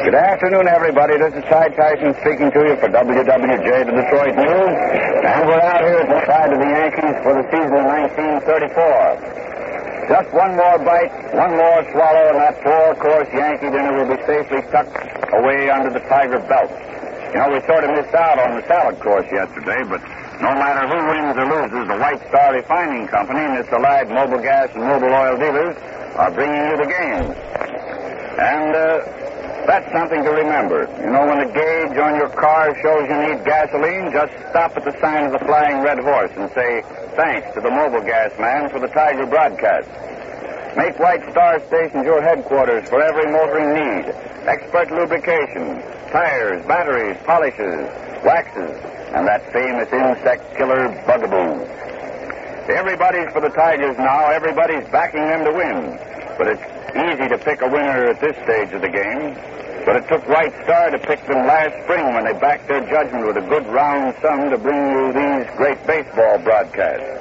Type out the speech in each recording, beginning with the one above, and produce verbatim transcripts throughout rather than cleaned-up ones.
Good afternoon, everybody. This is Ty Tyson speaking to you for W W J, the Detroit News. And we're out here at the side of the Yankees for the season of nineteen thirty-four. Just one more bite, one more swallow, and that four-course Yankee dinner will be safely tucked away under the Tiger belt. You know, we sort of missed out on the salad course yesterday, but no matter who wins or loses, the White Star Refining Company and its allied Mobil Gas and Mobil Oil dealers are bringing you the games. And uh, that's something to remember. You know, when the gauge on your car shows you need gasoline, just stop at the sign of the Flying Red Horse and say thanks to the Mobil Gas man for the Tiger broadcast. Make White Star stations your headquarters for every motoring need. Expert lubrication, tires, batteries, polishes, waxes, and that famous insect killer bugaboo. Everybody's for the Tigers now. Everybody's backing them to win. But it's easy to pick a winner at this stage of the game. But it took White Star to pick them last spring when they backed their judgment with a good round sum to bring you these great baseball broadcasts.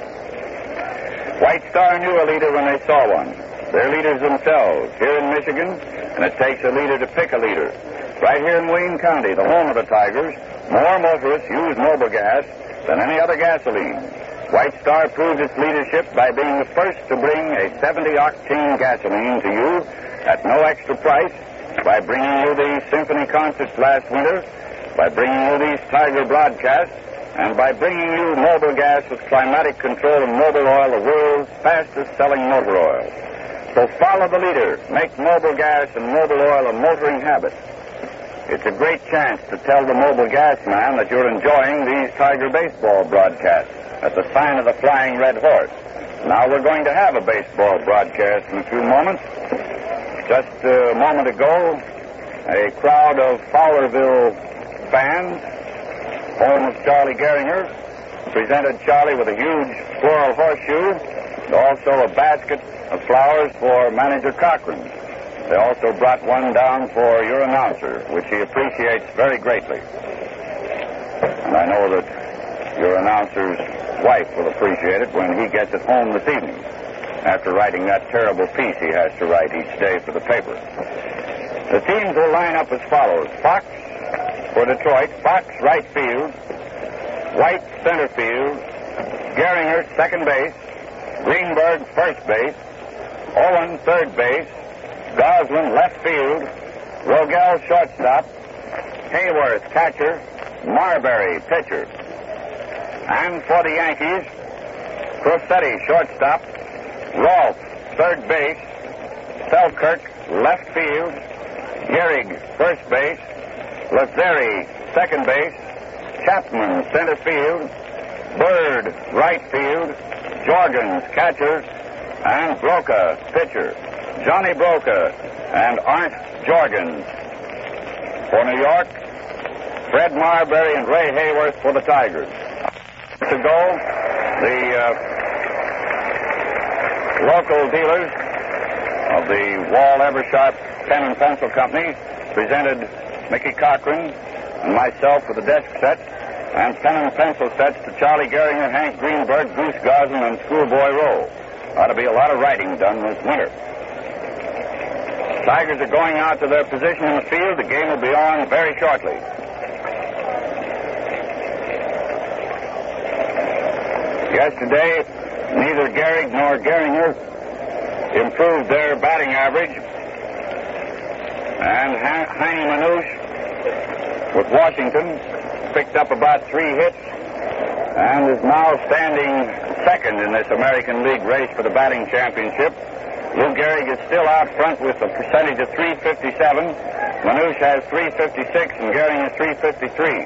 White Star knew a leader when they saw one. They're leaders themselves here in Michigan, and it takes a leader to pick a leader. Right here in Wayne County, the home of the Tigers, more motorists use Mobil Gas than any other gasoline. White Star proved its leadership by being the first to bring a seventy octane gasoline to you at no extra price, by bringing you the symphony concerts last winter, by bringing you these Tiger broadcasts, and by bringing you Mobil Gas with climatic control and Mobil Oil, the world's fastest-selling motor oil. So follow the leader. Make Mobil Gas and Mobil Oil a motoring habit. It's a great chance to tell the Mobil Gas man that you're enjoying these Tiger baseball broadcasts at the sign of the Flying Red Horse. Now we're going to have a baseball broadcast in a few moments. Just a moment ago, a crowd of Fowlerville fans, home of Charlie Gehringer, presented Charlie with a huge floral horseshoe and also a basket of flowers for Manager Cochran. They also brought one down for your announcer, which he appreciates very greatly. And I know that your announcer's wife will appreciate it when he gets it home this evening, after writing that terrible piece he has to write each day for the paper. The teams will line up as follows. Fox for Detroit, Fox right field, White center field, Gehringer second base, Greenberg first base, Owen third base, Goslin left field, Rogel shortstop, Hayworth catcher, Marbury pitcher. And for the Yankees, Crosetti shortstop, Rolfe third base, Selkirk left field, Gehrig first base, Lazzeri second base, Chapman center field, Bird right field, Jorgens catcher, and Broca pitcher. Johnny Broca and Arndt Jorgens. For New York, Fred Marbury and Ray Hayworth for the Tigers. To go, the uh, local dealers of the Wall Eversharp Pen and Pencil Company presented Mickey Cochran and myself with the desk set and pen and pencil sets to Charlie Gehringer, Hank Greenberg, Goose Goslin, and Schoolboy Rowe. Ought to be a lot of writing done this winter. Tigers are going out to their position in the field. The game will be on very shortly. Yesterday, neither Gehrig nor Gehringer improved their batting average. And Heine Manouche with Washington picked up about three hits and is now standing second in this American League race for the batting championship. Lou Gehrig is still out front with a percentage of three fifty-seven. Manouche has three fifty-six and Gehrig has three fifty-three.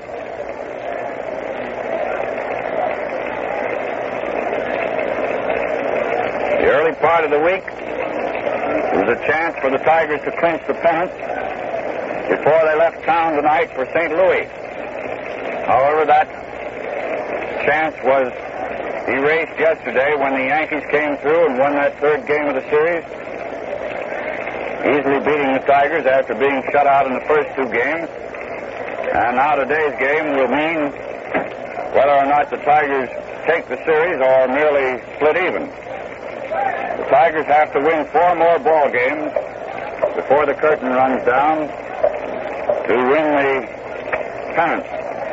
The early part of the week was a chance for the Tigers to clinch the pennant before they left town tonight for Saint Louis. However, that chance was erased yesterday when the Yankees came through and won that third game of the series, easily beating the Tigers after being shut out in the first two games. And now today's game will mean whether or not the Tigers take the series or merely split even. The Tigers have to win four more ball games before the curtain runs down to win the pennant.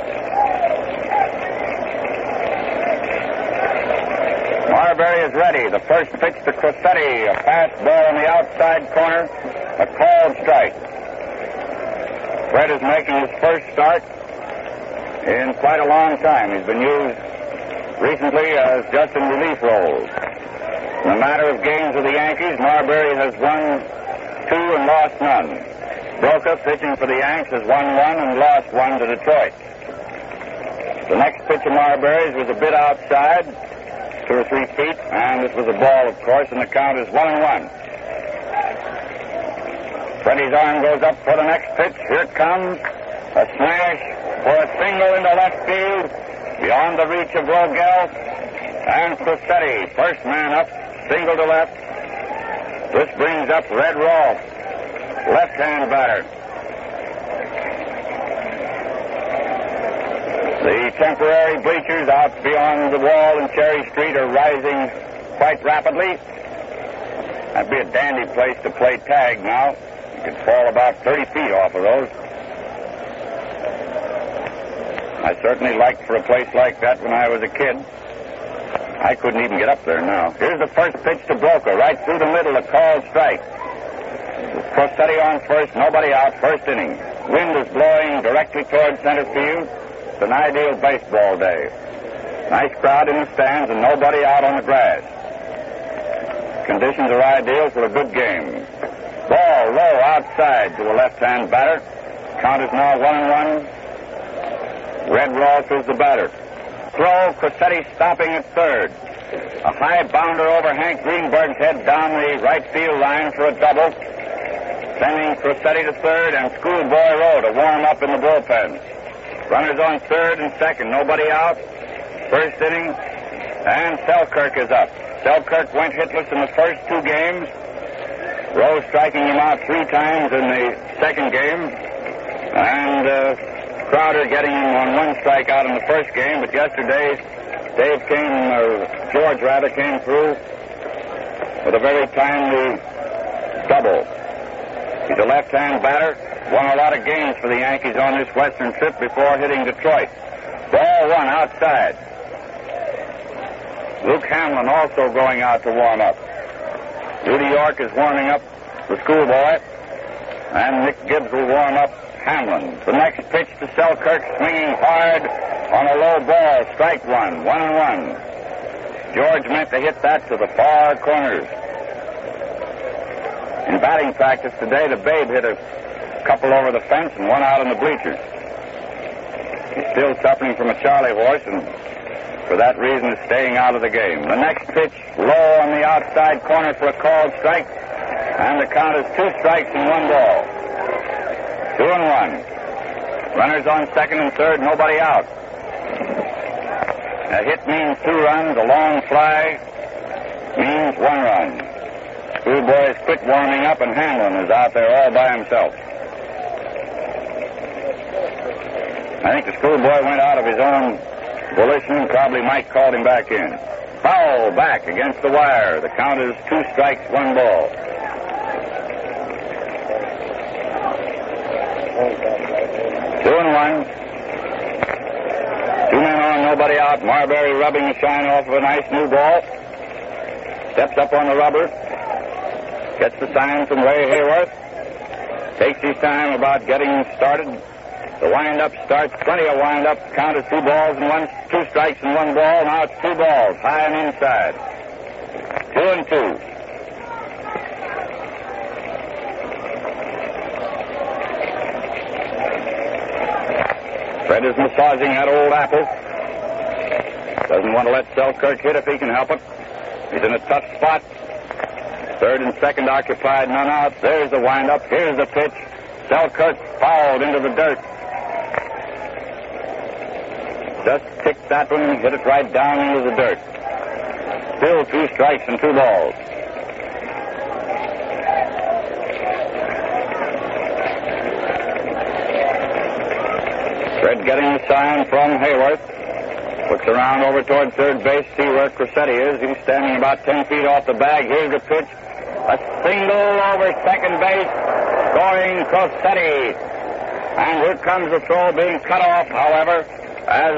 Marbury is ready. The first pitch to Crosetti, a fastball on the outside corner, a called strike. Fred is making his first start in quite a long time. He's been used recently as just in relief roles. In the matter of games with the Yankees, Marbury has won two and lost none. Broca, pitching for the Yanks, has won one and lost one to Detroit. The next pitch of Marbury's was a bit outside, two or three feet, and this was a ball, of course, and the count is one and one. Freddie's arm goes up for the next pitch. Here it comes. A smash for a single into left field, beyond the reach of Rogel. And Crosetti, first man up, single to left. This brings up Red Rolfe, left-hand batter. The temporary bleachers out beyond the wall in Cherry Street are rising quite rapidly. That'd be a dandy place to play tag now. You could fall about thirty feet off of those. I certainly liked for a place like that when I was a kid. I couldn't even get up there now. Here's the first pitch to Broca, right through the middle, a called strike. Crosetti on first, nobody out, first inning. Wind is blowing directly toward center field. It's an ideal baseball day. Nice crowd in the stands and nobody out on the grass. Conditions are ideal for a good game. Ball low outside to a left-hand batter. Count is now one and one. Red Rolfe is the batter. Throw, Crosetti stopping at third. A high bounder over Hank Greenberg's head down the right field line for a double, sending Crosetti to third and Schoolboy Rowe to warm up in the bullpen. Runners on third and second, nobody out. First inning, and Selkirk is up. Selkirk went hitless in the first two games. Rowe striking him out three times in the second game, and uh, Crowder getting him on one strikeout in the first game. But yesterday, Dave came, or George rather, came through with a very timely double. He's a left-hand batter. Won a lot of games for the Yankees on this Western trip before hitting Detroit. Ball one outside. Luke Hamlin also going out to warm up. Rudy York is warming up the Schoolboy, and Nick Gibbs will warm up Hamlin. The next pitch to Selkirk, swinging hard on a low ball. Strike one, one and one. George meant to hit that to the far corners. In batting practice today, the Babe hit a couple over the fence and one out in the bleachers. He's still suffering from a Charlie horse, and for that reason is staying out of the game. The next pitch, low on the outside corner for a called strike, and the count is two strikes and one ball. Two and one. Runners on second and third, nobody out. A hit means two runs, a long fly means one run. Schoolboy has quit warming up, and Hamlin is out there all by himself. I think the Schoolboy went out of his own volition, and probably Mike called him back in. Foul back against the wire. The count is two strikes, one ball. Two and one. Two men on, nobody out. Marbury rubbing the shine off of a nice new ball. Steps up on the rubber. Gets the sign from Ray Hayworth. Takes his time about getting started. The wind-up starts, plenty of wind-up. Count is two balls and one, two strikes and one ball. Now it's two balls, high and inside. Two and two. Fred is massaging that old apple. Doesn't want to let Selkirk hit if he can help it. He's in a tough spot. Third and second occupied, none out. There's the wind-up. Here's the pitch. Selkirk fouled into the dirt. Just kicked that one and hit it right down into the dirt. Still two strikes and two balls. Fred getting the sign from Hayworth. Looks around over toward third base, see where Crosetti is. He's standing about ten feet off the bag. Here's the pitch. A single over second base. Scoring Crosetti. And here comes the throw being cut off, however, as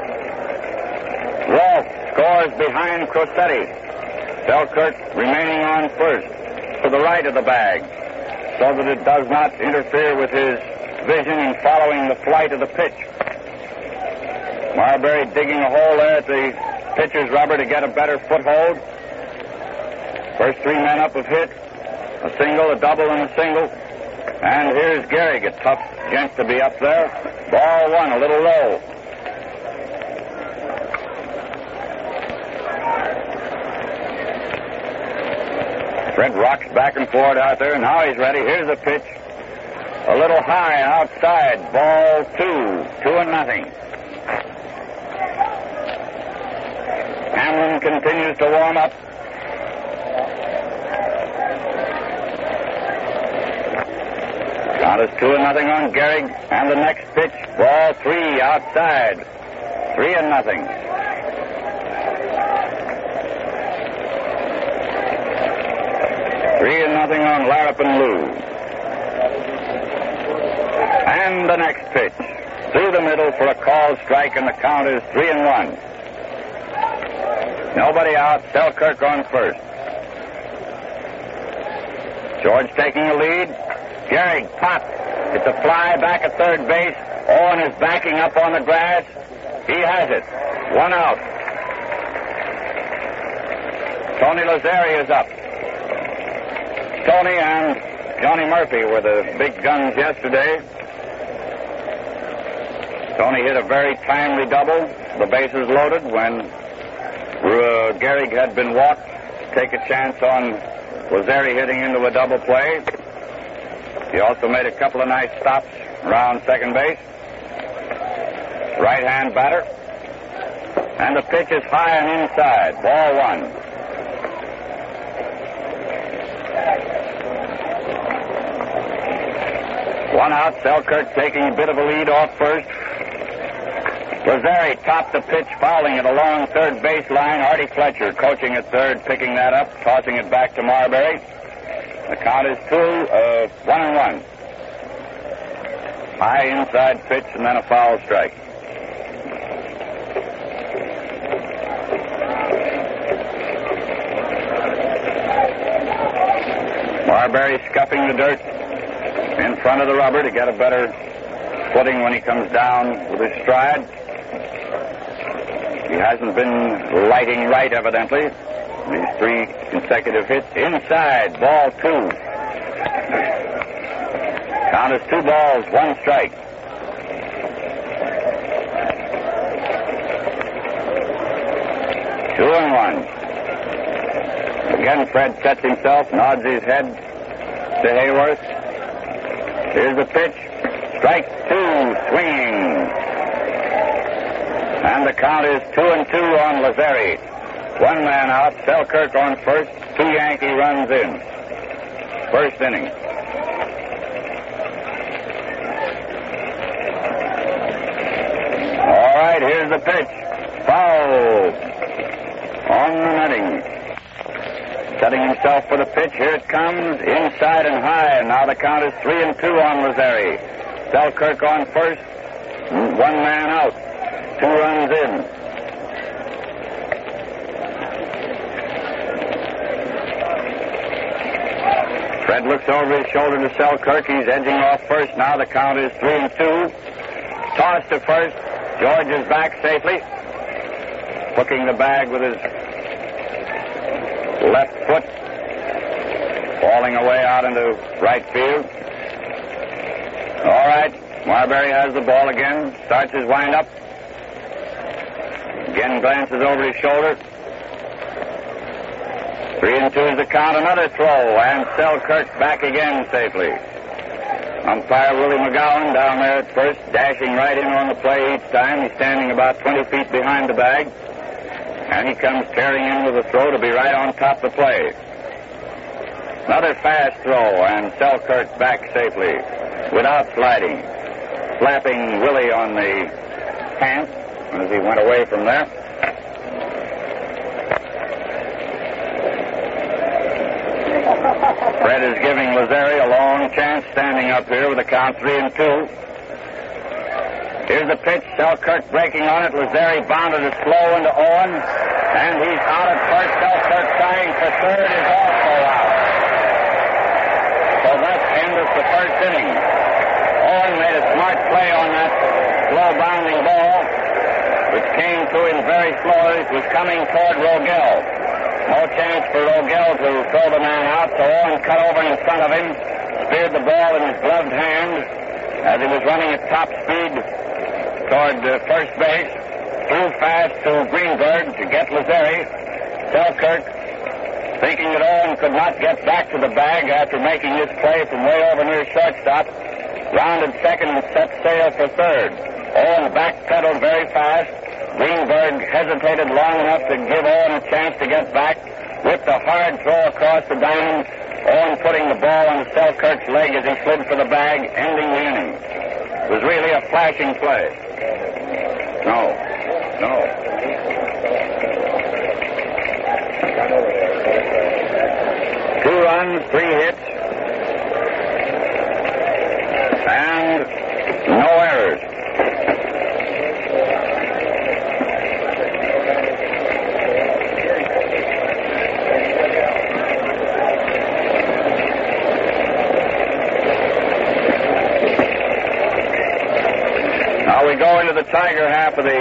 Rolfe scores behind Crosetti. Selkirk remaining on first, to the right of the bag, so that it does not interfere with his vision in following the flight of the pitch. Marbury digging a hole there at the pitcher's rubber to get a better foothold. First three men up have hit. A single, a double, and a single. And here's Gehrig, a tough gent to be up there. Ball one, a little low. Fred rocks back and forth out there. Now he's ready. Here's the pitch. A little high outside. Ball two. Two and nothing. Hamlin continues to warm up. Count is two and nothing on Gehrig. And the next pitch, ball three outside. Three and nothing. Three and nothing on Larapin Lou. And the next pitch, through the middle for a called strike, and the count is three and one. Nobody out. Selkirk on first. George taking the lead. Gehrig popped. It's a fly back at third base. Owen is backing up on the grass. He has it. One out. Tony Lazzeri is up. Tony and Johnny Murphy were the big guns yesterday. Tony hit a very timely double. The bases loaded when uh, Gehrig had been walked. Take a chance on Lazzeri hitting into a double play. He also made a couple of nice stops around second base. Right-hand batter. And the pitch is high and inside. Ball one. One out. Selkirk taking a bit of a lead off first. Lazzeri topped the pitch, fouling it along third baseline. Artie Fletcher coaching at third, picking that up, tossing it back to Marbury. The count is two, uh, one and one. High inside pitch and then a foul strike. Marbury scuffing the dirt in front of the rubber to get a better footing when he comes down with his stride. He hasn't been lighting right, evidently. These three consecutive hits. Inside, ball two. Count is two balls, one strike. Two and one. Again, Fred sets himself, nods his head to Hayworth. Here's the pitch. Strike two, swinging. And the count is two and two on Lazzeri. One man out, Selkirk on first, two Yankee runs in. First inning. All right, here's the pitch. Foul. On the netting. Setting himself for the pitch. Here it comes, inside and high. And now the count is three and two on Lazzeri. Selkirk on first, one man out. Two runs in. Fred looks over his shoulder to Selkirk. He's edging off first now. The count is three and two. Toss to first. George is back safely. Hooking the bag with his left foot. Falling away out into right field. All right. Marbury has the ball again. Starts his windup. Again glances over his shoulder. Three and two is the count. Another throw, and Selkirk back again safely. Umpire Willie McGowan down there at first, dashing right in on the play each time. He's standing about twenty feet behind the bag, and he comes tearing in with a throw to be right on top of the play. Another fast throw, and Selkirk back safely without sliding, slapping Willie on the pants as he went away from there. Fred is giving Lazzeri a long chance standing up here with the count three and two. Here's the pitch. Selkirk breaking on it. Lazari bounded it slow into Owen. And he's out at first. Selkirk trying for third is also out. So that ends the first inning. Owen made a smart play on that slow bounding ball, which came to him very slowly. It was coming toward Rogel. No chance for Rogel to throw the man out, so Owen cut over in front of him, speared the ball in his gloved hand as he was running at top speed toward uh, first base, threw fast to Greenberg to get Lazari. Selkirk, thinking that Owen could not get back to the bag after making this play from way over near shortstop, rounded second and set sail for third. Owen backpedaled very fast. Greenberg hesitated long enough to give Owen a chance to get back. Whipped a hard throw across the diamond. Owen putting the ball on Selkirk's leg as he slid for the bag, ending the inning. It was really a flashing play. No. No. Two runs, three hits, and no errors. Now we go into the Tiger half of the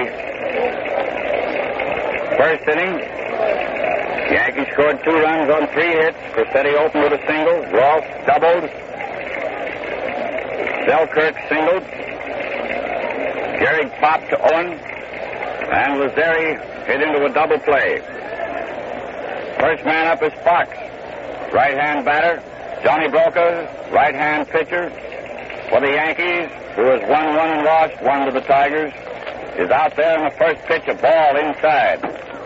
first inning. The Yankees scored two runs on three hits. Crissetti opened with a single. Rolfe doubled. Selkirk singled. Gehrig popped to Owen. And Lazari hit into a double play. First man up is Fox. Right-hand batter. Johnny Broca, right-hand pitcher for the Yankees, who has won one and lost one to the Tigers, is out there in the first pitch, a ball inside.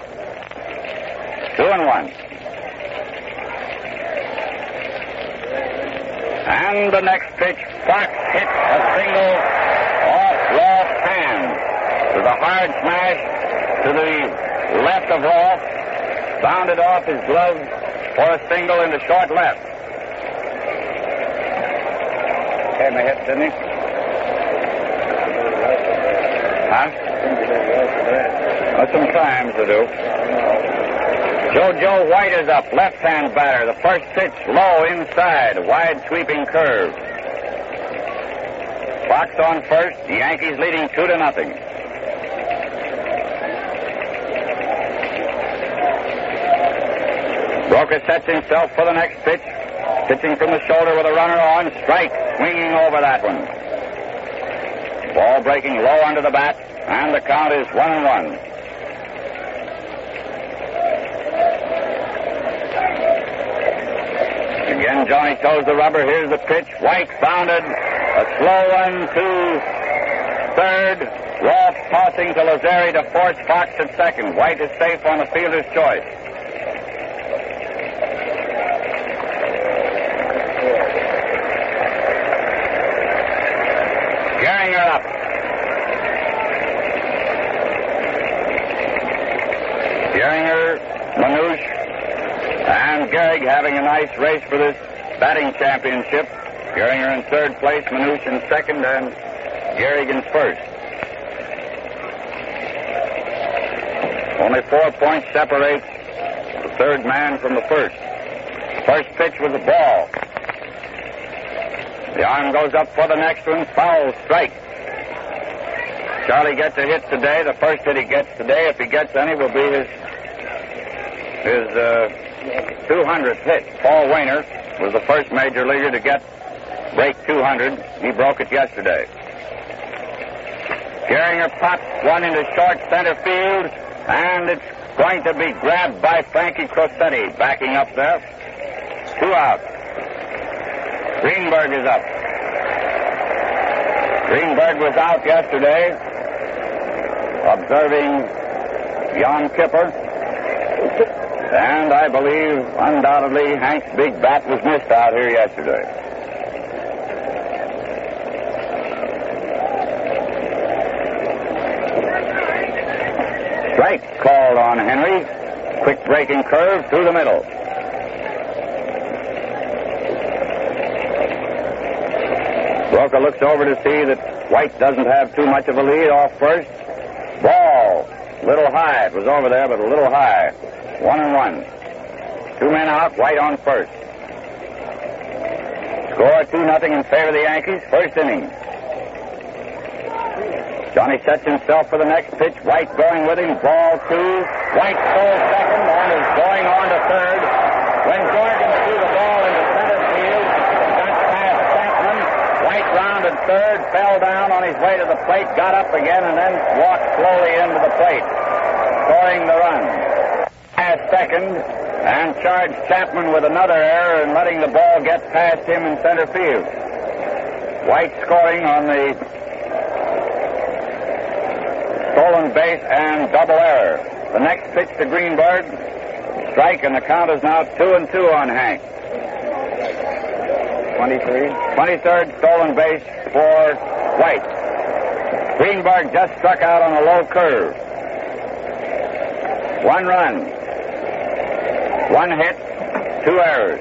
Two and one. And the next pitch, Fox hits a single off Rolfe's hand. With a hard smash to the left of Rolfe, bounded off his glove for a single into short left. Came a hit, didn't he? Huh? That's some times to do. JoJo White is up, left-hand batter. The first pitch low inside, wide sweeping curve. Fox on first, the Yankees leading two to nothing. Broca sets himself for the next pitch, pitching from the shoulder with a runner on, strike, swinging over that one. Ball breaking low under the bat, and the count is one and one. Again, Johnny toes the rubber. Here's the pitch. White bounded. A slow one to third. Rolfe tossing to Lazari to force Fox at second. White is safe on the fielder's choice. Gehringer up. Gehringer, Manouche, and Gehrig having a nice race for this batting championship. Gehringer in third place, Manouche in second, and Gehrig in first. Only four points separate the third man from the first. First pitch was a ball. The arm goes up for the next one. Foul, strike. Charlie gets a hit today. The first hit he gets today, if he gets any, will be his his uh, two hundredth hit. Paul Wainer was the first major leaguer to get break two hundred. He broke it yesterday. Gehringer pops one into short center field, and it's going to be grabbed by Frankie Crissetti, backing up there. Two out. Greenberg is up. Greenberg was out yesterday, observing Jan Kipper, and I believe undoubtedly Hank's big bat was missed out here yesterday. Strike called on Henry. Quick breaking curve through the middle. Broca looks over to see that White doesn't have too much of a lead off first. Ball, little high. It was over there, but a little high. One and one. Two men out, White on first. Score two nothing in favor of the Yankees. First inning. Johnny sets himself for the next pitch. White going with him. Ball two. White stole second and is going on to third. When Jorgen threw the ball into center field, got past Chapman. White rounded third, fell down on his way to the plate, got up again, and then walked slowly into the plate, scoring the run. Past second, and charged Chapman with another error in letting the ball get past him in center field. White scoring on the stolen base and double error. The next pitch to Greenberg, strike, and the count is now two and two on Hank. twenty-three. twenty-third stolen base for White. Greenberg just struck out on a low curve. One run. One hit, two errors.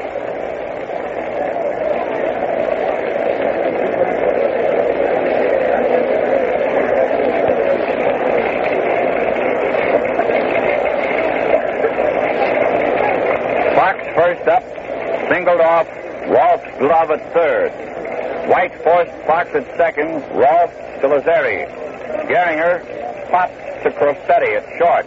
Fox first up, singled off Rolf's glove at third. White forced Fox at second, Rolf to Lazzeri. Gehringer popped to Crosetti at short.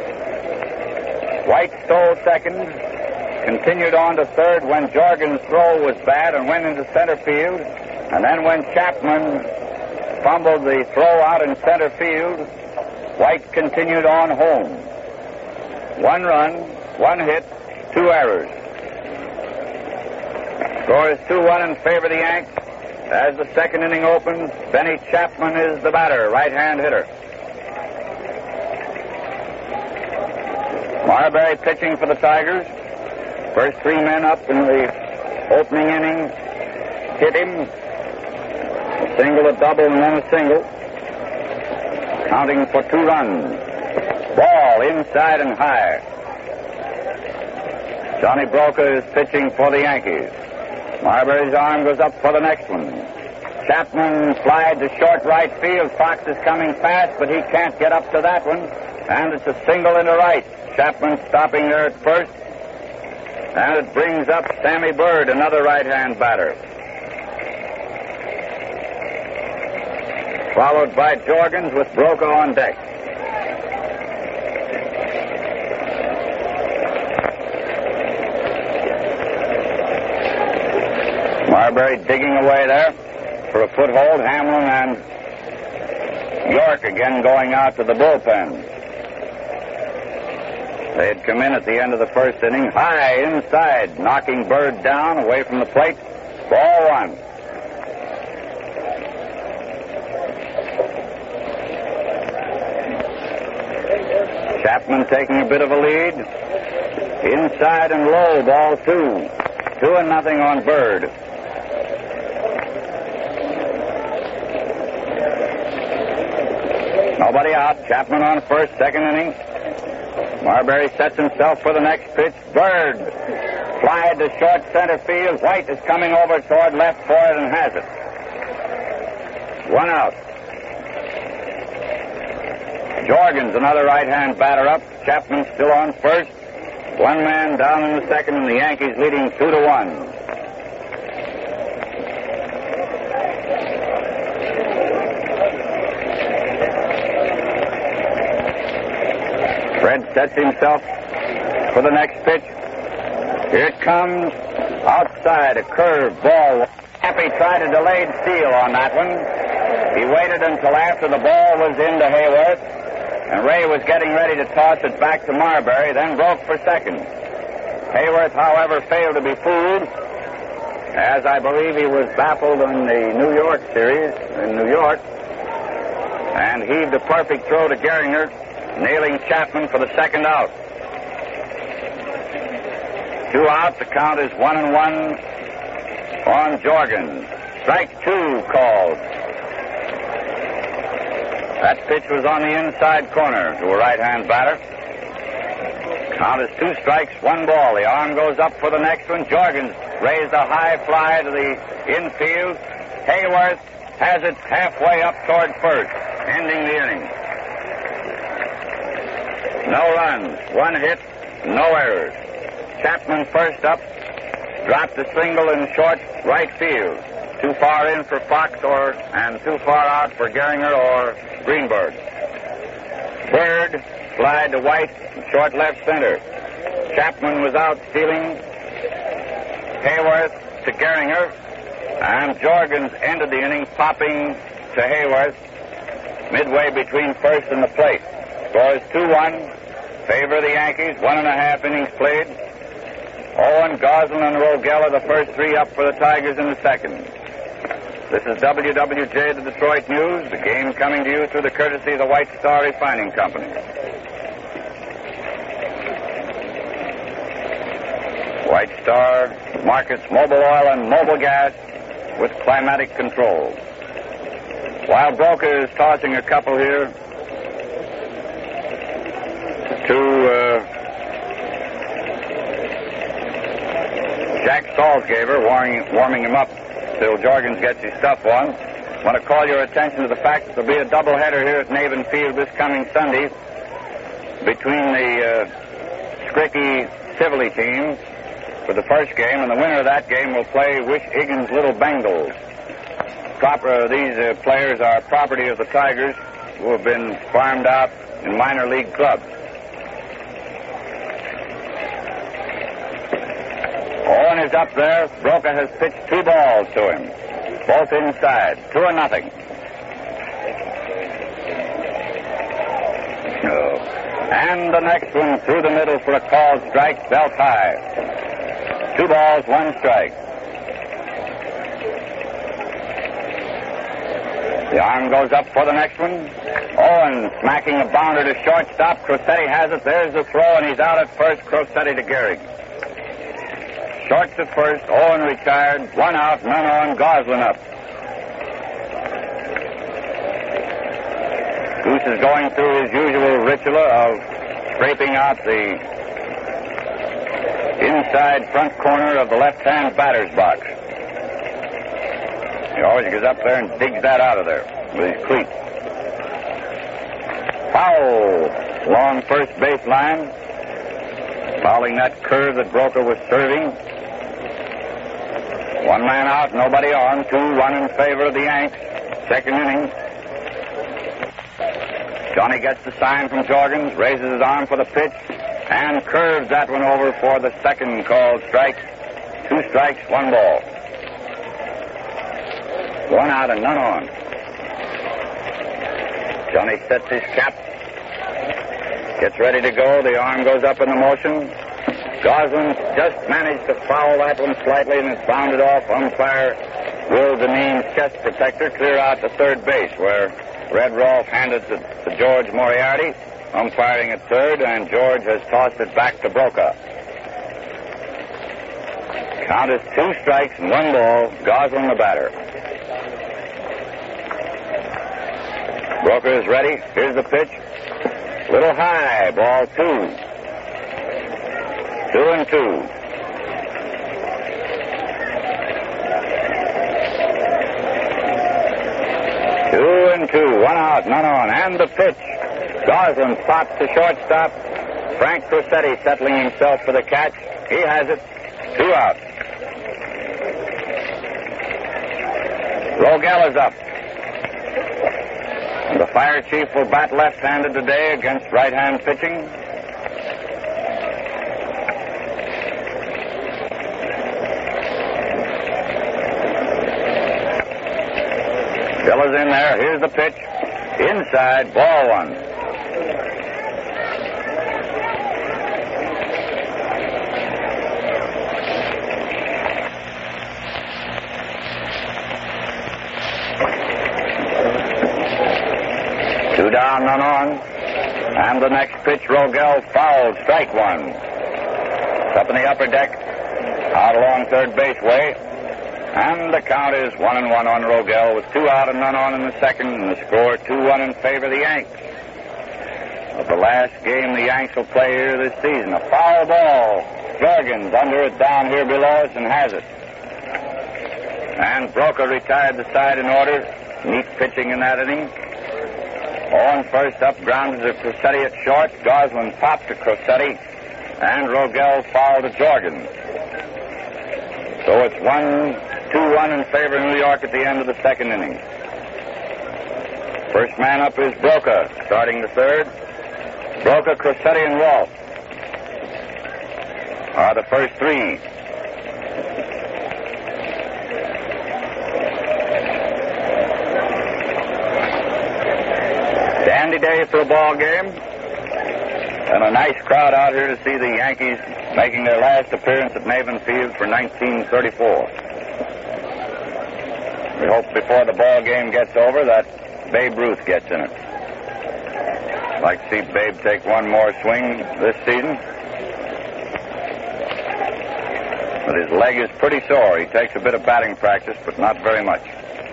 White stole second, continued on to third when Jorgen's throw was bad and went into center field. And then when Chapman fumbled the throw out in center field, White continued on home. One run, one hit, two errors. Score is two one in favor of the Yanks. As the second inning opens, Benny Chapman is the batter, right-hand hitter. Marbury pitching for the Tigers. First three men up in the opening inning hit him. A single, a double, and then a single. Counting for two runs. Ball inside and high. Johnny Broca is pitching for the Yankees. Marbury's arm goes up for the next one. Chapman flied to short right field. Fox is coming fast, but he can't get up to that one. And it's a single into right. Chapman stopping there at first. And it brings up Sammy Bird, another right-hand batter. Followed by Jorgens with Broca on deck. Marbury digging away there for a foothold. Hamlin and York again going out to the bullpen. They had come in at the end of the first inning, high inside, knocking Bird down away from the plate. Ball one. Chapman taking a bit of a lead. Inside and low, ball two. Two and nothing on Bird. Nobody out. Chapman on first, second inning. Marbury sets himself for the next pitch. Bird flied to short center field. White is coming over toward left for it and has it. One out. Jorgens, another right-hand batter up. Chapman still on first. One man down in the second, and the Yankees leading two to one. Fred sets himself for the next pitch. Here it comes. Outside, a curve ball. Happy tried a delayed steal on that one. He waited until after the ball was into Hayworth, and Ray was getting ready to toss it back to Marbury, then broke for second. Hayworth, however, failed to be fooled, as I believe he was baffled in the New York series in New York, and heaved a perfect throw to Gehringer, nailing Chapman for the second out. Two out, the count is one and one on Jorgens. Strike two called. That pitch was on the inside corner to a right-hand batter. Count is two strikes, one ball. The arm goes up for the next one. Jorgens raised a high fly to the infield. Hayworth has it halfway up toward first, ending the inning. No runs, one hit, no errors. Chapman first up, dropped a single in short right field. Too far in for Fox or and too far out for Gehringer or Greenberg. Bird slide to White, short left center. Chapman was out stealing. Hayworth to Gehringer, and Jorgens ended the inning popping to Hayworth midway between first and the plate. Score is two one. Favor of the Yankees. One and a half innings played. Owen, Goslin, and Rogel are the first three up for the Tigers in the second. This is W W J, the Detroit News, the game coming to you through the courtesy of the White Star Refining Company. White Star markets mobile oil and mobile gas with climatic control. While Broca is tossing a couple here to uh, Jack Salzgaber, warming, warming him up till Jorgens gets his stuff on. I want to call your attention to the fact that there'll be a doubleheader here at Navin Field this coming Sunday between the uh, Scricky Tivoli teams for the first game, and the winner of that game will play Wish Higgins Little Bengals. Proper, these uh, players are property of the Tigers, who have been farmed out in minor league clubs. Owen is up there. Broca has pitched two balls to him, both inside, two or nothing. Oh. And the next one through the middle for a called strike, belt high. Two balls, one strike. The arm goes up for the next one. Owen smacking a bounder to shortstop. Crosetti has it. There's the throw, and he's out at first. Crosetti to Gehrig. Short to first. Owen retired. One out, none on. Goslin up. Goose is going through his usual ritual of scraping out the inside front corner of the left-hand batter's box. He always goes up there and digs that out of there with his cleat. Foul along first base line, fouling that curve that Broca was serving. One man out, nobody on. two one in favor of the Yanks. Second inning. Johnny gets the sign from Jorgens, raises his arm for the pitch, and curves that one over for the second called strike. Two strikes, one ball. One out and none on. Johnny sets his cap, gets ready to go. The arm goes up in the motion. Goslin just managed to foul that one slightly, and it's bounded off. Umpire Will Dineen's chest protector clear out to third base, where Red Rolfe handed it to George Moriarty, umpiring at third, and George has tossed it back to Broca. Count is two strikes and one ball. Goslin the batter. Broca is ready. Here's the pitch. Little high, ball two. Two and two. Two and two. One out, none on. And the pitch. Goslin pops to shortstop. Frank Crosetti settling himself for the catch. He has it. Two out. Rogel is up. The fire chief will bat left-handed today against right-hand pitching. Bill is in there. Here's the pitch. Inside, ball one. Two down, none on. And the next pitch, Rogel fouled. Strike one. It's up in the upper deck. Out along third base way. And the count is one and one on Rogel with two out and none on in the second. And the score two one in favor of the Yanks. Of the last game the Yanks will play here this season. A foul ball. Jorgens under it down here below us and has it. And Broca retired the side in order. Neat pitching in that inning. On first up, grounded to Crosetti at short. Goslin popped to Crosetti. And Rogel fouled to Jorgens. So it's one, two, one in favor of New York at the end of the second inning. First man up is Broca, starting the third. Broca, Crosetti, and Rolfe are the first three. Dandy day for a ball game. And a nice crowd out here to see the Yankees making their last appearance at Navin Field for nineteen thirty-four. We hope before the ball game gets over that Babe Ruth gets in it. I'd like to see Babe take one more swing this season. But his leg is pretty sore. He takes a bit of batting practice, but not very much.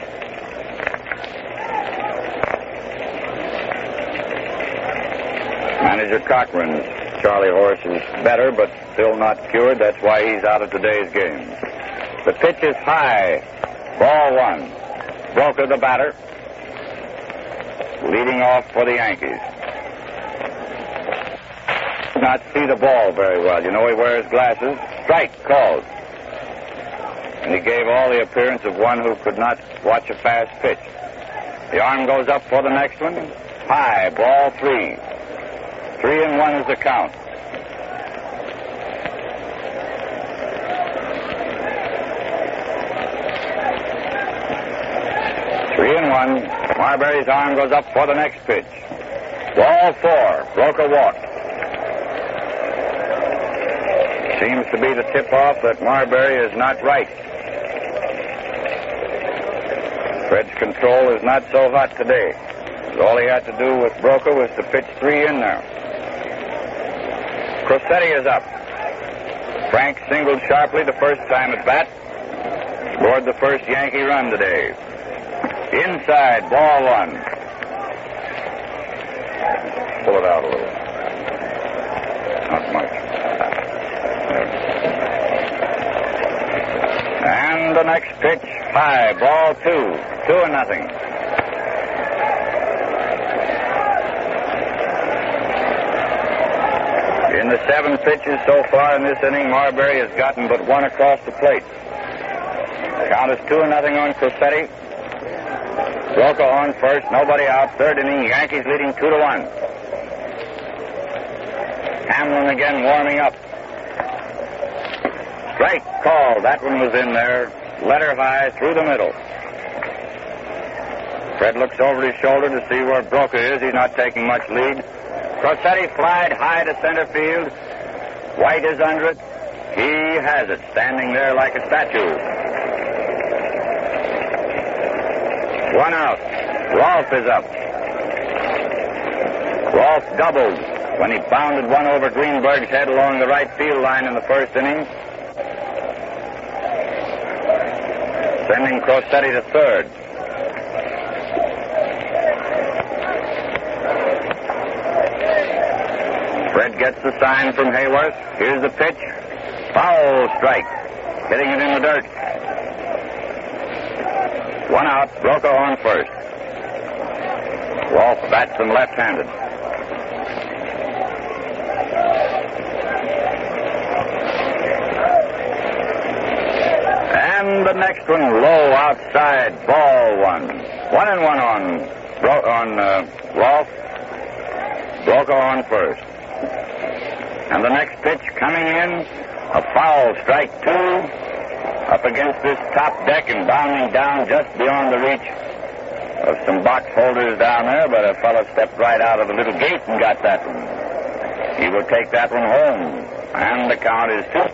Manager Cochran's Charlie Horse is better, but still not cured. That's why he's out of today's game. The pitch is high. Ball one. Broca, the batter, leading off for the Yankees. Not see the ball very well. You know he wears glasses. Strike called. And he gave all the appearance of one who could not watch a fast pitch. The arm goes up for the next one. High. Ball three. Three and one is the count. Three and one. Marbury's arm goes up for the next pitch. Ball four. Broca walked. Seems to be the tip-off that Marbury is not right. Fred's control is not so hot today. All he had to do with Broca was to pitch three in there. Crosetti is up. Frank singled sharply the first time at bat. Scored the first Yankee run today. Inside, ball one. Pull it out a little. Not much. And the next pitch, high, ball two. Two and nothing. In the seven pitches so far in this inning, Marbury has gotten but one across the plate. Count is two and nothing on Crosetti. Broca on first, nobody out. Third inning, Yankees leading two to one. Hamlin again warming up. Strike call. That one was in there. Letter high through the middle. Fred looks over his shoulder to see where Broca is. He's not taking much lead. Crosetti flied high to center field. White is under it. He has it, standing there like a statue. One out. Rolfe is up. Rolfe doubled when he bounded one over Greenberg's head along the right field line in the first inning, sending Crosetti to third. Fred gets the sign from Hayworth. Here's the pitch. Foul strike. Hitting it in the dirt. One out. Broca on first. Rolfe bats him left-handed. And the next one low outside. Ball one. One and one on, Bro- on uh, Rolfe. Broca on first. And the next pitch coming in, a foul, strike two, up against this top deck and bounding down just beyond the reach of some box holders down there, but a fellow stepped right out of the little gate and got that one. He will take that one home, and the count is two.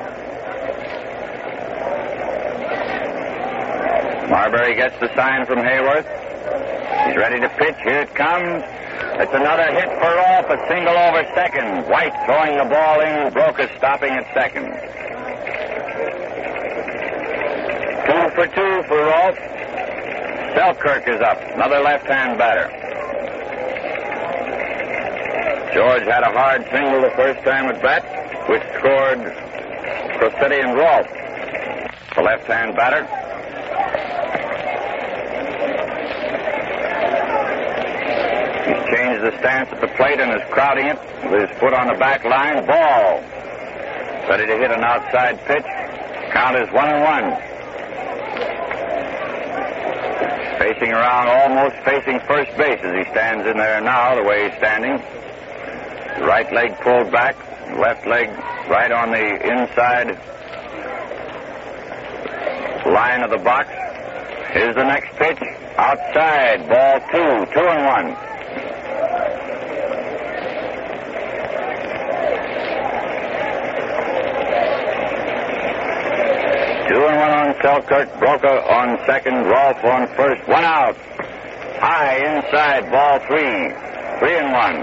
Marbury gets the sign from Hayworth. He's ready to pitch. Here it comes. It's another hit for Rolfe, a single over second. White throwing the ball in, Broca stopping at second. Two for two for Rolfe. Selkirk is up, another left-hand batter. George had a hard single the first time at bat, which scored Crosetti and Rolfe. The left-hand batter. changed the stance at the plate and is crowding it with his foot on the back line. Ball. Ready to hit an outside pitch. Count is one and one. Facing around, almost facing first base as he stands in there now, the way he's standing. Right leg pulled back, left leg right on the inside line of the box. Here's the next pitch. Outside, ball two, two and one. Two and one on Selkirk. Broca on second. Rolfe on first. One out. High inside. Ball three. Three and one.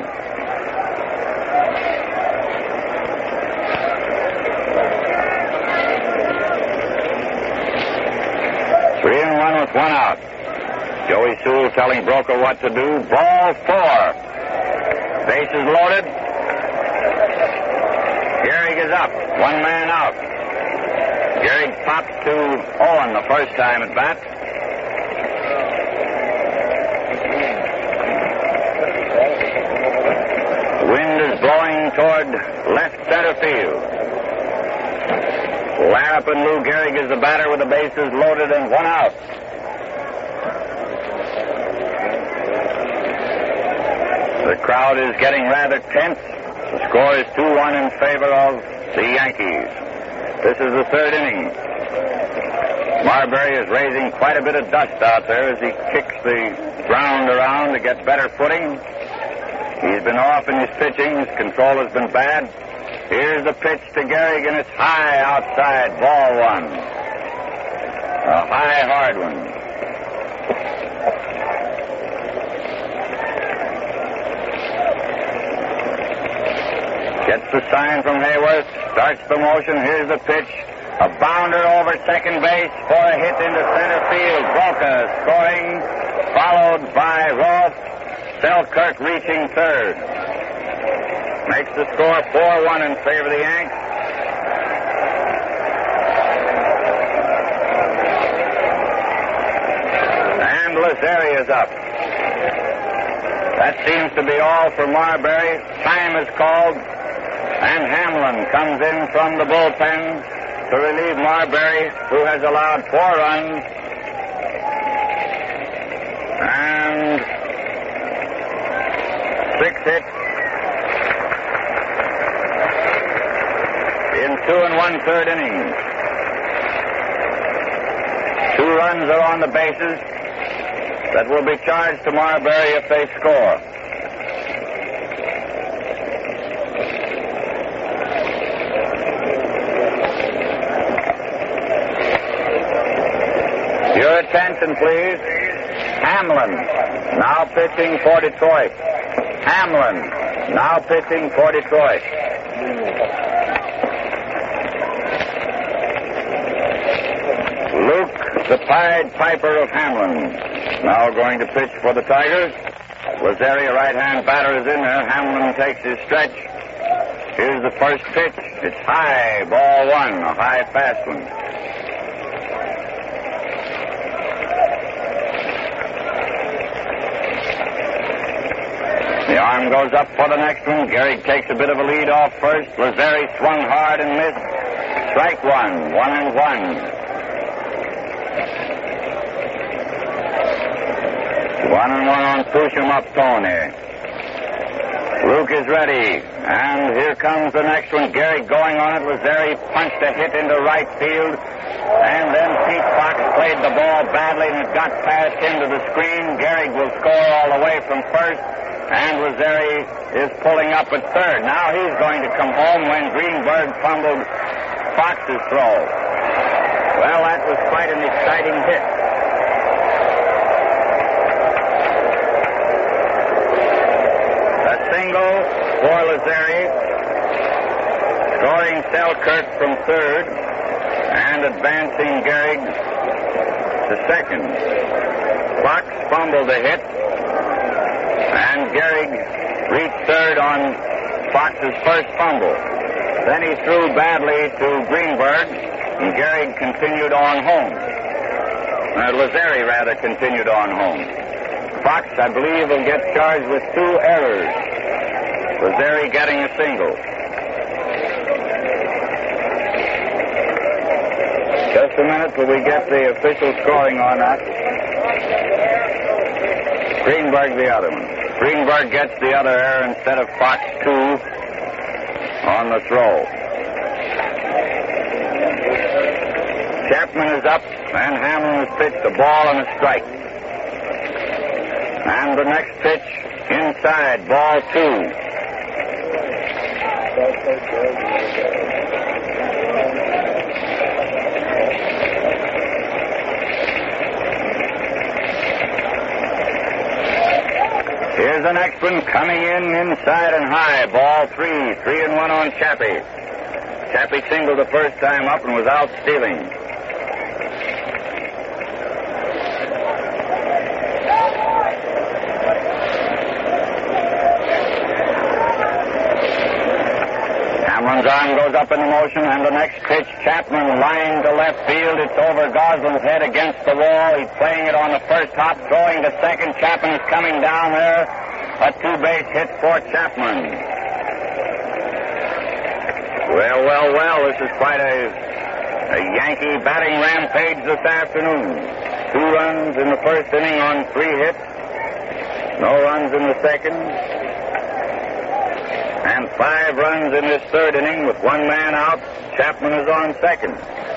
Three and one with one out. Joey Sewell telling Broca what to do. Ball four. Bases loaded. Gehrig is up. One man out. Gehrig pops to Owen the first time at bat. The wind is blowing toward left center field. Lapp and Lou Gehrig is the batter with the bases loaded and one out. The crowd is getting rather tense. The score is two one in favor of the Yankees. This is the third inning. Marbury is raising quite a bit of dust out there as he kicks the ground around to get better footing. He's been off in his pitching. His control has been bad. Here's the pitch to Gehrig, and it's high outside. Ball one. A high, hard one. Gets the sign from Hayworth. Starts the motion. Here's the pitch. A bounder over second base for a hit into center field. Broca scoring, followed by Rolfe. Selkirk reaching third. Makes the score four one in favor of the Yanks. And Lazzeri is up. That seems to be all for Marbury. Time is called, and Hamlin comes in from the bullpen to relieve Marbury, who has allowed four runs. And six hits. In two and one third innings. Two runs are on the bases that will be charged to Marbury if they score. Your attention, please. Hamlin, now pitching for Detroit. Hamlin, now pitching for Detroit. Luke, the Pied Piper of Hamlin, now going to pitch for the Tigers. Lazzeri, a right-hand batter, is in there. Hamlin takes his stretch. Here's the first pitch. It's high, ball one, a high fast one. The arm goes up for the next one. Gehrig takes a bit of a lead off first. Lazzeri swung hard and missed. Strike one, one and one. One and one on Pushum up Tony. Luke is ready. And here comes the next one. Gehrig going on it. Lazzeri punched a hit into right field. And then Pete Fox played the ball badly and it got past into the screen. Gehrig will score all the way from first. And Lazzeri is pulling up at third. Now he's going to come home when Greenberg fumbled Fox's throw. Well, that was quite an exciting hit. A single for Lazzeri, scoring Selkirk from third, and advancing Gehrig to second. Fox fumbled a hit, and Gehrig reached third on Fox's first fumble. Then he threw badly to Greenberg, and Gehrig continued on home. Uh, Lazzeri, rather, continued on home. Fox, I believe, will get charged with two errors. Was there he getting a single? Just a minute till we get the official scoring on that. Greenberg the other one. Greenberg gets the other error instead of Fox two on the throw. Chapman is up, and Hamlin has pitched a ball and a strike. And the next pitch inside, ball two. Here's the next one coming in inside and high, ball three, three and one on Chappie. Chappie singled the first time up and was out stealing. Hamlin's arm goes up in motion, and the next pitch, Chapman line to left field. It's over Goslin's head against the wall. He's playing it on the first hop, throwing to second. Chapman is coming down there. A two-base hit for Chapman. Well, well, well, this is quite a, a Yankee batting rampage this afternoon. Two runs in the first inning on three hits. No runs in the second. And five runs in this third inning with one man out. Chapman is on second.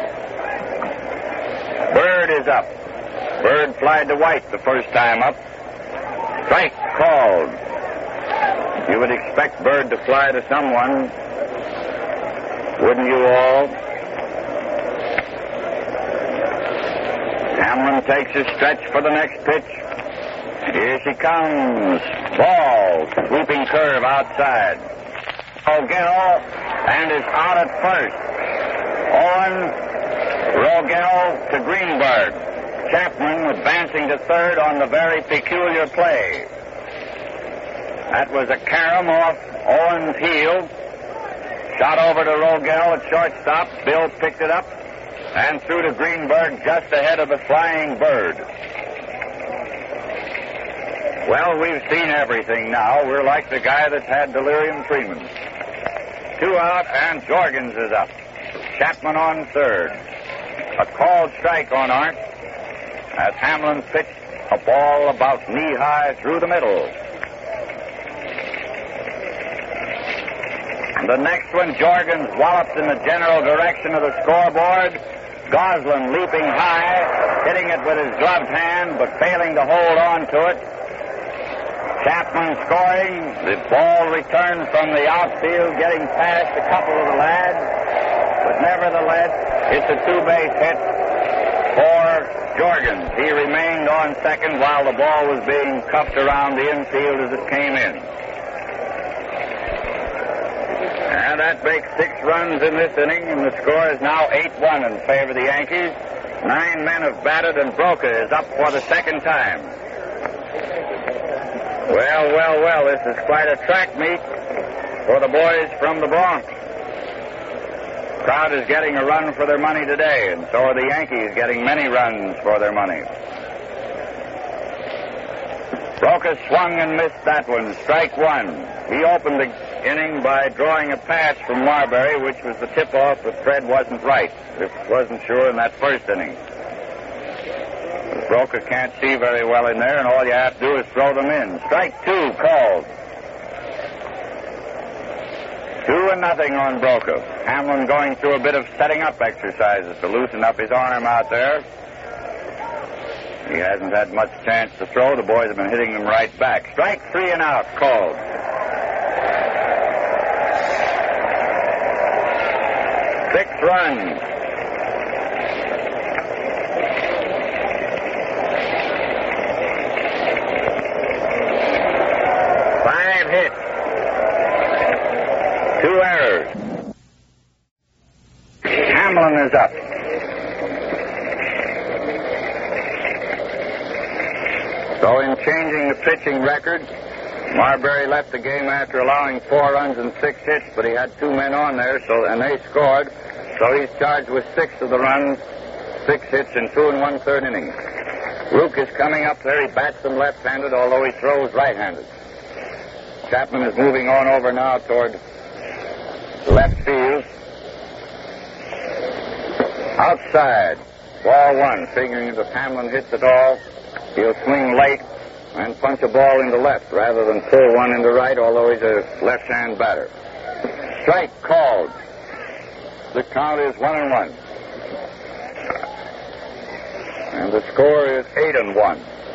Bird is up. Bird flied to White the first time up. Strike called. You would expect Bird to fly to someone, wouldn't you all? Hamlin takes his stretch for the next pitch. Here she comes. Ball. Sweeping curve outside. Rogel, and is out at first. On Rogel to Greenberg. Chapman advancing to third on the very peculiar play. That was a carom off Owen's heel. Shot over to Rogel at shortstop. Bill picked it up and threw to Greenberg just ahead of the flying Bird. Well, we've seen everything now. We're like the guy that's had delirium treatment. Two out, and Jorgens is up. Chapman on third. A called strike on Arndt as Hamlin pitched a ball about knee-high through the middle. And the next one, Jorgens wallops in the general direction of the scoreboard. Goslin leaping high, hitting it with his gloved hand, but failing to hold on to it. Chapman scoring. The ball returned from the outfield, getting past a couple of the lads. But nevertheless, it's a two-base hit for Jorgens. He remained on second while the ball was being cuffed around the infield as it came in. And that makes six runs in this inning, and the score is now eight one in favor of the Yankees. Nine men have batted, and Broca is up for the second time. Well, well, well, this is quite a track meet for the boys from the Bronx. Crowd is getting a run for their money today, and so are the Yankees getting many runs for their money. Broca swung and missed that one, strike one. He opened the inning by drawing a pass from Marbury, which was the tip-off, but Fred wasn't right. It wasn't sure in that first inning. Broca can't see very well in there, and all you have to do is throw them in. Strike two called. Two and nothing on Broca. Hamlin going through a bit of setting up exercises to loosen up his arm out there. He hasn't had much chance to throw. The boys have been hitting him right back. Strike three and out called. Six runs. Hit. Two errors. Hamlin is up. So in changing the pitching record, Marbury left the game after allowing four runs and six hits, but he had two men on there, so and they scored. So he's charged with six of the runs, six hits in two and one-third innings. Rook is coming up there. He bats them left-handed, although he throws right-handed. Chapman is moving on over now toward left field. Outside, ball one, figuring if Hamlin hits it all, he'll swing late and punch a ball into left rather than pull one into right, although he's a left-hand batter. Strike called. The count is one and one. And the score is eight and one.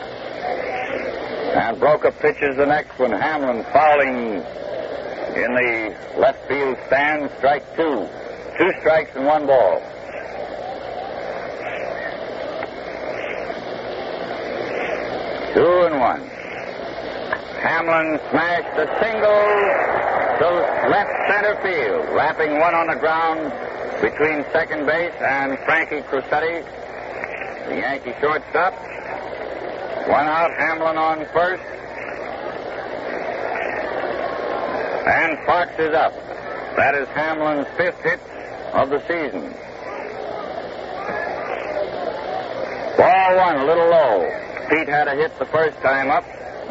And Broca pitches the next one. Hamlin fouling in the left field stand. Strike two. Two strikes and one ball. Two and one. Hamlin smashed a single to left center field, wrapping one on the ground between second base and Frankie Crosetti, the Yankee shortstop. One out, Hamlin on first. And Fox is up. That is Hamlin's fifth hit of the season. Ball one, a little low. Pete had a hit the first time up.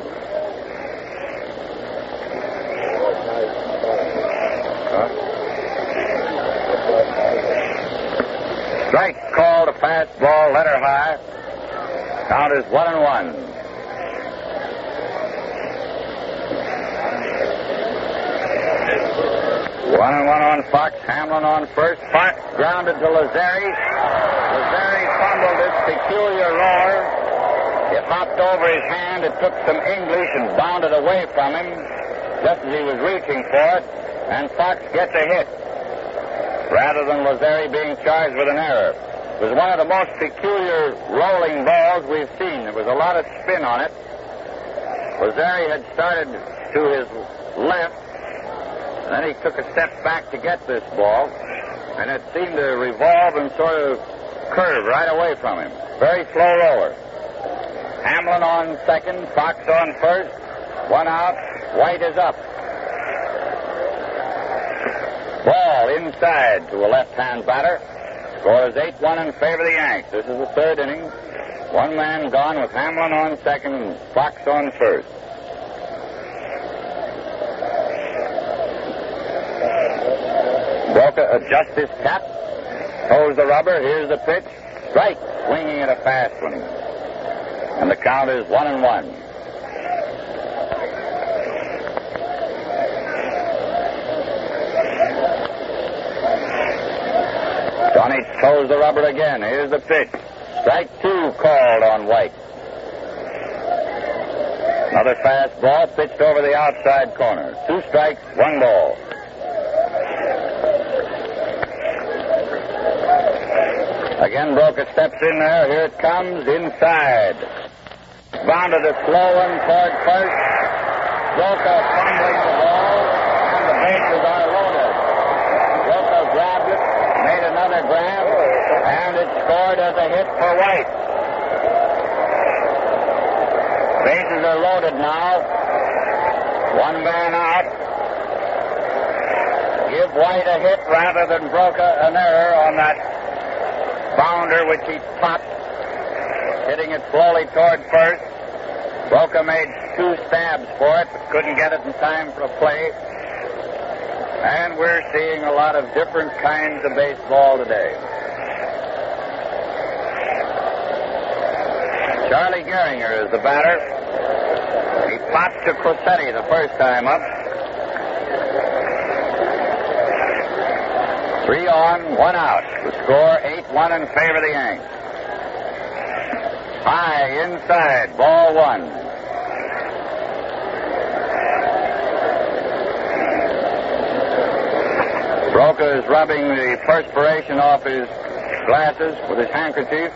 Strike called, a fastball, letter high. Count is one and one. One and one on Fox. Hamlin on first. Fox grounded to Lazzeri. Lazzeri fumbled his peculiar roar. It hopped over his hand. It took some English and bounded away from him just as he was reaching for it. And Fox gets a hit rather than Lazzeri being charged with an error. It was one of the most peculiar rolling balls we've seen. There was a lot of spin on it. Lazzeri had started to his left, and then he took a step back to get this ball, and it seemed to revolve and sort of curve right away from him. Very slow roller. Hamlin on second, Fox on first. One out, White is up. Ball inside to a left-hand batter. Score is eight one in favor of the Yanks. This is the third inning. One man gone with Hamlin on second, Fox on first. Broca adjusts his cap, toes the rubber. Here's the pitch. Strike, swinging at a fast one. And the count is one and one. Johnny toes the rubber again. Here's the pitch. Strike two called on White. Another fastball pitched over the outside corner. Two strikes, one ball. Again, Broca steps in there. Here it comes inside. Bounded a slow one toward first. Broca fumbling the ball, and the bases are loaded. Broca grabbed it, made another grab, and it scored as a hit for White. Bases are loaded now. One man out. Give White a hit rather than Broca an error on that bounder which he popped, hitting it slowly toward first. Broca made two stabs for it, but couldn't get it in time for a play. And we're seeing a lot of different kinds of baseball today. Charlie Gehringer is the batter. He popped to Crosetti the first time up. Three on, one out. The score eight one in favor of the Yanks. High inside, ball one. Broca is rubbing the perspiration off his glasses with his handkerchief.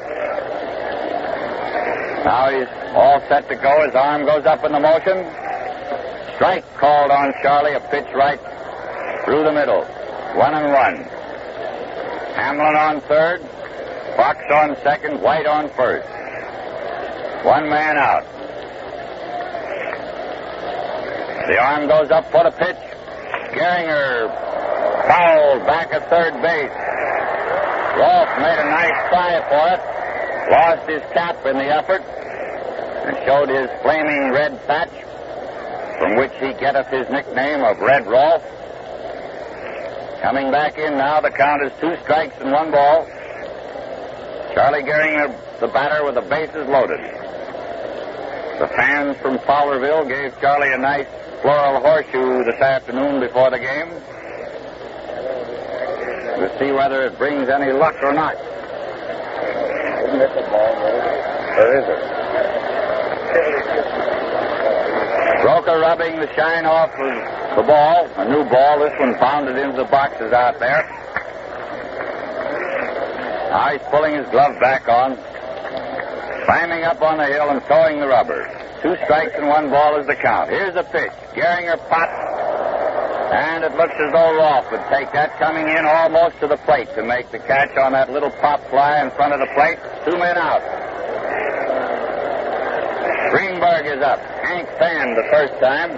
Now he's all set to go. His arm goes up in the motion. Strike called on Charlie, a pitch right through the middle. One and one. Hamlin on third, Fox on second, White on first. One man out. The arm goes up for the pitch. Gehringer fouled back at third base. Rolfe made a nice try for it. Lost his cap in the effort. and showed his flaming red patch, from which he getteth his nickname of Red Rolf. Coming back in now, the count is two strikes and one ball. Charlie Gehringer, the batter, with the bases loaded. The fans from Fowlerville gave Charlie a nice floral horseshoe this afternoon before the game. We'll see whether it brings any luck or not. Isn't it the ball, or is it? Broca rubbing the shine off of the ball, a new ball. This one pounded into the boxes out there. Now he's pulling his glove back on, climbing up on the hill and towing the rubber. Two strikes and one ball is the count. Here's the pitch. Gehringer pots, and it looks as though Rolf would take that, coming in almost to the plate to make the catch on that little pop fly in front of the plate. Two men out. Greenberg is up. Hank fanned the first time.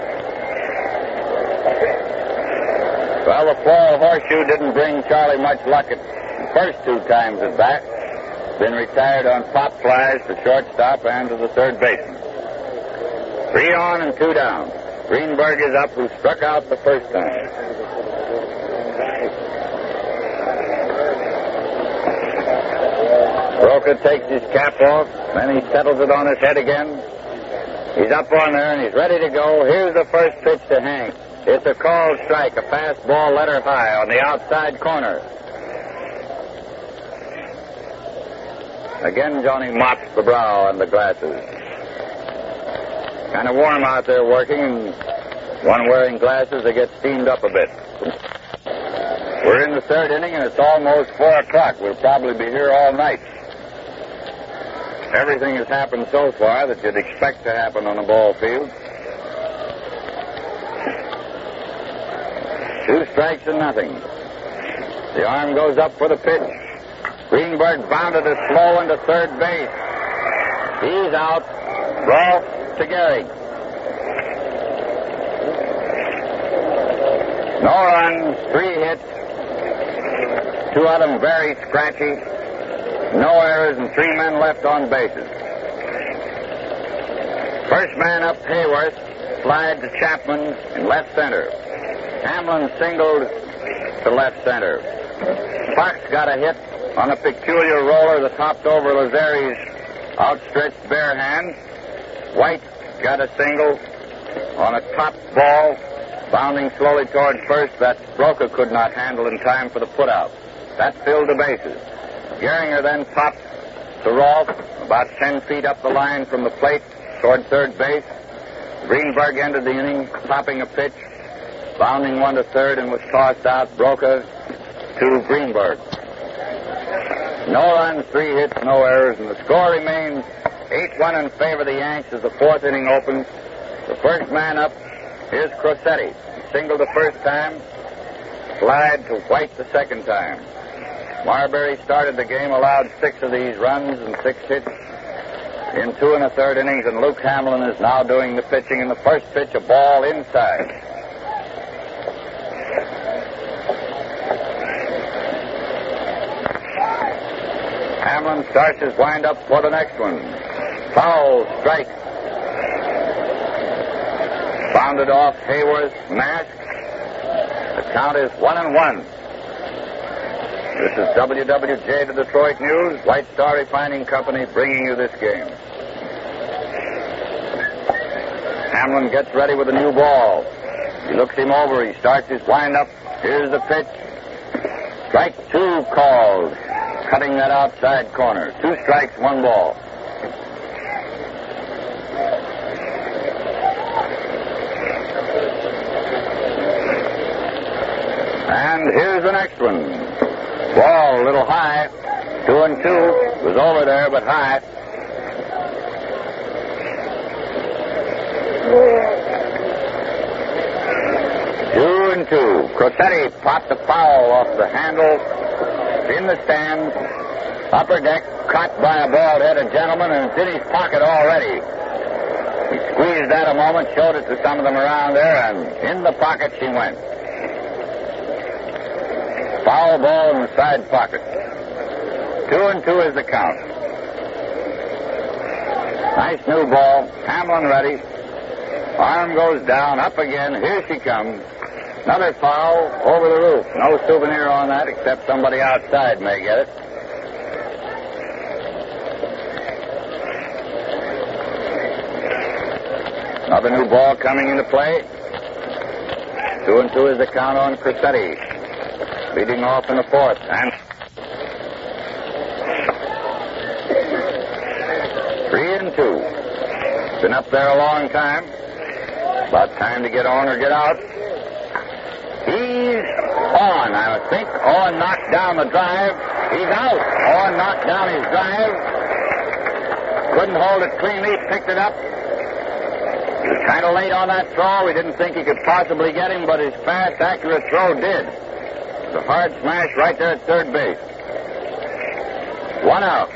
Well, the floral horseshoe didn't bring Charlie much luck at the first two times at bat. Been retired on pop flies to shortstop and to the third baseman. Three on and two down. Greenberg is up, who struck out the first time. Broca takes his cap off, then he settles it on his head again. He's up on there and he's ready to go. Here's the first pitch to Hank. It's a called strike, a fastball letter high on the outside corner. Again, Johnny mops the brow and the glasses. Kind of warm out there working, and one wearing glasses, they get steamed up a bit. We're in the third inning, and it's almost four o'clock. We'll probably be here all night. Everything has happened so far that you'd expect to happen on a ball field. Two strikes and nothing. The arm goes up for the pitch. Greenberg bounded it slow into third base. He's out. Rolf to Gehrig. No runs, three hits. Two of them very scratchy. No errors and three men left on bases. First man up, Hayworth, flied to Chapman in left center. Hamlin singled to left center. Fox got a hit on a peculiar roller that hopped over Lazari's outstretched bare hand. White got a single on a top ball, bounding slowly toward first, that Broca could not handle in time for the putout. That filled the bases. Gehringer then popped to Rolf about ten feet up the line from the plate toward third base. Greenberg ended the inning popping a pitch, bounding one to third, and was tossed out. Broca to Greenberg. No runs, three hits, no errors, and the score remains eight one in favor of the Yanks as the fourth inning opens. The first man up is Crosetti. Singled the first time, flied to White the second time. Marbury started the game, allowed six of these runs and six hits in two and a third innings, and Luke Hamlin is now doing the pitching. In the first pitch, a ball inside. Hamlin starts his windup for the next one. Foul strike. Bounded off Hayworth's mask. The count is one and one. This is W W J, the Detroit News, White Star Refining Company, bringing you this game. Hamlin gets ready with a new ball. He looks him over. He starts his windup. Here's the pitch. Strike two called, cutting that outside corner. Two strikes, one ball. And here's the next one. Ball a little high. Two and two. It was over there, but high. Two and two. Crosetti popped the foul off the handle in the stands. Upper deck, caught by a bald-headed gentleman, and it's in his pocket already. He squeezed that a moment, showed it to some of them around there, and in the pocket she went. Foul ball in the side pocket. Two and two is the count. Nice new ball. Hamlin ready. Arm goes down, up again. Here she comes. Another foul over the roof. No souvenir on that except somebody outside may get it. Another new ball coming into play. Two and two is the count on Crosetti. Leading off in the fourth. And three and two. Been up there a long time. About time to get on or get out. He's on, I think. Owen knocked down the drive. He's out. Owen knocked down his drive. Couldn't hold it cleanly. Picked it up. He was kind of late on that throw. We didn't think he could possibly get him, but his fast, accurate throw did. It was a hard smash right there at third base. One out.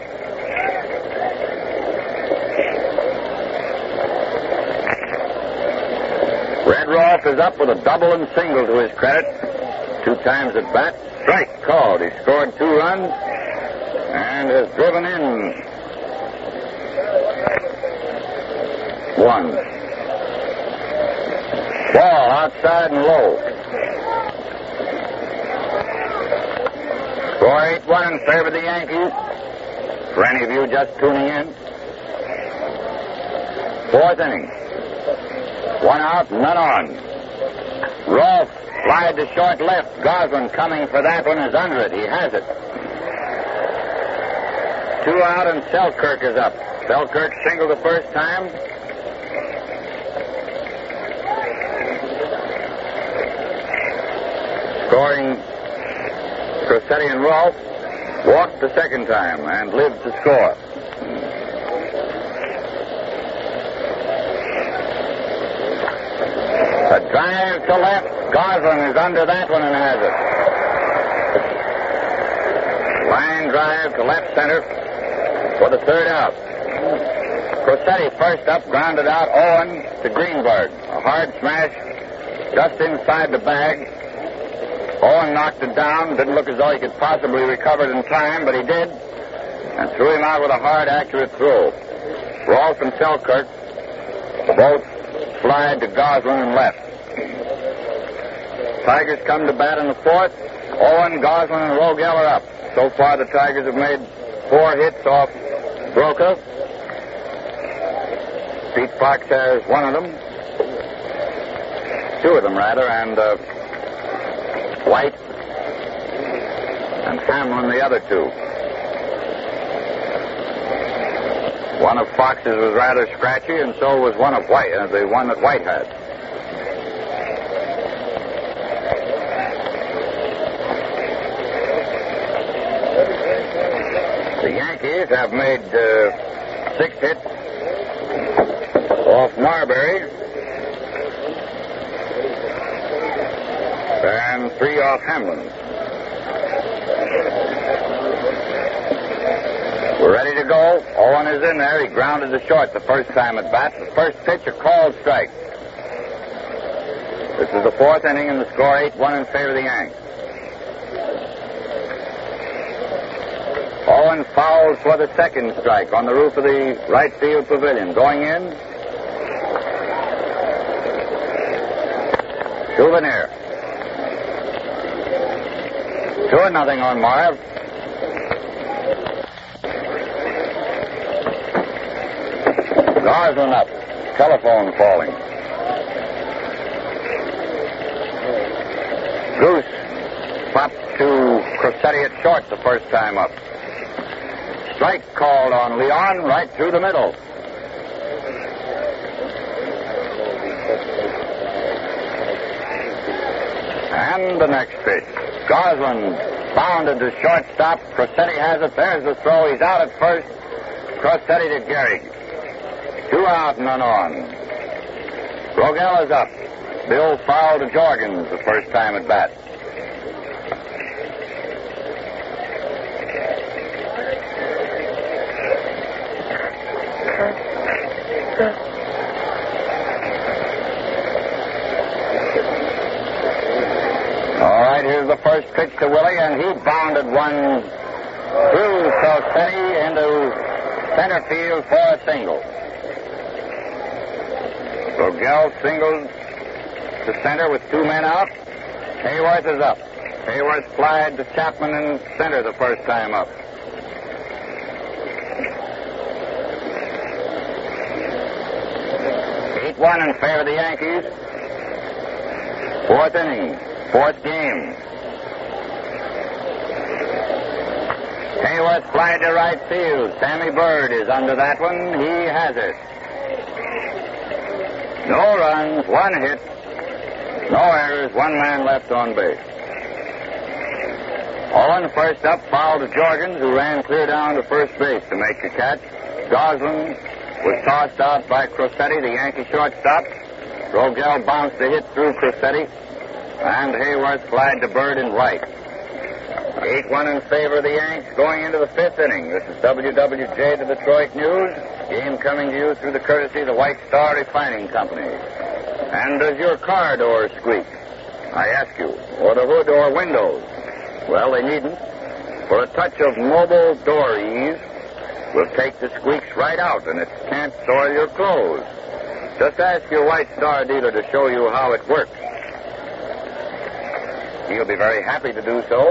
Red Rolfe is up with a double and single to his credit. Two times at bat. Strike called. He scored two runs and has driven in one. Ball outside and low. Score eight one in favor of the Yankees. For any of you just tuning in. Fourth inning. One out, none on. Rolfe flied to short left. Goslin coming for that one is under it. He has it. Two out and Selkirk is up. Selkirk singled the first time. Scoring Crosetti and Rolfe. Walked the second time and lived to score. A drive to left. Goslin is under that one and has it. Line drive to left center for the third out. Crosetti first up, grounded out. Owen to Greenberg. A hard smash just inside the bag. Owen knocked it down. Didn't look as though he could possibly recover it in time, but he did. And threw him out with a hard, accurate throw. Rolfe and Selkirk both flied to Goslin and left. Tigers come to bat in the fourth. Owen, Goslin, and Rogel are up. So far, the Tigers have made four hits off Broca. Pete Fox has one of them. Two of them, rather, and uh, White and Hamlin the other two. One of Fox's was rather scratchy, and so was one of White, uh, the one that White had. The Yankees have made uh, six hits off Marbury and three off Hamlin. We're ready to go. Owen is in there. He grounded to short the first time at bat. The first pitch, a called strike. This is the fourth inning, and the score eight one in favor of the Yanks. Owen fouls for the second strike on the roof of the right field pavilion. Going in. Souvenir. Two and nothing on Marv. Goslin up. Telephone falling. Goose popped to Crosetti at short the first time up. Strike called on Leon right through the middle. And the next pitch. Goslin bounded to shortstop. Crosetti has it. There's the throw. He's out at first. Crosetti to Gehrig. Two out and none on. Rogel is up. Bill fouled to Jorgens the first time at bat. All right, here's the first pitch to Willie, and he bounded one through Crosetti into center field for a single. Rogel singled to center with two men out. Hayworth is up. Hayworth flied to Chapman in center the first time up. eight one in favor of the Yankees. Fourth inning, fourth game. Hayworth flied to right field. Sammy Bird is under that one. He has it. No runs, one hit, no errors, one man left on base. Owen first up fouled to Jorgens, who ran clear down to first base to make the catch. Goslin was tossed out by Crosetti, the Yankee shortstop. Rogel bounced a hit through Crosetti, and Hayworth flied to Bird in right. eight one in favor of the Yanks going into the fifth inning. This is W W J, the Detroit News. Game coming to you through the courtesy of the White Star Refining Company. And does your car door squeak? I ask you. Or the hood or windows? Well, they needn't. For a touch of mobile door ease will take the squeaks right out, and it can't soil your clothes. Just ask your White Star dealer to show you how it works. He'll be very happy to do so.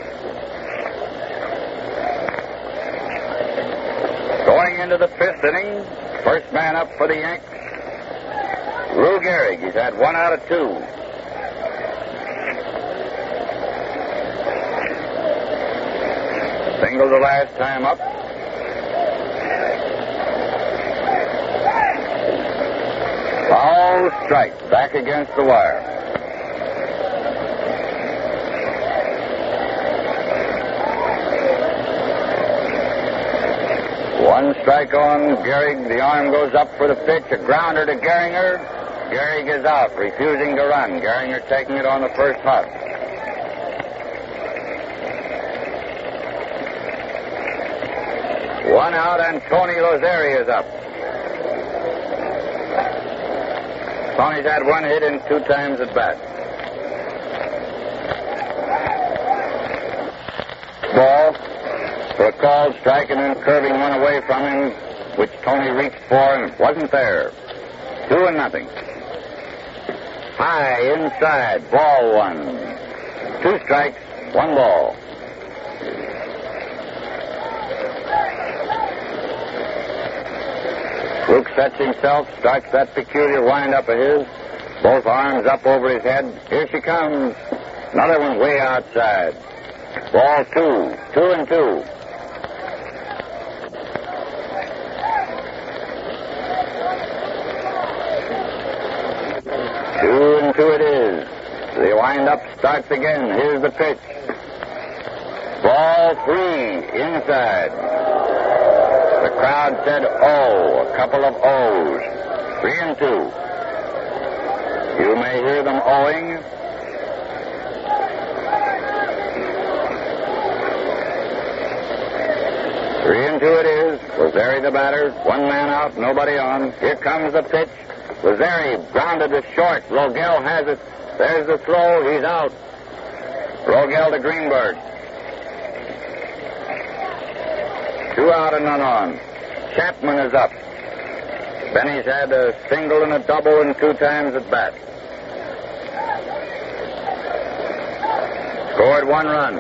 Going into the fifth inning, first man up for the Yanks, Lou Gehrig. He's had one out of two. Single the last time up. Foul strike back against the wire. One strike on Gehrig. The arm goes up for the pitch. A grounder to Gehringer. Gehrig is out, refusing to run. Gehringer taking it on the first hop. One out, and Tony Lozeri is up. Tony's had one hit in two times at bat. Ball. For a called strike and then curving one away from him, which Tony reached for and it wasn't there. Two and nothing. High inside, ball one. Two strikes, one ball. Luke sets himself, starts that peculiar wind-up of his. Both arms up over his head. Here she comes. Another one way outside. Ball two. Two and two. Two and two it is. The wind-up starts again. Here's the pitch. Ball three, inside. The crowd said oh, a couple of O's. Three and two. You may hear them ohing. Three and two it is. Lozeri the batter. One man out, nobody on. Here comes the pitch. Lozeri grounded to short. Rogel has it. There's the throw. He's out. Rogel to Greenberg. Two out and none on. Chapman is up. Benny's had a single and a double and two times at bat. Scored one run.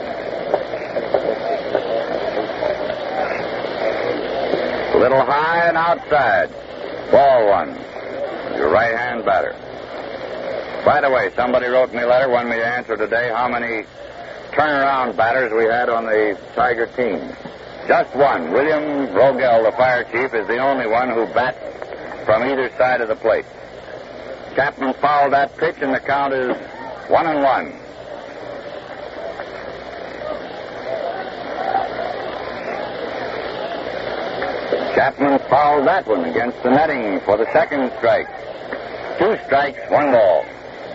A little high and outside. Ball one. Your right-hand batter. By the way, somebody wrote me a letter, wanted me to answer today how many turnaround batters we had on the Tiger team. Just one. William Rogel, the fire chief, is the only one who bats from either side of the plate. Chapman fouled that pitch, and the count is one and one. Chapman fouled that one against the netting for the second strike. Two strikes, one ball.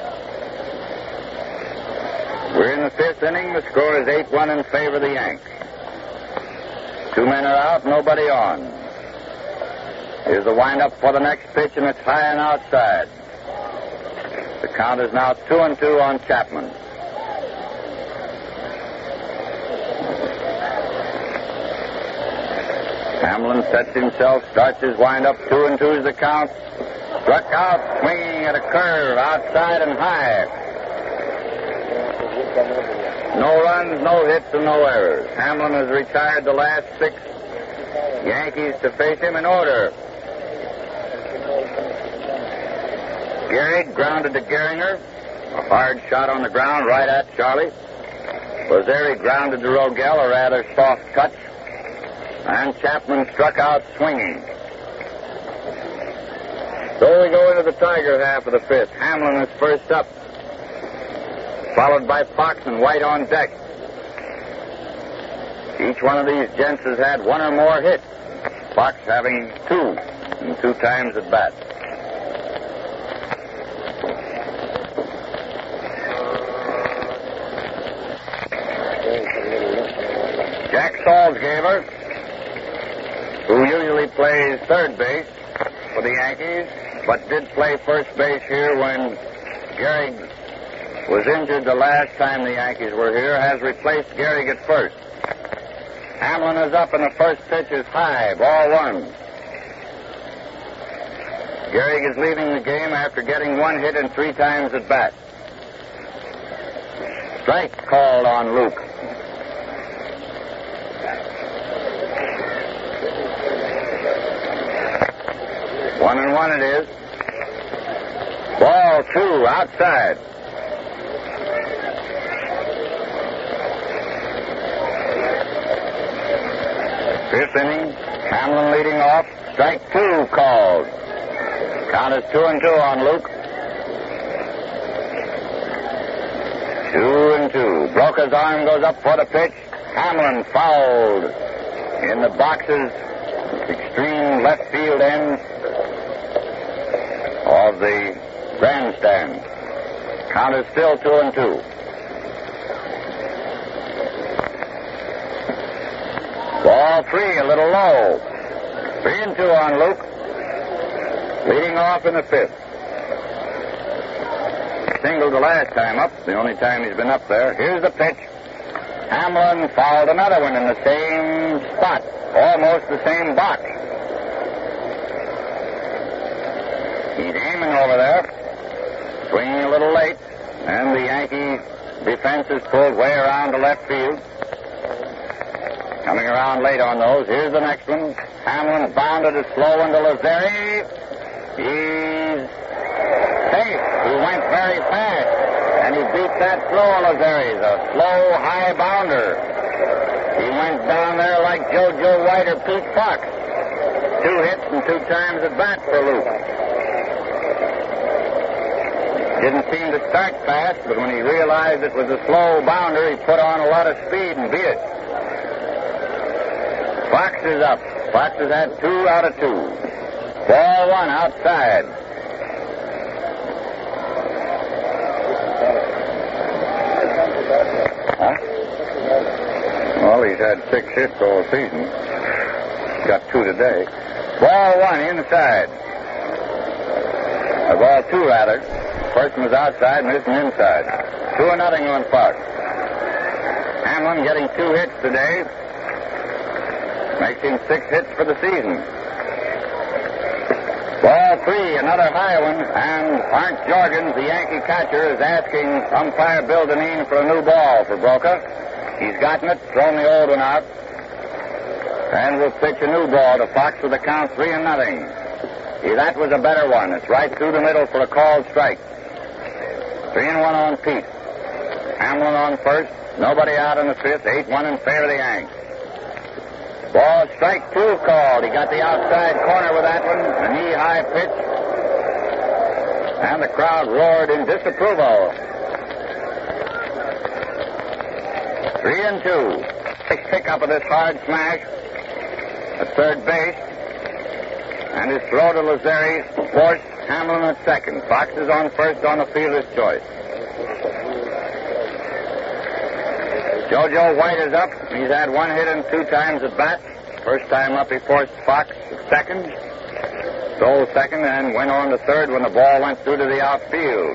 We're in the fifth inning. The score is eight one in favor of the Yanks. Two men are out, nobody on. Here's the windup for the next pitch, and it's high and outside. The count is now two and two on Chapman. Hamlin sets himself, starts his windup. Two and two is the count. Struck out, swinging at a curve, outside and high. No runs, no hits, and no errors. Hamlin has retired the last six Yankees to face him in order. Gehrig grounded to Gehringer. A hard shot on the ground right at Charlie. Lazzeri grounded to Rogel, a rather soft touch. And Chapman struck out swinging. So we go into the Tiger half of the fifth. Hamlin is first up, followed by Fox and White on deck. Each one of these gents has had one or more hits. Fox having two, and two times at bat. Jack Salzgaber, who usually plays third base for the Yankees, but did play first base here when Gehrig was injured the last time the Yankees were here, has replaced Gehrig at first. Hamlin is up, and the first pitch is high, ball one. Gehrig is leaving the game after getting one hit and three times at bat. Strike called on Luke. One and one it is. Ball two, outside. Fifth inning, Hamlin leading off. Strike two called. Count is two and two on Luke. Two and two. Broca's arm goes up for the pitch. Hamlin fouled in the boxes, extreme left field end of the grandstand. Count is still two and two. Ball three, a little low. Three and two on Luke. Leading off in the fifth. Singled the last time up, the only time he's been up there. Here's the pitch. Hamlin fouled another one in the same spot, almost the same box. He's aiming over there, swinging a little late, and the Yankee defense is pulled way around to left field. Coming around late on those. Here's the next one. Hamlin bounded a slow one to Lazzeri. He's safe. He went very fast, and he beat that slow Lazzeri, the slow, high bounder. He went down there like JoJo White or Pete Fox. Two hits and two times at bat for Luke. Didn't seem to start fast, but when he realized it was a slow bounder, he put on a lot of speed and beat it. Fox is up. Fox has had two out of two. Ball one outside. Huh? Well, he's had six hits all season. Got two today. Ball one inside. Or ball two, rather. First one was outside and this one inside. Two and nothing on Fox. Hamlin getting two hits today. Makes him six hits for the season. Ball three, another high one, and Arndt Jorgens, the Yankee catcher, is asking umpire Bill Dineen for a new ball for Broca. He's gotten it, thrown the old one out, and will pitch a new ball to Fox with a count three and nothing. See, that was a better one. It's right through the middle for a called strike. Three and one on Pete. Hamlin on first. Nobody out in the fifth. Eight one in favor of the Yanks. Ball strike two called. He got the outside corner with that one. A knee-high pitch. And the crowd roared in disapproval. Three and two. Nice pickup of this hard smash at third base. And his throw to Lazzeri forced Hamlin at second. Fox is on first on the fielder's choice. JoJo White is up. He's had one hit and two times at bat. First time up, he forced Fox at second. Stole second and went on to third when the ball went through to the outfield.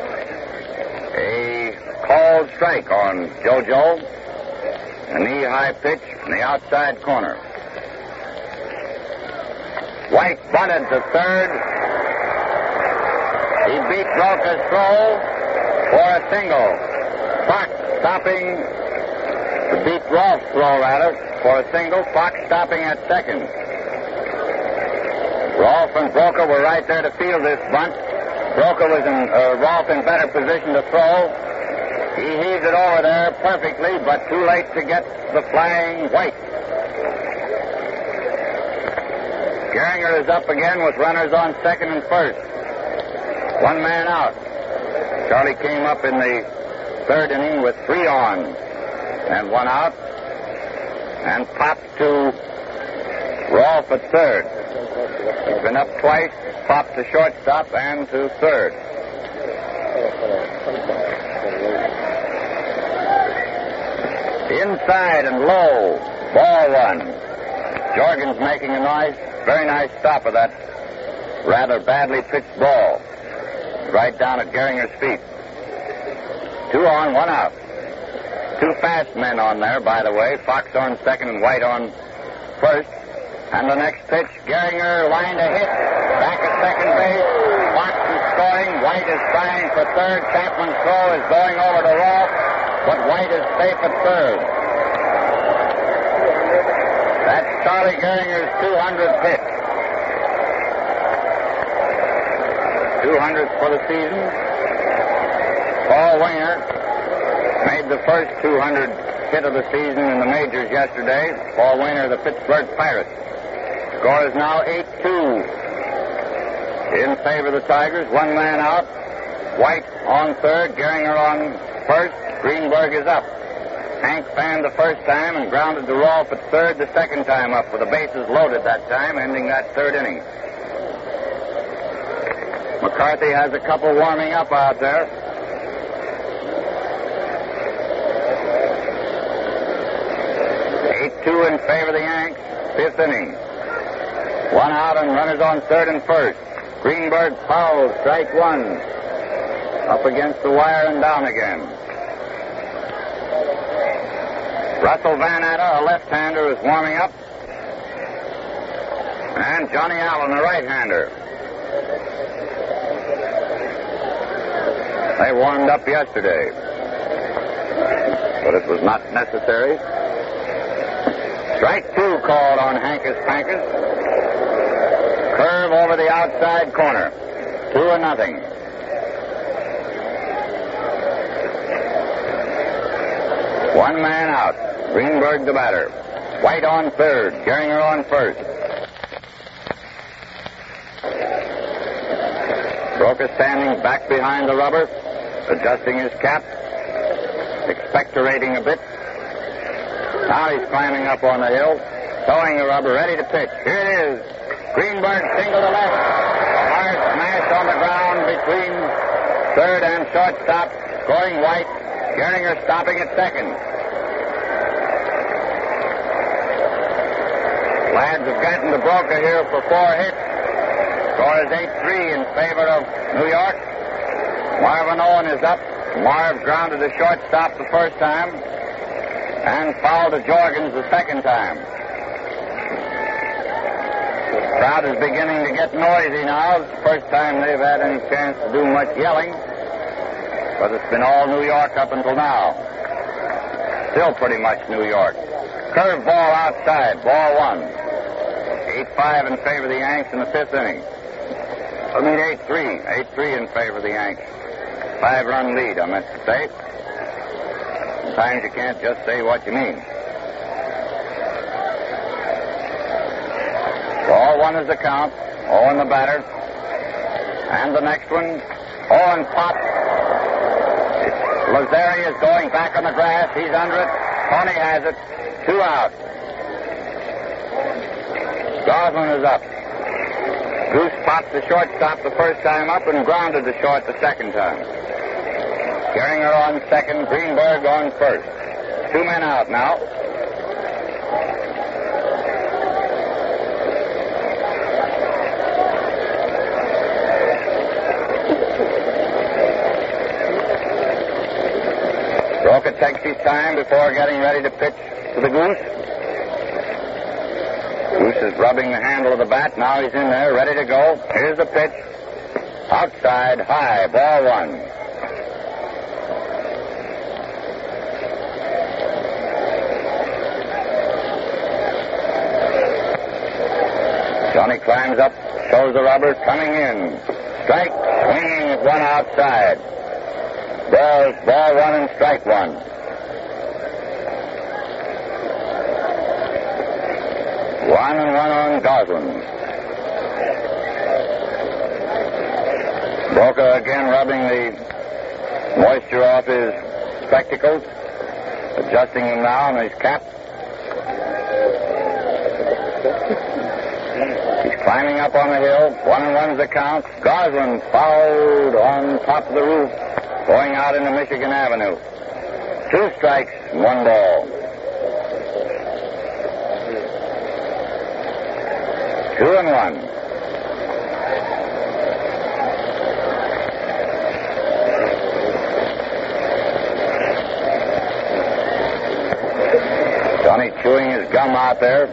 A called strike on JoJo. A knee-high pitch from the outside corner. White bunted to third. He beat Broca's throw for a single. Fox stopping, to beat Rolf's throw, rather, for a single. Fox stopping at second. Rolf and Broca were right there to field this bunt. Broca was in, uh, Rolf in better position to throw. He heaved it over there perfectly, but too late to get the flying White. Gehringer is up again with runners on second and first. One man out. Charlie came up in the third inning with three on and one out, and popped to Rolf at third. He's been up twice, popped to shortstop and to third. Inside and low, ball one. Jorgens making a nice, very nice stop of that rather badly pitched ball. Right down at Gehringer's feet. Two on, one out. Two fast men on there, by the way. Fox on second and White on first. And the next pitch, Gehringer lined a hit. Back at second base. Fox is scoring. White is trying for third. Chapman's throw is going over to Rolf, but White is safe at third. That's Charlie Gehringer's two hundredth hit. two hundredth for the season. Paul Wainer made the first two hundred hit of the season in the majors yesterday. Paul Wainer, the Pittsburgh Pirates. Score is now eight two in favor of the Tigers. One man out. White on third. Gehringer on first. Greenberg is up. Hank fanned the first time and grounded to Rolf at third the second time up with the bases loaded that time, ending that third inning. McCarthy has a couple warming up out there. eight two in favor of the Yanks. Fifth inning. One out and runners on third and first. Greenberg fouls, strike one. Up against the wire and down again. Russell Van Atta, a left-hander, is warming up. And Johnny Allen, a right-hander. They warmed up yesterday, but it was not necessary. Strike two called on Hankus Pankus. Curve over the outside corner. Two and nothing. One man out. Greenberg the batter. White on third. Gehringer on first. Broca standing back behind the rubber, adjusting his cap, expectorating a bit. Now he's climbing up on the hill, towing the rubber, ready to pitch. Here it is. Greenberg single to left. A hard smash on the ground between third and shortstop. Scoring White. Gehringer stopping at second. Lads have gotten to Broca here for four hits. Score is eight three in favor of New York. Marvin Owen is up. Marv grounded to shortstop the first time and fouled to Jorgens the second time. The crowd is beginning to get noisy now. It's the first time they've had any chance to do much yelling, but it's been all New York up until now. Still pretty much New York. Curve ball outside, ball one. eight five in favor of the Yanks in the fifth inning. I mean eight three. eight three in favor of the Yanks. Five-run lead, I meant to say. Sometimes you can't just say what you mean. Ball one is the count. Owen the batter. And the next one, Owen pops. Lazzeri is going back on the grass. He's under it. Tony has it. Two out. Goslin is up. Goose popped the shortstop the first time up and grounded the short the second time. Gehringer on second, Greenberg on first. Two men out now. Broca takes his time before getting ready to pitch to the Goose. Goose is rubbing the handle of the bat. Now he's in there, ready to go. Here's the pitch. Outside, high, ball one. Johnny climbs up, shows the rubber, coming in. Strike, swinging at one outside. Ball, ball one and strike one. One and one on Goslin. Broca again rubbing the moisture off his spectacles, adjusting them now on his cap. He's climbing up on the hill. One and one's the count. Goslin fouled on top of the roof, going out into Michigan Avenue. Two strikes and one ball. Two and one. Johnny chewing his gum out there.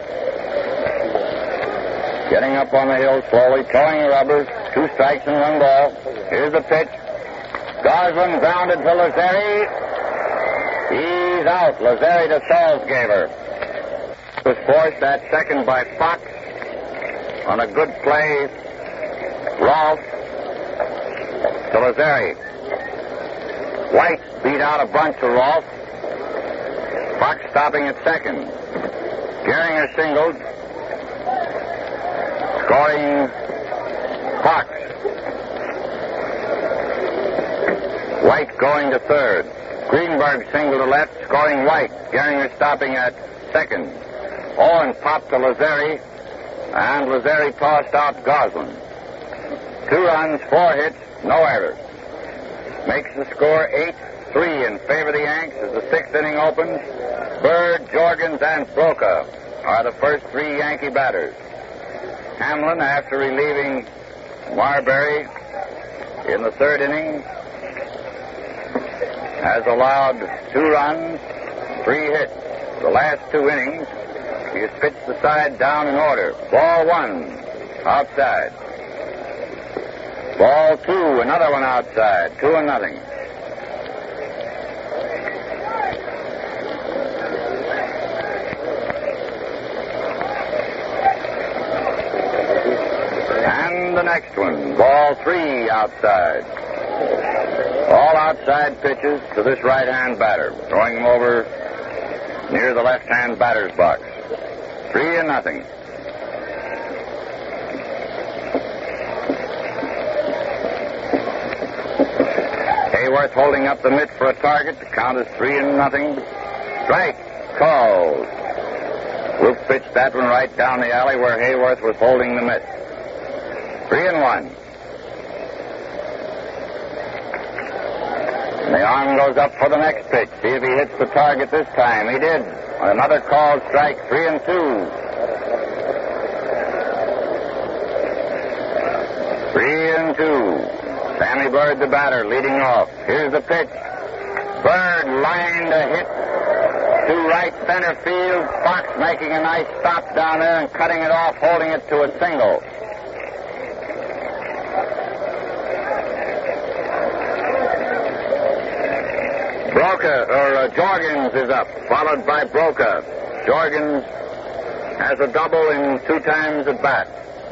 Getting up on the hill slowly, towing the rubbers. Two strikes and one ball. Here's the pitch. Goslin grounded to Lazzeri. He's out. Lazzeri to Salzgeber. Was forced at second by Fox on a good play. Rolfe to Lazzeri. White beat out a bunch to Rolfe. Fox stopping at second. Gehringer singled. Scoring Fox. White going to third. Greenberg singled to left, scoring White. Gehringer stopping at second. Owen popped to Lazzeri, and Lazzeri tossed out Goslin. Two runs, four hits, no errors. Makes the score eight three in favor of the Yanks as the sixth inning opens. Bird, Jorgens, and Broca are the first three Yankee batters. Hamlin, after relieving Marbury in the third inning, has allowed two runs, three hits. The last two innings, he has pitched the side down in order. Ball one, outside. Ball two, another one outside. Two and nothing. And the next one, ball three, outside. All outside pitches to this right-hand batter, throwing him over near the left-hand batter's box. Three and nothing. Hayworth holding up the mitt for a target. The count is three and nothing. Strike called. Wolf pitched that one right down the alley where Hayworth was holding the mitt. Three and one. And the arm goes up for the next pitch. See if he hits the target this time. He did. On another called strike, three and two. Three and two. Sammy Bird, the batter, leading off. Here's the pitch. Bird lined a hit to right center field. Fox making a nice stop down there and cutting it off, holding it to a single. Broca, or uh, Jorgens is up, followed by Broca. Jorgens has a double in two times at bat.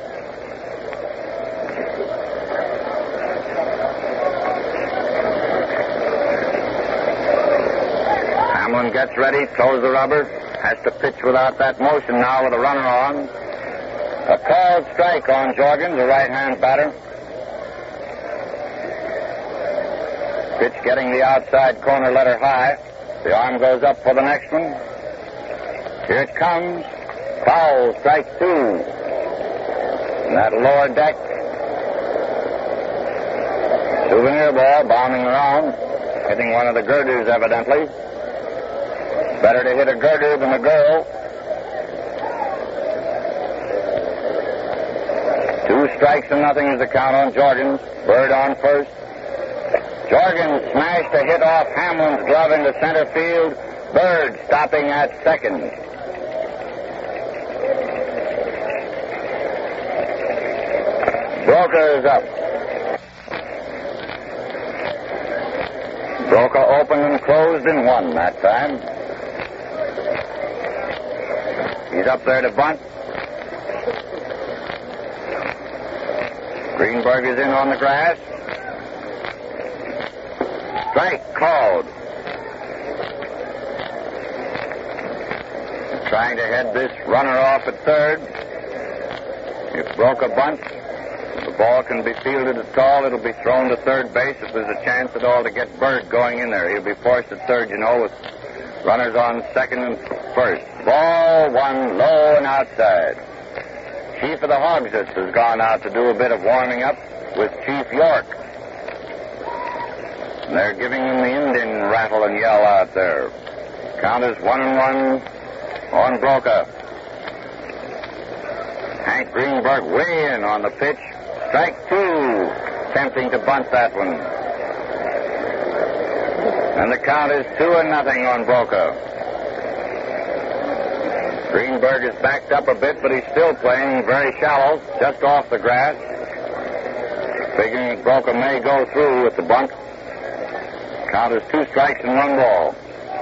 Hamlin gets ready, throws the rubber, has to pitch without that motion now with a runner on. A called strike on Jorgens, a right-hand batter. Pitch getting the outside corner letter high. The arm goes up for the next one. Here it comes. Foul, strike two. And that lower deck. Souvenir ball bounding around, hitting one of the girders evidently. Better to hit a girder than a girl. Two strikes and nothing is the count on Jorgens. Bird on first. Jorgens smashed a hit off Hamlin's glove into center field. Bird stopping at second. Broca is up. Broca opened and closed in one that time. He's up there to bunt. Greenberg is in on the grass. Strike called. Trying to head this runner off at third. If Broca bunts, the ball can be fielded at all. It'll be thrown to third base if there's a chance at all to get Bird going in there. He'll be forced at third, you know, with runners on second and first. Ball one, low and outside. Chief of the Hogsets has gone out to do a bit of warming up with Chief York. And they're giving him the Indian rattle and yell out there. Count is one and one on Broca. Hank Greenberg way in on the pitch. Strike two. Attempting to bunt that one. And the count is two and nothing on Broca. Greenberg is backed up a bit, but he's still playing very shallow, just off the grass. Figuring Broca may go through with the bunt. Count is two strikes and one ball.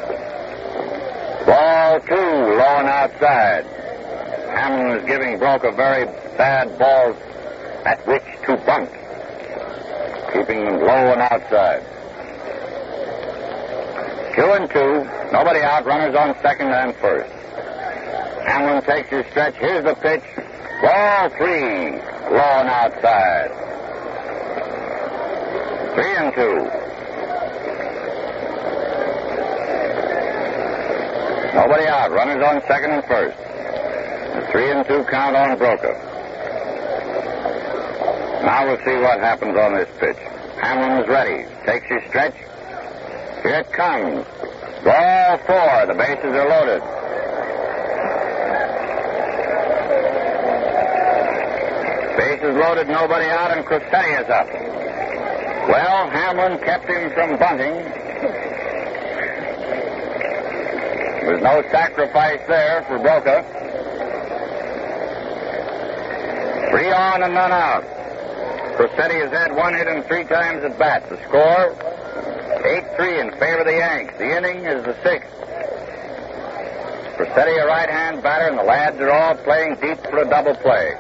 Ball two, low and outside. Hamlin is giving Broca very bad balls at which to bunt, keeping them low and outside. Two and two, nobody out, runners on second and first. Hamlin takes his stretch. Here's the pitch. Ball three, low and outside. Three and two. Nobody out. Runners on second and first. A three and two count on Broca. Now we'll see what happens on this pitch. Hamlin is ready. Takes his stretch. Here it comes. Ball four. The bases are loaded. Bases loaded, nobody out, and Crosetti is up. Well, Hamlin kept him from bunting. There was no sacrifice there for Broca. Three on and none out. Crosetti has had one hit and three times at bat. The score, eight three in favor of the Yanks. The inning is the sixth. Crosetti a right-hand batter, and the lads are all playing deep for a double play.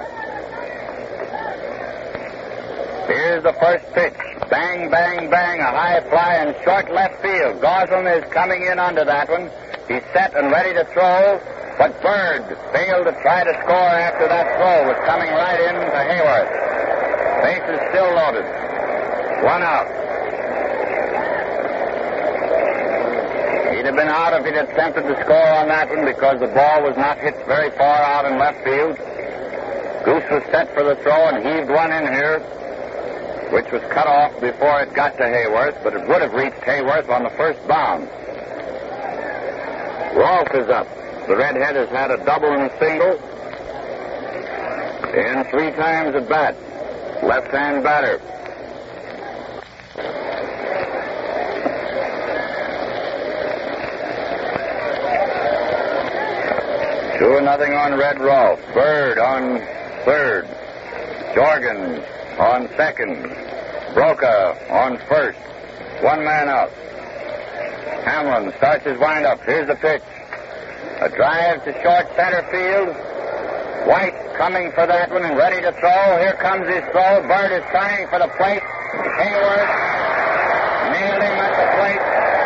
Here's the first pitch. Bang, bang, bang, a high fly in short left field. Goslin is coming in under that one. He's set and ready to throw, but Bird failed to try to score after that throw. Was coming right in to Hayworth. Bases still loaded. One out. He'd have been out if he'd attempted to score on that one because the ball was not hit very far out in left field. Goose was set for the throw and heaved one in here, which was cut off before it got to Hayworth, but it would have reached Hayworth on the first bound. Rolfe is up. The redhead has had a double and a single and three times at bat. Left-hand batter. Two and nothing on Red Rolfe. Bird on third. Jorgens on second. Broca on first. One man out. Hamlin starts his windup. Here's the pitch. A drive to short center field. White coming for that one and ready to throw. Here comes his throw. Bird is trying for the plate. Hayworth nailed him at the plate.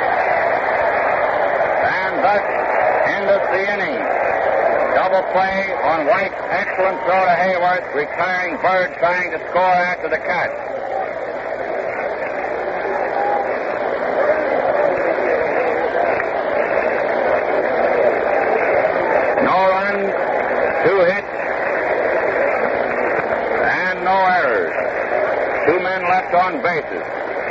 And thus endeth the inning. Double play on White's excellent throw to Hayworth, retiring Bird trying to score after the catch. No runs, two hits, and no errors. Two men left on bases.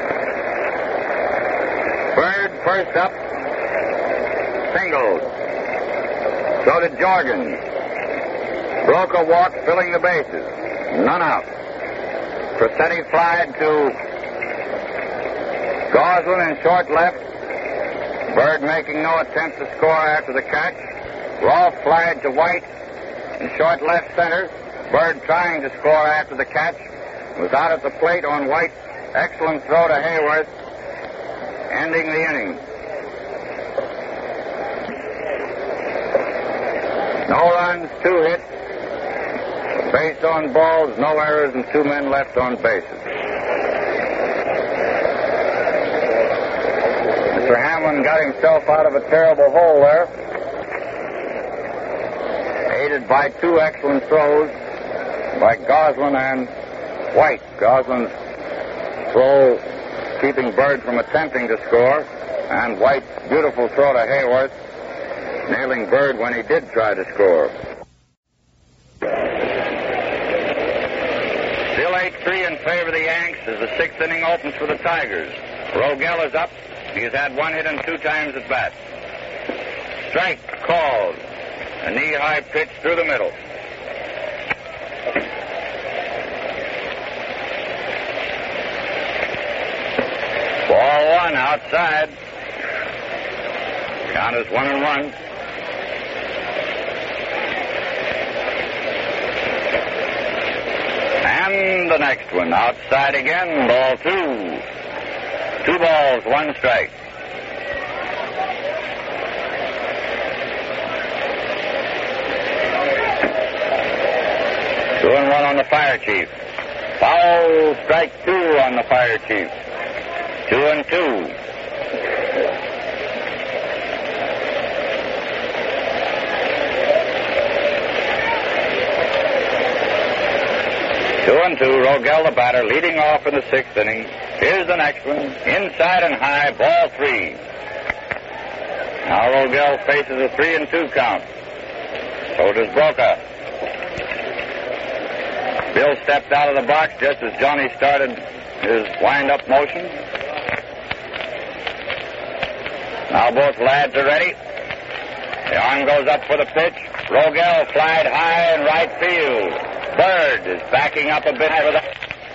Bird first up, singled. So did Jorgens. Broca walked, filling the bases. None out. Crosetti flied to Goslin in short left. Bird making no attempt to score after the catch. Rolfe flied to White in short left center. Bird trying to score after the catch. Was out at the plate on White's excellent throw to Hayworth. ending the inning. No runs, two hits, base on balls, no errors, and two men left on bases. Mister Hamlin got himself out of a terrible hole there, aided by two excellent throws by Goslin and White. Goslin's throw keeping Bird from attempting to score, and White's beautiful throw to Hayworth, nailing Bird when he did try to score. Still eight three in favor of the Yanks as the sixth inning opens for the Tigers. Rogel is up. He's had one hit and two times at bat. Strike called. A knee-high pitch through the middle. Ball one outside. Count is one and one. And the next one outside again. Ball two. Two balls, one strike. Two and one on the Fire Chief. Foul, strike two on the Fire Chief. Two and two. Two and two. Rogel, the batter, leading off in the sixth inning. Here's the next one. Inside and high. Ball three. Now Rogel faces a three and two count. So does Broca. Bill stepped out of the box just as Johnny started his wind-up motion. Now both lads are ready. The arm goes up for the pitch. Rogel flied high in right field. Bird is backing up a bit for the...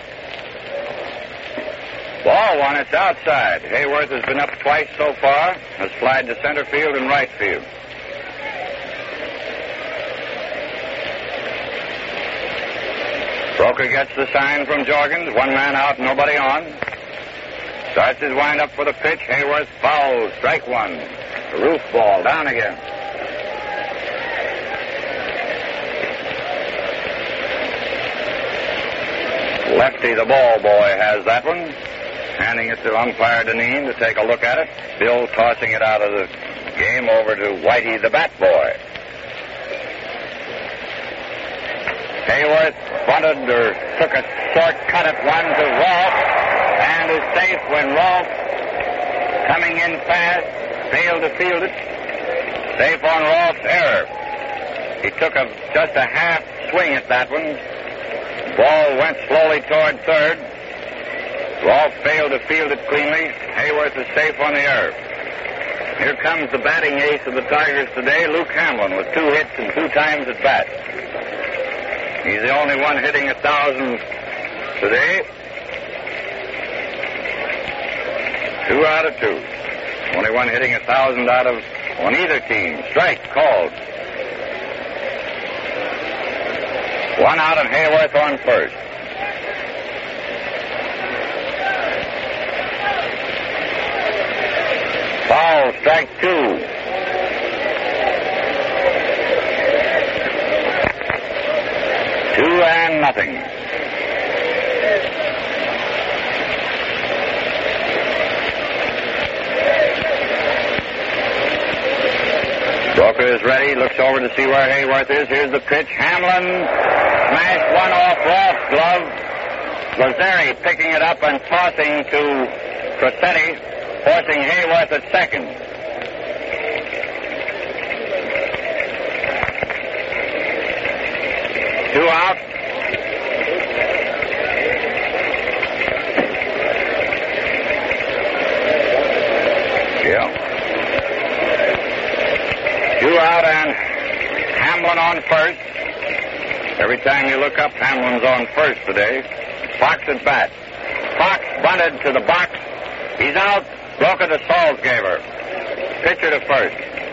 Ball one, it's outside. Hayworth has been up twice so far, has flied to center field and right field. Broca gets the sign from Jorgens. One man out, nobody on. Starts his wind-up for the pitch. Hayworth fouls. Strike one. The roof ball. Down again. Lefty, the ball boy, has that one. Handing it to umpire Deneen to take a look at it. Bill tossing it out of the game over to Whitey, the bat boy. Hayworth bunted or took a short cut at one to Rolfe and is safe when Rolfe, coming in fast, failed to field it. Safe on Rolfe's error. He took a, just a half swing at that one. Ball went slowly toward third. Rolfe failed to field it cleanly. Hayworth is safe on the error. Here comes the batting ace of the Tigers today, Luke Hamlin, with two hits and two times at bat. He's the only one hitting a thousand today. Two out of two. Only one hitting a thousand out of on either team. Strike called. One out and Hayworth on first. Foul, strike two. Two and nothing. Broca is ready, looks over to see where Hayworth is. Here's the pitch. Hamlin smashed one off Rolfe's glove. Lazzeri picking it up and tossing to Crosetti, forcing Hayworth at second. Two out. Yeah. Two out and Hamlin on first. Every time you look up, Hamlin's on first today. Fox at bat. Fox bunted to the box. He's out. Broca to Salzgeber. Pitcher to first.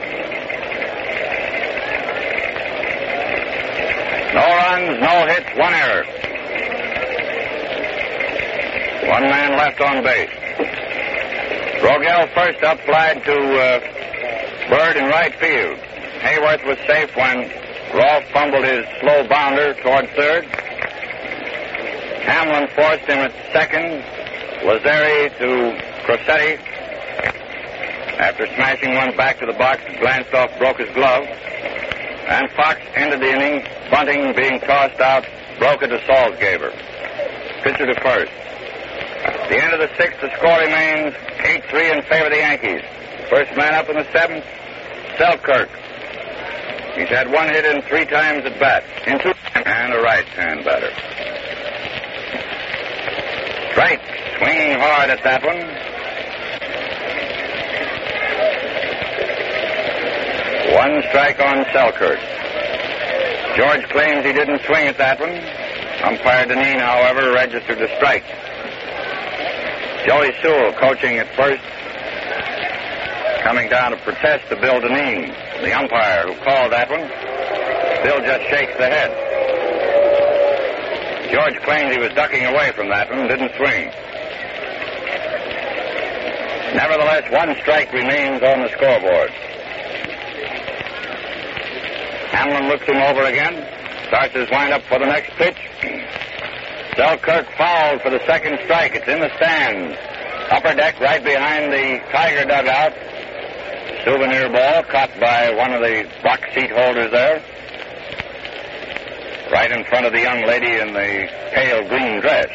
No runs, no hits, one error. One man left on base. Rogel first up flied to uh, Bird in right field. Hayworth was safe when Rolfe fumbled his slow bounder toward third. Hamlin forced him at second. Lazari to Crosetti. After smashing one back to the box, glanced off, broke his glove. And Fox ended the inning, bunting, being tossed out, broke it to Salzgeber. Pitcher to first. At the end of the sixth, the score remains eight three in favor of the Yankees. First man up in the seventh, Selkirk. He's had one hit in three times at bat. In two, and a right-hand batter. Strike, swinging hard at that one. One strike on Selkirk. George claims he didn't swing at that one. Umpire Deneen, however, registered a strike. Joey Sewell coaching at first, coming down to protest to Bill Deneen, the umpire who called that one. Bill just shakes the head. George claims he was ducking away from that one, didn't swing. Nevertheless, one strike remains on the scoreboard. Hamlin looks him over again, starts his windup for the next pitch. Selkirk fouled for the second strike. It's in the stands. Upper deck right behind the Tiger dugout. Souvenir ball caught by one of the box seat holders there. Right in front of the young lady in the pale green dress.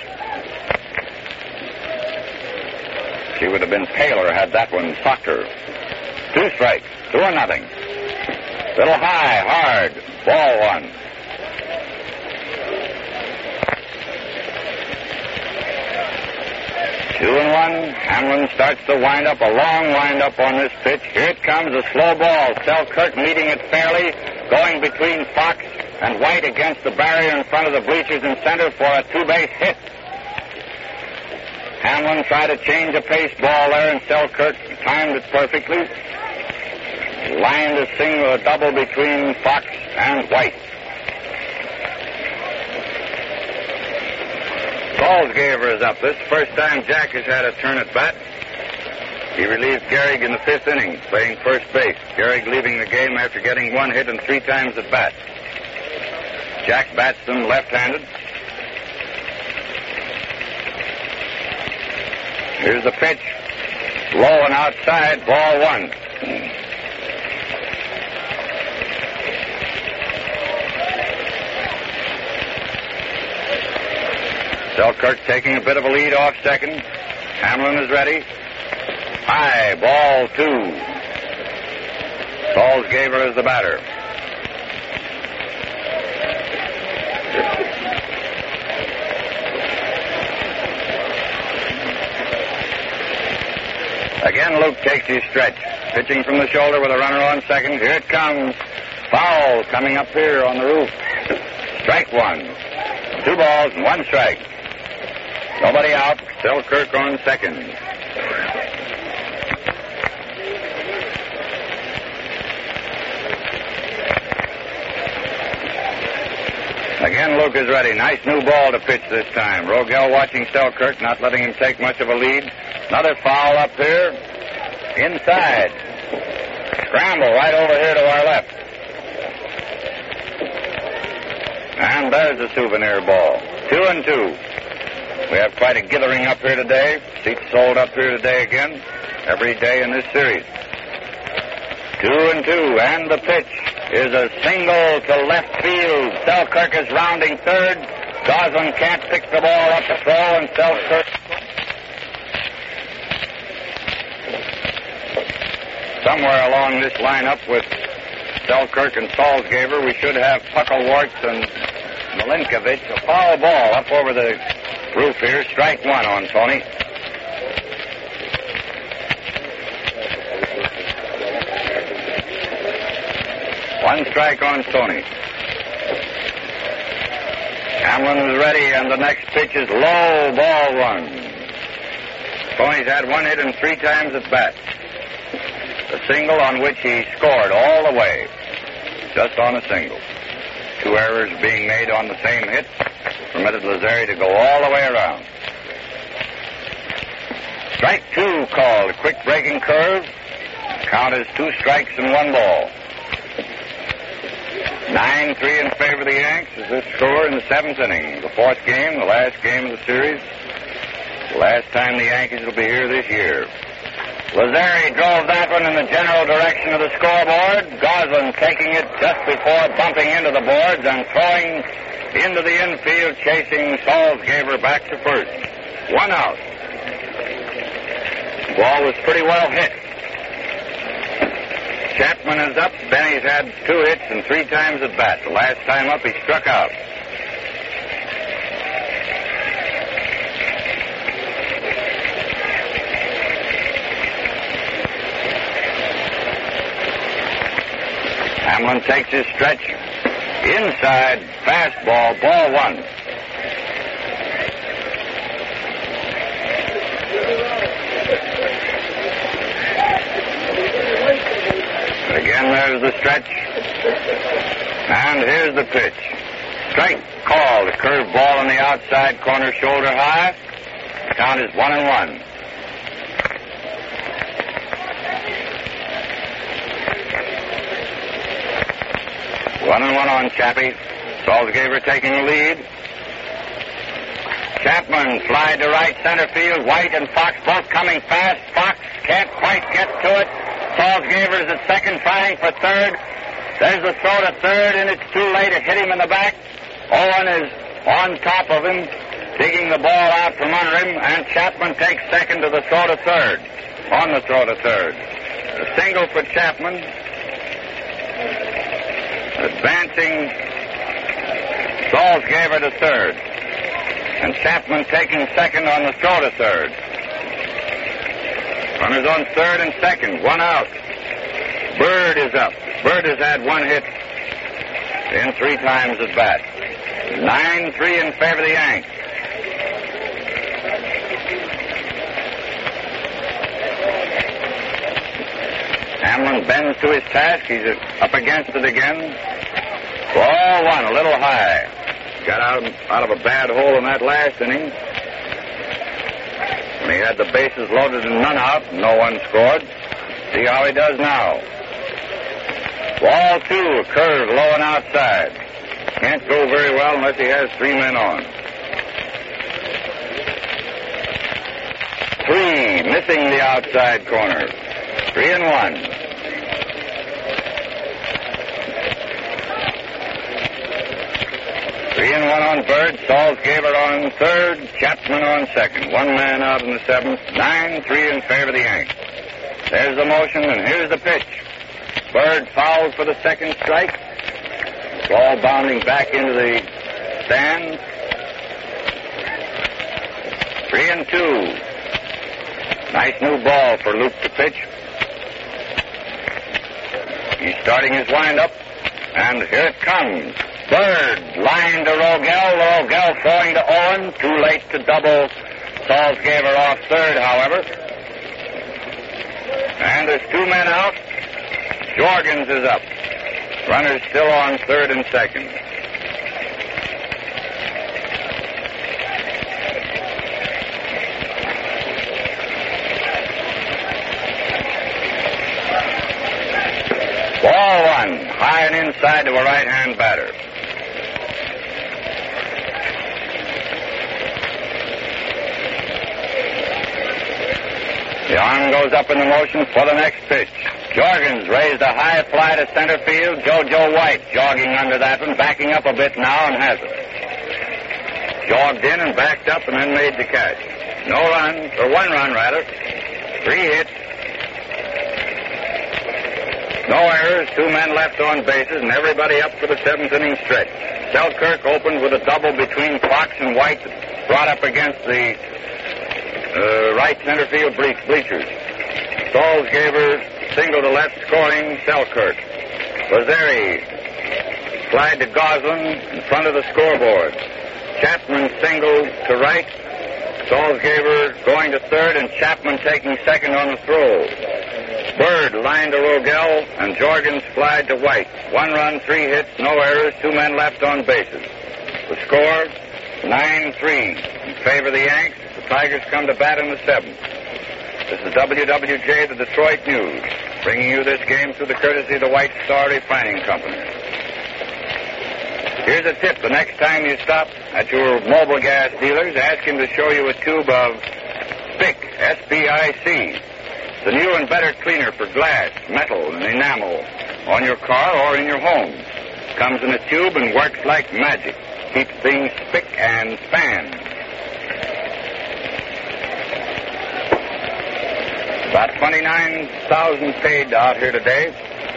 She would have been paler had that one socked her. Two strikes, two or nothing. Little high, hard, ball one. Two and one. Hamlin starts to wind up, a long wind up on this pitch. Here it comes, a slow ball. Selkirk meeting it fairly, going between Fox and White against the barrier in front of the bleachers in center for a two-base hit. Hamlin tried to change a pace ball there, and Selkirk timed it perfectly. Lined a single, a double between Fox and White. Salzgeber is up. This is the first time Jack has had a turn at bat. He relieved Gehrig in the fifth inning, playing first base. Gehrig leaving the game after getting one hit and three times at bat. Jack bats them left-handed. Here's the pitch. Low and outside, ball one. Selkirk taking a bit of a lead off second. Hamlin is ready. High, ball two. Salzgeber is the batter. Again, Luke takes his stretch. Pitching from the shoulder with a runner on second. Here it comes. Foul coming up here on the roof. Strike one. Two balls and one strike. Nobody out. Selkirk on second. Again, Luke is ready. Nice new ball to pitch this time. Rogel watching Selkirk, not letting him take much of a lead. Another foul up here. Inside. Scramble right over here to our left. And there's the souvenir ball. Two and two. We have quite a gathering up here today. Seats sold up here today again. Every day in this series. Two and two. And the pitch is a single to left field. Selkirk is rounding third. Goslin can't pick the ball up to throw, and Selkirk... Somewhere along this lineup with Selkirk and Salzgeber, we should have Pucklewarts and Milinkovic. A foul ball up over the roof here. Strike one on Tony. One strike on Tony. Hamlin is ready, and the next pitch is low, ball one. Tony's had one hit and three times at bat. A single on which he scored all the way. Just on a single. Two errors being made on the same hit permitted Lazari to go all the way around. Strike two called. A quick breaking curve. Count is two strikes and one ball. nine three in favor of the Yanks is the score in the seventh inning. The fourth game, the last game of the series. The last time the Yankees will be here this year. Lazari drove that one in the general direction of the scoreboard. Goslin taking it just before bumping into the boards and throwing into the infield, chasing Salzgeber back to first. One out. The ball was pretty well hit. Chapman is up. Benny's had two hits and three times at bat. The last time up, he struck out. Hamlin takes his stretch. Inside, fastball, ball one. Again, there's the stretch. And here's the pitch. Strike called. A curved ball on the outside corner, shoulder high. The count is one and one. One and one on Chappie. Salzgeber taking the lead. Chapman fly to right center field. White and Fox both coming fast. Fox can't quite get to it. Salzgeber's at second, trying for third. There's the throw to third, and it's too late. It hit him in the back. Owen is on top of him, digging the ball out from under him, and Chapman takes second to the throw to third. On the throw to third. A single for Chapman. Advancing Salzgeber to third. And Chapman taking second on the throw to third. Runners on third and second. One out. Bird is up. Bird has had one hit in three times at bat. nine three in favor of the Yanks. Hamlin bends to his task. He's up against it again. Ball one, a little high. Got out of, out of a bad hole in that last inning. When he had the bases loaded and none out, no one scored. See how he does now. Ball two, a curve low and outside. Can't go very well unless he has three men on. Three, missing the outside corner. Three and one. Three and one on Bird. Salzgeber on third. Chapman on second. One man out in the seventh. Nine three in favor of the Yanks. There's the motion, and here's the pitch. Bird fouls for the second strike. Ball bounding back into the stand. Three and two. Nice new ball for Luke to pitch. He's starting his windup, and here it comes. Bird, line to Rogel. Rogel throwing to Owen. Too late to double Salzgeber off third, however. And there's two men out. Jorgens is up. Runners still on third and second. Ball one, high and inside to a right-hand batter. The arm goes up in the motion for the next pitch. Jorgens raised a high fly to center field. JoJo White jogging under that one, backing up a bit now and has it. Jogged in and backed up and then made the catch. No runs, or one run rather. Three hits. No errors, two men left on bases, and everybody up for the seventh inning stretch. Selkirk opened with a double between Fox and White, brought up against the uh, right center field ble- bleachers. Salzgeber single to left, scoring Selkirk. Lazari slide to Goslin in front of the scoreboard. Chapman single to right. Salzgeber going to third, and Chapman taking second on the throw. Bird line to Rogel, and Jorgens flied to White. One run, three hits, no errors, two men left on bases. The score, nine three in favor of the Yanks. The Tigers come to bat in the seventh. This is W W J, the Detroit News, bringing you this game through the courtesy of the White Star Refining Company. Here's a tip. The next time you stop at your mobile gas dealers, ask him to show you a tube of Spic, S P I C. It's a new and better cleaner for glass, metal, and enamel on your car or in your home. Comes in a tube and works like magic. Keeps things spick and span. About twenty-nine thousand paid out here today,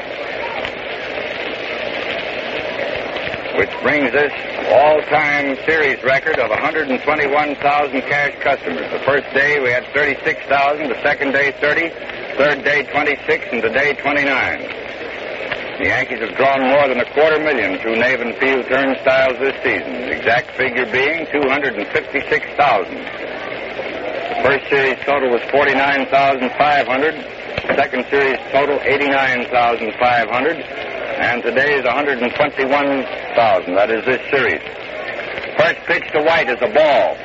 which brings us all-time series record of one hundred twenty-one thousand cash customers. The first day we had thirty-six thousand, the second day thirty, third day twenty-six, and today twenty-nine. The Yankees have drawn more than a quarter million through Nave and Field turnstiles this season, the exact figure being two hundred fifty-six thousand. The first series total was forty-nine thousand five hundred, second series total eighty-nine thousand five hundred, and today is one hundred twenty-one thousand. That is this series. First pitch to White is a ball.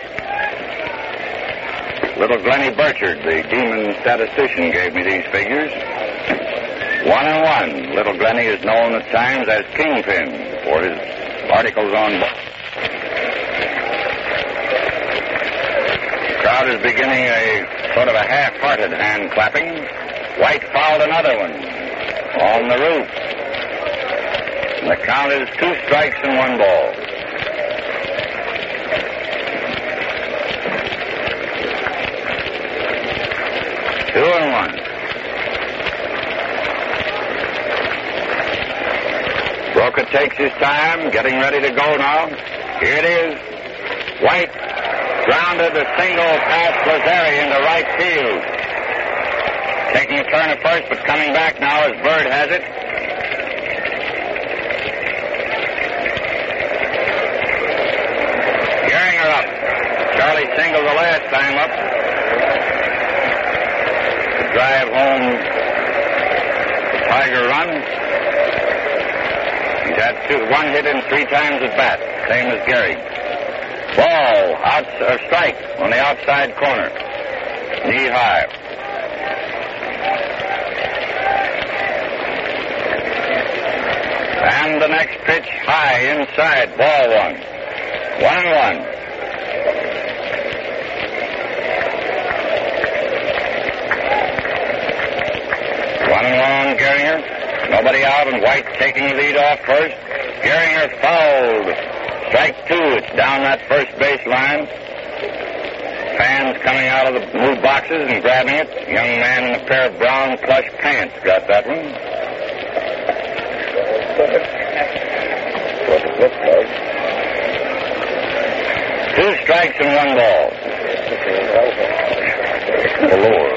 Little Glennie Burchard, the demon statistician, gave me these figures. One and one. Little Glennie is known at times as Kingpin for his articles on balls. The crowd is beginning a sort of a half-hearted hand clapping. White fouled another one on the roof. And the count is two strikes and one ball. Two and one. Broca takes his time, getting ready to go now. Here it is. White grounded a single past Lazari into right field. Taking a turn at first, but coming back now as Bird has it. Gehringer up. Charlie singled the last time up to drive home the Tiger run. He's had two, one hit in three times at bat, same as Gehrig. Ball, out, or strike on the outside corner. Knee high. And the next pitch high inside, ball one. One and one. One and one on Gehringer. Nobody out, and White taking the lead off first. Gehringer fouled. Strike two. It's down that first base line. Fans coming out of the blue boxes and grabbing it. Young man in a pair of brown plush pants got that one. What it looks like. Two strikes and one ball. Velour.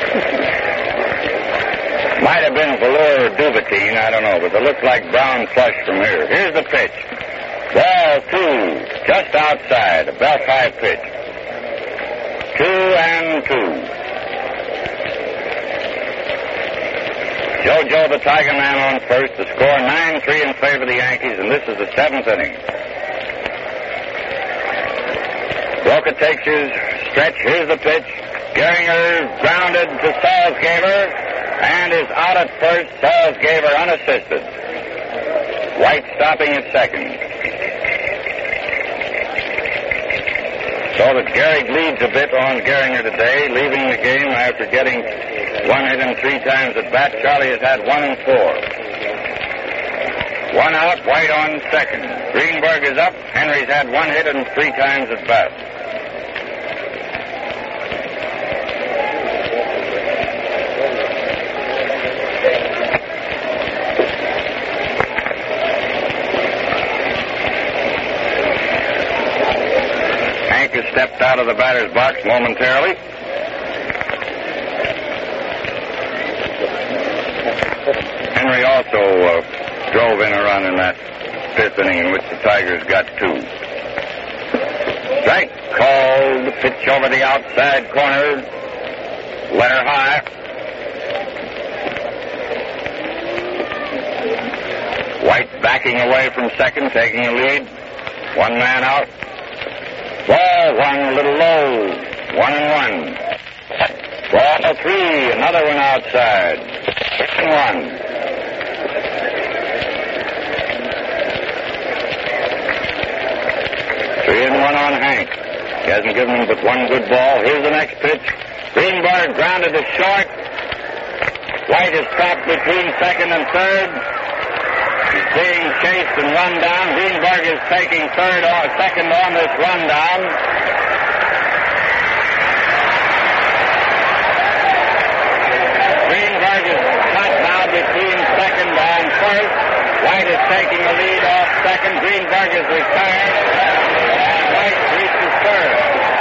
Might have been Velour or Duvatine, I don't know, but it looks like brown plush from here. Here's the pitch. Ball two, just outside, a belt high pitch. Two and two. JoJo the Tiger Man on first. The score nine three in favor of the Yankees, and this is the seventh inning. Broca takes his stretch. Here's the pitch. Gehringer grounded to Salzgeber and is out at first. Salzgeber unassisted. White stopping at second. So that Gehrig leads a bit on Gehringer today, leaving the game after getting one hit and three times at bat. Charlie has had one and four. One out, White on second. Greenberg is up. Henry's had one hit and three times at bat. Hank has stepped out of the batter's box momentarily. Henry also uh, drove in a run in that fifth inning in which the Tigers got two. Strike called. Pitch over the outside corner. Letter high. White backing away from second, taking a lead. One man out. Ball one, a little low. One and one. Ball three, another one outside. Six and one. Three and one on Hank. He hasn't given him but one good ball. Here's the next pitch. Greenberg grounded to short. White is trapped between second and third. He's being chased and run down. Greenberg is taking third or second on this run down. Greenberg is cut now between second and first. White is taking the lead off second. Greenberg is retired. And White reaches third.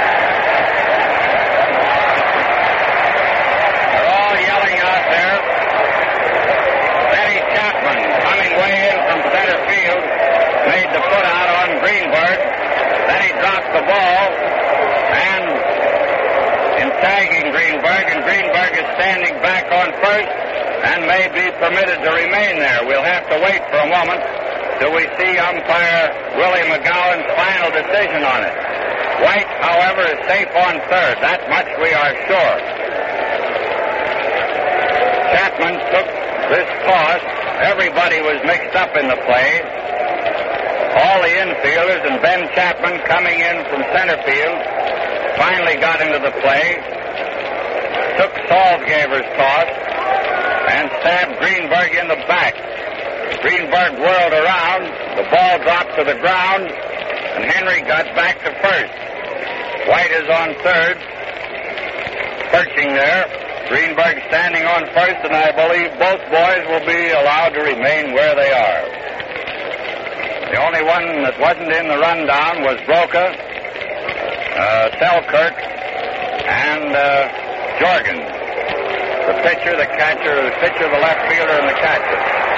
They're all yelling out there. Benny Chapman, coming way in from center field, made the put out on Greenberg. Then he dropped the ball, and in tagging Greenberg, and Greenberg is standing back on first and may be permitted to remain there. We'll have to wait for a moment till we see umpire Willie McGowan's final decision on it. White, however, is safe on third. That much we are sure. Chapman took this toss. Everybody was mixed up in the play. All the infielders and Ben Chapman coming in from center field finally got into the play. Took Salzgaber's toss and stabbed Greenberg in the back. Greenberg whirled around. The ball dropped to the ground, and Henry got back to first. White is on third, perching there. Greenberg standing on first, and I believe both boys will be allowed to remain where they are. The only one that wasn't in the rundown was Broca, uh, Selkirk, and uh, Jorgen. The pitcher, the catcher, the pitcher, the left fielder, and the catcher.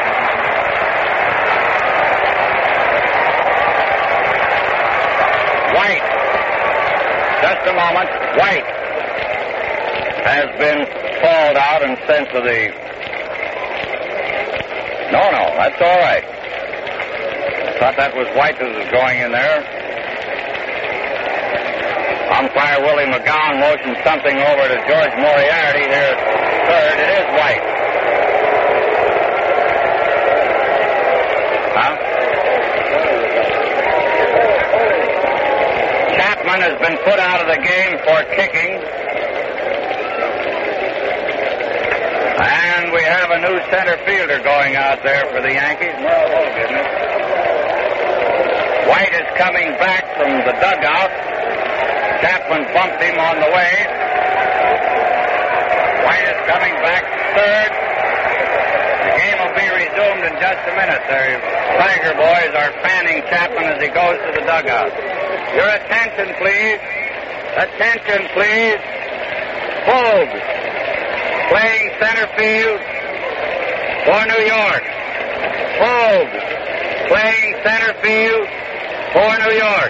White. Just a moment. White has been called out and sent to the... No, no, that's all right. I thought that was White that was going in there. Umpire Willie McGowan motioned something over to George Moriarty here. Third, it is White. Huh? Chapman has been put out of the game for kicking. And we have a new center fielder going out there for the Yankees. Oh, goodness. White is coming back from the dugout. Chapman bumped him on the way. White is coming back third. The game will be resumed in just a minute. The Tiger boys are fanning Chapman as he goes to the dugout. Your attention, please. Attention, please. Forbes, playing center field for New York. Forbes, playing center field for New York.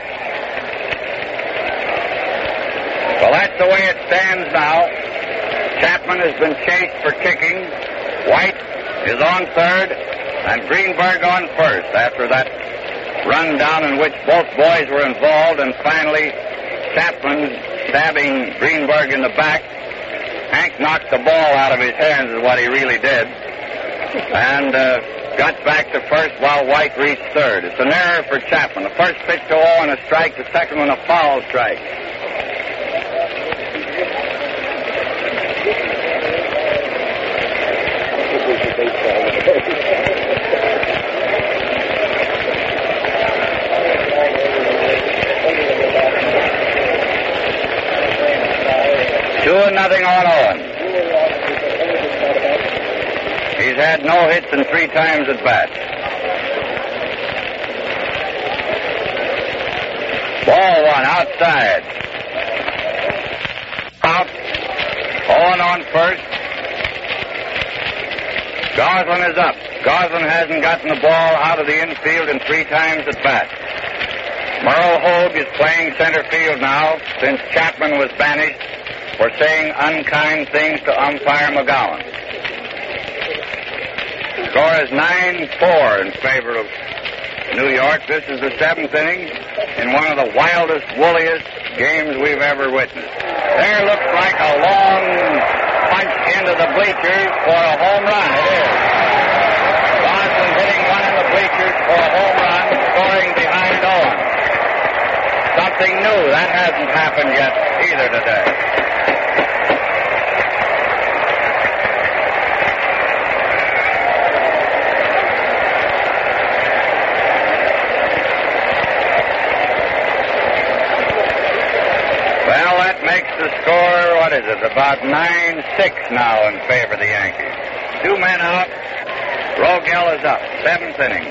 Well, that's the way it stands now. Chapman has been chased for kicking. White is on third, and Greenberg on first after that run down in which both boys were involved, and finally Chapman stabbing Greenberg in the back. Hank knocked the ball out of his hands is what he really did, and uh, got back to first while White reached third. It's an error for Chapman. The first pitch to oh and a strike, the second one a foul strike. Two and nothing on Owen. He's had no hits and three times at bat. Ball one outside. Out. Owen on first. Goslin is up. Goslin hasn't gotten the ball out of the infield in three times at bat. Merle Hogue is playing center field now since Chapman was banished for saying unkind things to umpire McGowan. Score is nine four in favor of New York. This is the seventh inning in one of the wildest, woolliest games we've ever witnessed. There looks like a long bleachers for a home run. It is. Gosling hitting one in the bleachers for a home run, scoring behind Owen. Something new. That hasn't happened yet either today. Well, that makes the score, what is it, about nine six now in favor of the Yankees. Two men out. Rogel is up. Seventh inning.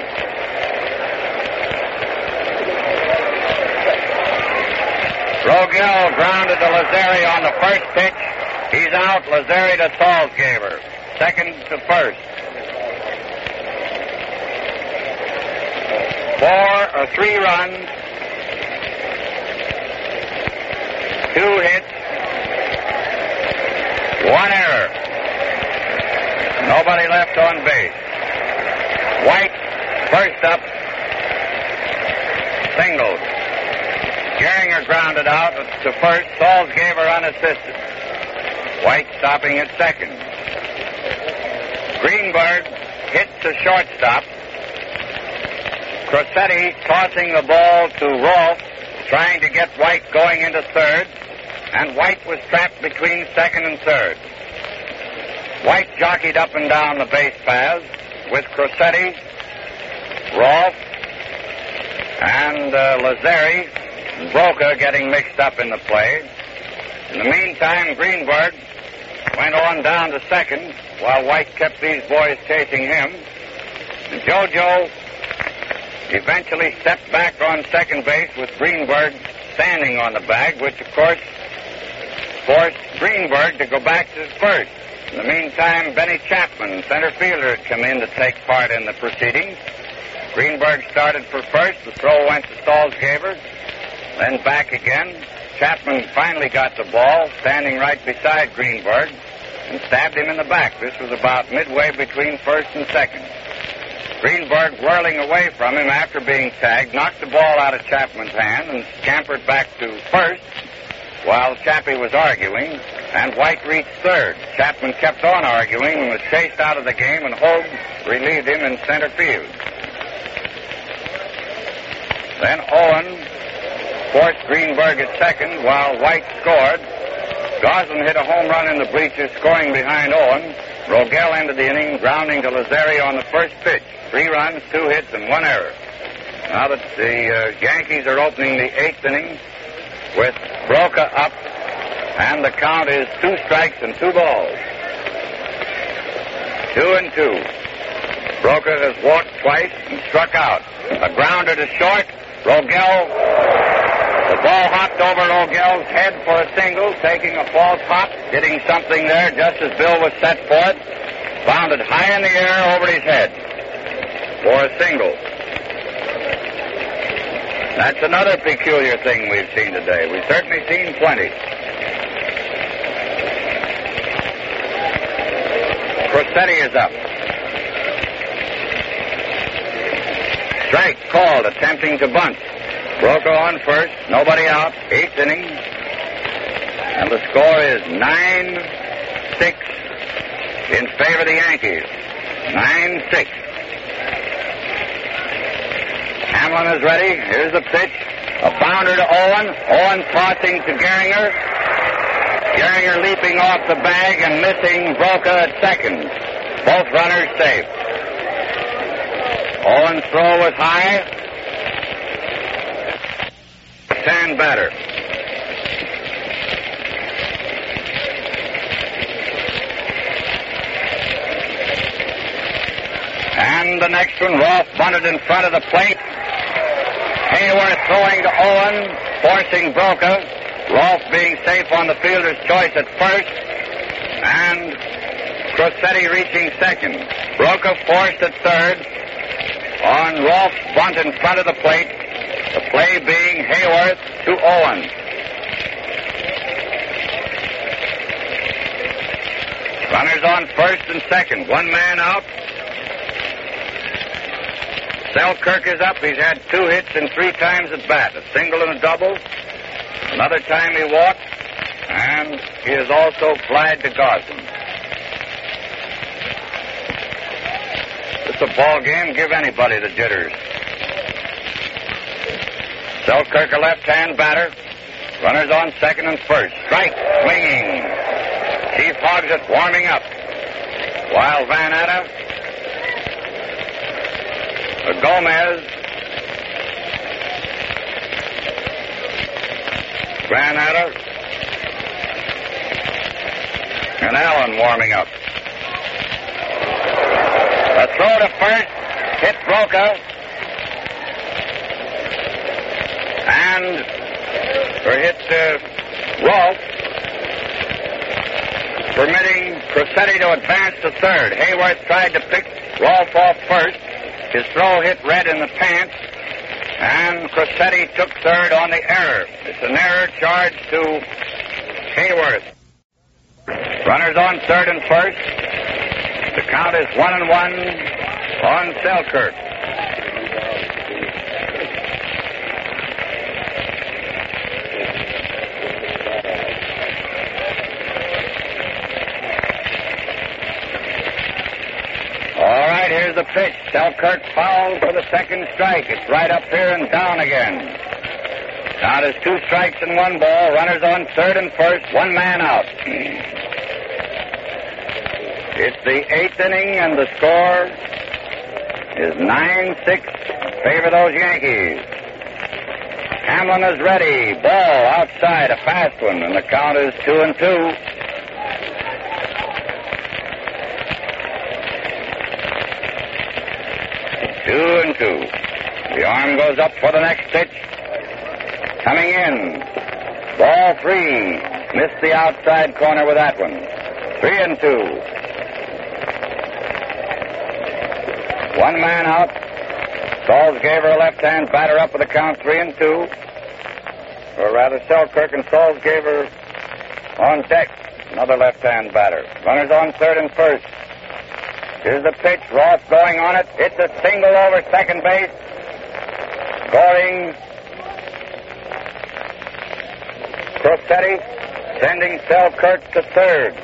Rogel grounded to Lazzeri on the first pitch. He's out. Lazzeri to Salzgeber. Second to first. Four or three runs. Two hits. One error. Nobody left on base. White first up. Singled. Gehringer grounded out to first. Salzgeber unassisted. White stopping at second. Greenberg hits the shortstop. Crosetti tossing the ball to Rolfe, trying to get White going into third, and White was trapped between second and third. White jockeyed up and down the base paths with Crosetti, Rolfe, and uh, Lazzeri, and Broca getting mixed up in the play. In the meantime, Greenberg went on down to second while White kept these boys chasing him. And JoJo eventually stepped back on second base with Greenberg standing on the bag, which, of course, forced Greenberg to go back to first. In the meantime, Benny Chapman, center fielder, had come in to take part in the proceedings. Greenberg started for first. The throw went to Salzgeber, then back again. Chapman finally got the ball, standing right beside Greenberg, and stabbed him in the back. This was about midway between first and second. Greenberg, whirling away from him after being tagged, knocked the ball out of Chapman's hand and scampered back to first while Chappie was arguing, and White reached third. Chapman kept on arguing and was chased out of the game, and Hogue relieved him in center field. Then Owen forced Greenberg at second while White scored. Goslin hit a home run in the bleachers, scoring behind Owen. Rogel ended the inning, grounding to Lazzeri on the first pitch. Three runs, two hits, and one error. Now that the uh, Yankees are opening the eighth inning with Broca up, and the count is two strikes and two balls. Two and two. Broca has walked twice and struck out. A grounder to short. Rogel, the ball hopped over Rogel's head for a single, taking a false hop, hitting something there just as Bill was set for it. Bounded high in the air over his head for a single. That's another peculiar thing we've seen today. We've certainly seen plenty. Crosetti is up. Strike called, attempting to bunt. Broca on first, nobody out, eighth inning. And the score is nine six in favor of the Yankees. nine six. Hamlin is ready. Here's the pitch. A bounder to Owen. Owen tossing to Gehringer. Gehringer leaping off the bag and missing Broca at second. Both runners safe. Owen's throw was high. Left-hand batter. And the next one, Rolfe bunted in front of the plate. Hayworth throwing to Owen, forcing Broca. Rolfe being safe on the fielder's choice at first. And Crosetti reaching second. Broca forced at third on Rolfe's bunt in front of the plate. The play being Hayworth to Owen. Runners on first and second. One man out. Selkirk is up. He's had two hits and three times at bat. A single and a double. Another time he walked. And he has also flied to Goslin. It's a ball game. Give anybody the jitters. Selkirk, a left-hand batter. Runners on second and first. Strike, swinging. Chief Hogsett warming up. While Van Atta, Gomez, Van Atta, and Allen warming up. A throw to first, hit Broca, and or hit uh, Rolfe, permitting Crosetti to advance to third. Hayworth tried to pick Rolfe off first. His throw hit Red in the pants, and Crosetti took third on the error. It's an error charged to Hayworth. Runners on third and first. The count is one and one on Selkirk. All right, here's the pitch. Selkirk fouled for the second strike. It's right up here and down again. Now there's two strikes and one ball. Runners on third and first. One man out. It's the eighth inning, and the score is nine six. Favor those Yankees. Hamlin is ready. Ball outside, a fast one, and the count is two and two. Two and two. The arm goes up for the next pitch. Coming in. Ball three. Missed the outside corner with that one. Three and two. One man out. Salzgaber, a left-hand batter, up with the count three and two. Or rather, Selkirk and Salzgaber on deck. Another left-hand batter. Runners on third and first. Here's the pitch. Ross going on it. It's a single over second base. Scoring Crosetti, sending Selkirk to third.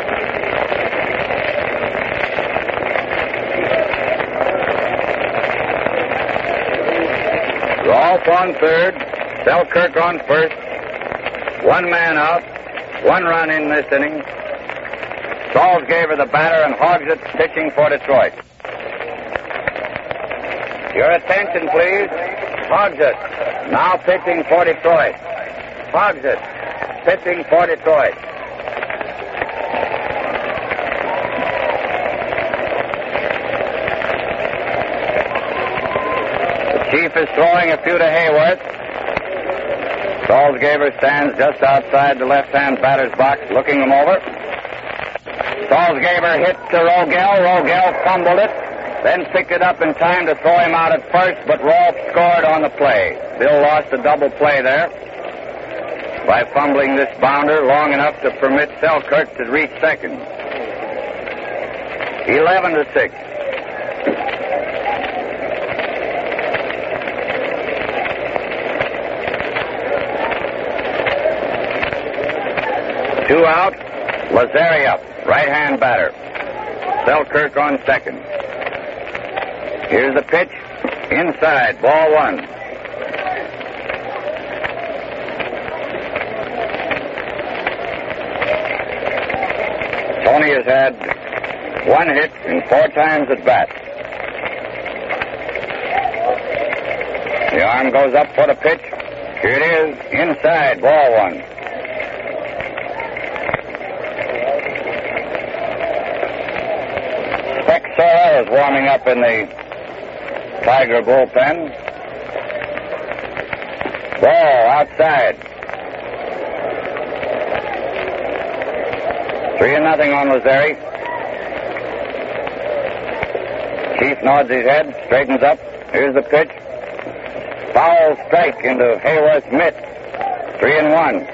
Rolfe on third. Selkirk on first. One man out. One run in this inning. Salzgaber the batter, and Hogsett pitching for Detroit. Your attention, please. Hogsett now pitching for Detroit. Hogsett pitching for Detroit. The Chief is throwing a few to Hayworth. Salzgaber stands just outside the left-hand batter's box, looking them over. Salzgaber hit to Rogel. Rogel fumbled it, then picked it up in time to throw him out at first, but Rolfe scored on the play. Bill lost a double play there by fumbling this bounder long enough to permit Selkirk to reach second. Eleven to six. Two out. Lazzeri up. Right-hand batter. Selkirk on second. Here's the pitch. Inside. Ball one. Tony has had one hit in four times at bat. The arm goes up for the pitch. Here it is. Inside. Ball one. Sorrell is warming up in the Tiger bullpen. Ball outside. Three and nothing on Lazzeri. Chief nods his head, straightens up. Here's the pitch. Foul strike into Hayworth's mitt. Three and one.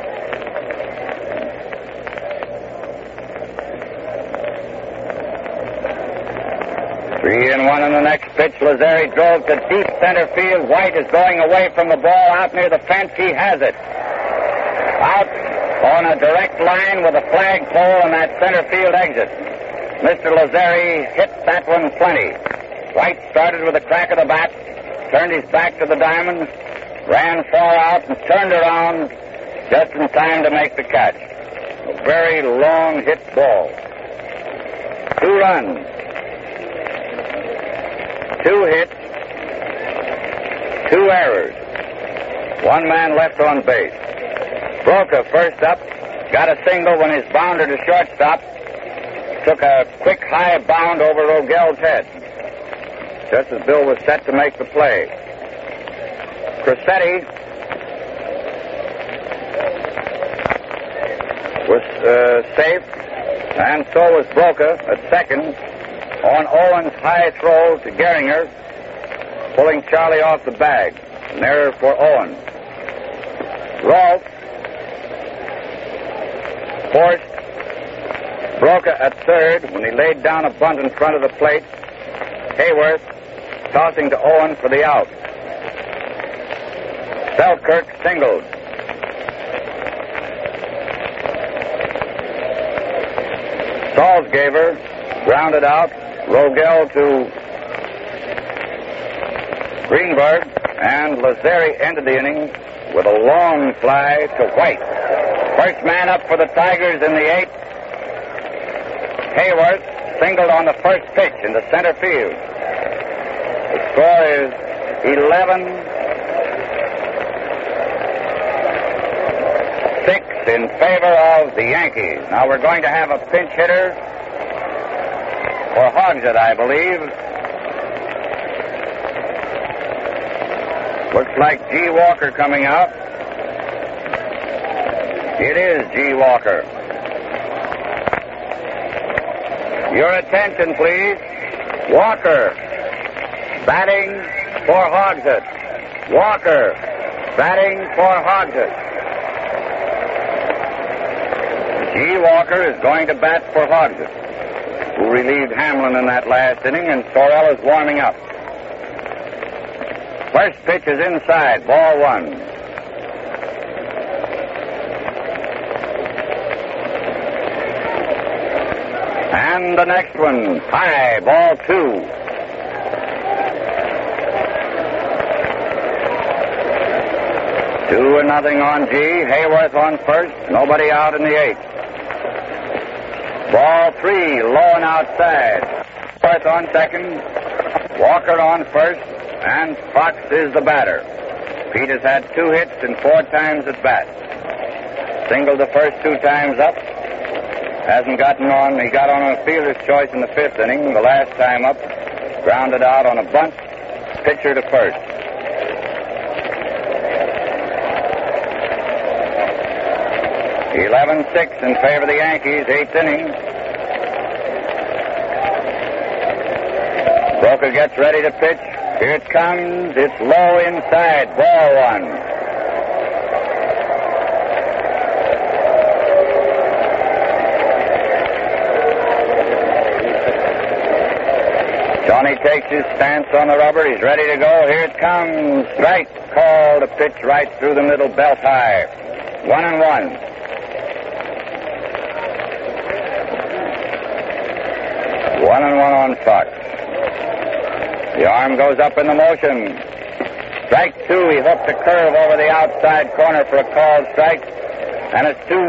Three and one on the next pitch. Lazzeri drove to deep center field. White is going away from the ball out near the fence. He has it. Out on a direct line with a flagpole and that center field exit. Mister Lazzeri hit that one plenty. White started with a crack of the bat, turned his back to the diamond, ran far out and turned around just in time to make the catch. A very long hit ball. Two runs. Two hits. Two errors. One man left on base. Broca first up, got a single when his bounder to shortstop took a quick high bound over Rogel's head, just as Bill was set to make the play. Cressetti was uh, safe, and so was Broca at second on Owen's high throw to Gehringer, pulling Charlie off the bag. An error for Owen. Rolfe forced Broca at third when he laid down a bunt in front of the plate. Hayworth tossing to Owen for the out. Selkirk singled. Salzgeber grounded out. Rogel to Greenberg, and Lazzeri ended the inning with a long fly to White. First man up for the Tigers in the eighth. Hayworth singled on the first pitch in the center field. The score is eleven six in favor of the Yankees. Now we're going to have a pinch hitter for Hogsett, I believe. Looks like G. Walker coming out. It is G. Walker. Your attention, please. Walker batting for Hogsett. Walker batting for Hogsett. G. Walker is going to bat for Hogsett, who relieved Hamlin in that last inning, and Sorrell is warming up. First pitch is inside, ball one. And the next one, high, ball two. Two and nothing on G. Hayworth on first, nobody out in the eighth. Ball three, low and outside. Hayworth on second, Walker on first, and Fox is the batter. Pete has had two hits and four times at bat. Singled the first two times up. Hasn't gotten on. He got on a fielder's choice in the fifth inning. The last time up, grounded out on a bunt. Pitcher to first. eleven six in favor of the Yankees, eighth inning. Broca gets ready to pitch. Here it comes. It's low inside. Ball one. Johnny takes his stance on the rubber. He's ready to go. Here it comes. Strike called. A pitch right through the middle, belt high. One and one. One and one on Fox. The arm goes up in the motion. Strike two. He hooked a curve over the outside corner for a called strike. And it's two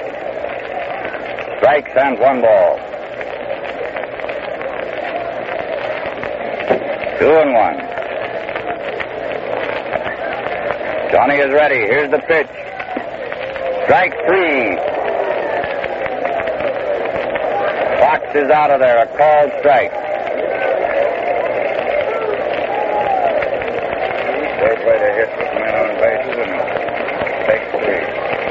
strikes and one ball. Two and one. Johnny is ready. Here's the pitch. Strike three. Fox is out of there. A called strike. Third way to hit with men on bases and take three.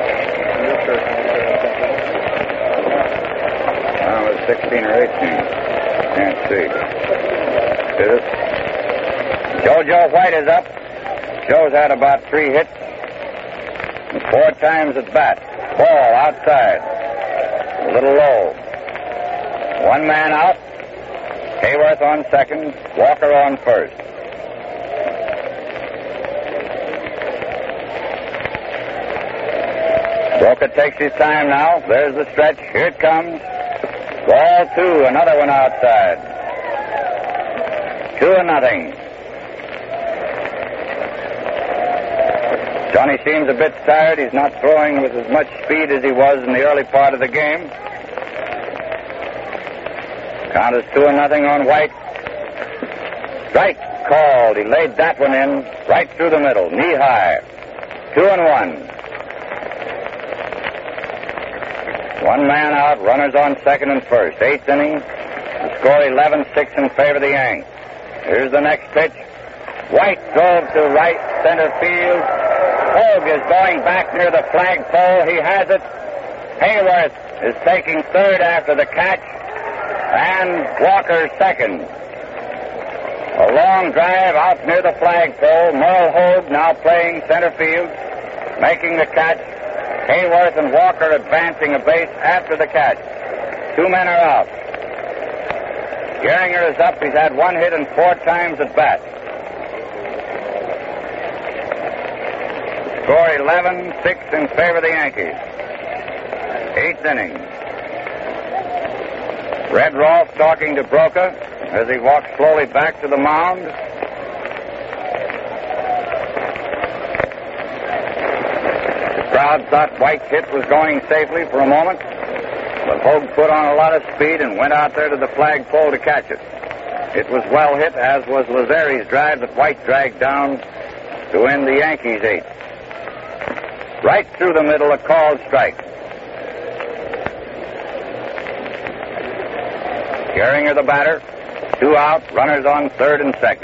Now it's sixteen or eighteen. Can't see. Is it? JoJo White is up. Joe's had about three hits and four times at bat. Ball outside. A little low. One man out. Hayworth on second. Walker on first. Broca takes his time now. There's the stretch. Here it comes. Ball two, another one outside. Two and nothing. Johnny seems a bit tired. He's not throwing with as much speed as he was in the early part of the game. Count is two and nothing on White. Strike called. He laid that one in right through the middle, knee high. Two and one. One man out, runners on second and first. Eighth inning. The score eleven six in favor of the Yanks. Here's the next pitch. White drove to right center field. Hogue is going back near the flagpole. He has it. Hayworth is taking third after the catch. And Walker second. A long drive out near the flagpole. Merle Hogue now playing center field, making the catch. Hayworth and Walker advancing a base after the catch. Two men are out. Gehringer is up. He's had one hit and four times at bat. Score eleven six in favor of the Yankees. Eighth inning. Red Rolfe talking to Broca as he walks slowly back to the mound. The crowd thought White's hit was going safely for a moment, but Hogue put on a lot of speed and went out there to the flagpole to catch it. It was well hit, as was Lazari's drive that White dragged down to end the Yankees' eighth. Right through the middle, a called strike. Gehringer the batter. Two out, runners on third and second.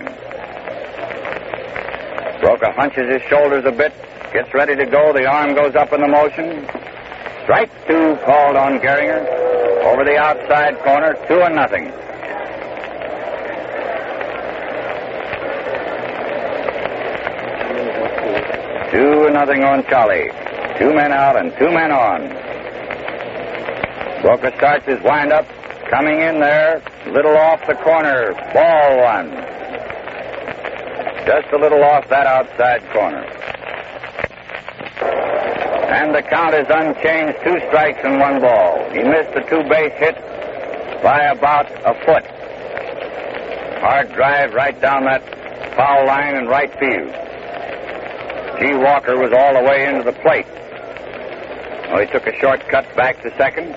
Broca hunches his shoulders a bit, gets ready to go. The arm goes up in the motion. Strike two called on Gehringer. Over the outside corner, two and nothing. Two and nothing on Charlie. Two men out and two men on. Broca starts his windup. Coming in there, little off the corner, ball one. Just a little off that outside corner. And the count is unchanged, two strikes and one ball. He missed the two-base hit by about a foot. Hard drive right down that foul line in right field. G. Walker was all the way into the plate. Well, he took a shortcut back to second.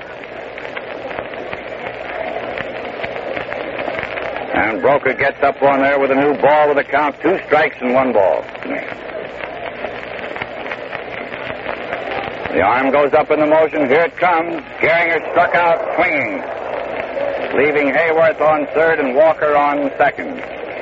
And Broca gets up on there with a new ball with a count, two strikes and one ball. The arm goes up in the motion. Here it comes. Gehringer struck out swinging, leaving Hayworth on third and Walker on second.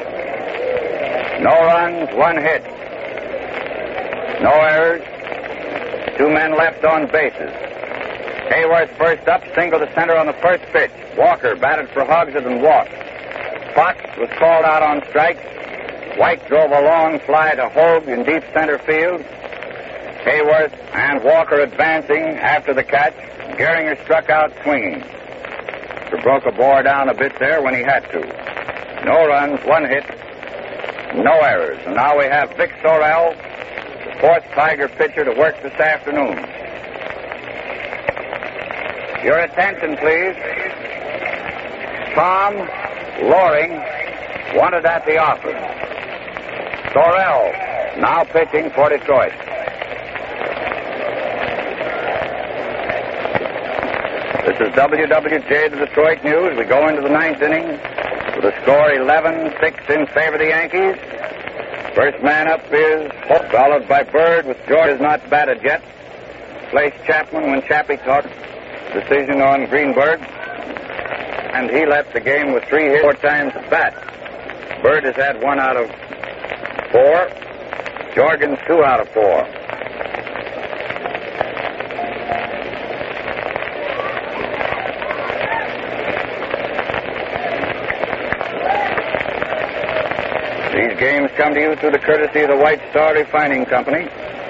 No runs, one hit. No errors. Two men left on bases. Hayworth first up, single to center on the first pitch. Walker batted for Hogshead and walked. Fox was called out on strikes. White drove a long fly to Hogue in deep center field. Hayworth and Walker advancing after the catch. Gehringer struck out swinging. Broca bore down a bit there when he had to. No runs, one hit, no errors. And now we have Vic Sorrell, the fourth Tiger pitcher to work this afternoon. Your attention, please. Tom Loring wanted at the office. Sorrell now pitching for Detroit. This is W W J, the Detroit News. We go into the ninth inning with a score eleven six in favor of the Yankees. First man up is Hope, followed by Bird, with George has not batted yet. Placed Chapman when Chappie talked decision on Greenberg. And he left the game with three hits, four times at bat. Bird has had one out of four. Jorgens two out of four. These games come to you through the courtesy of the White Star Refining Company.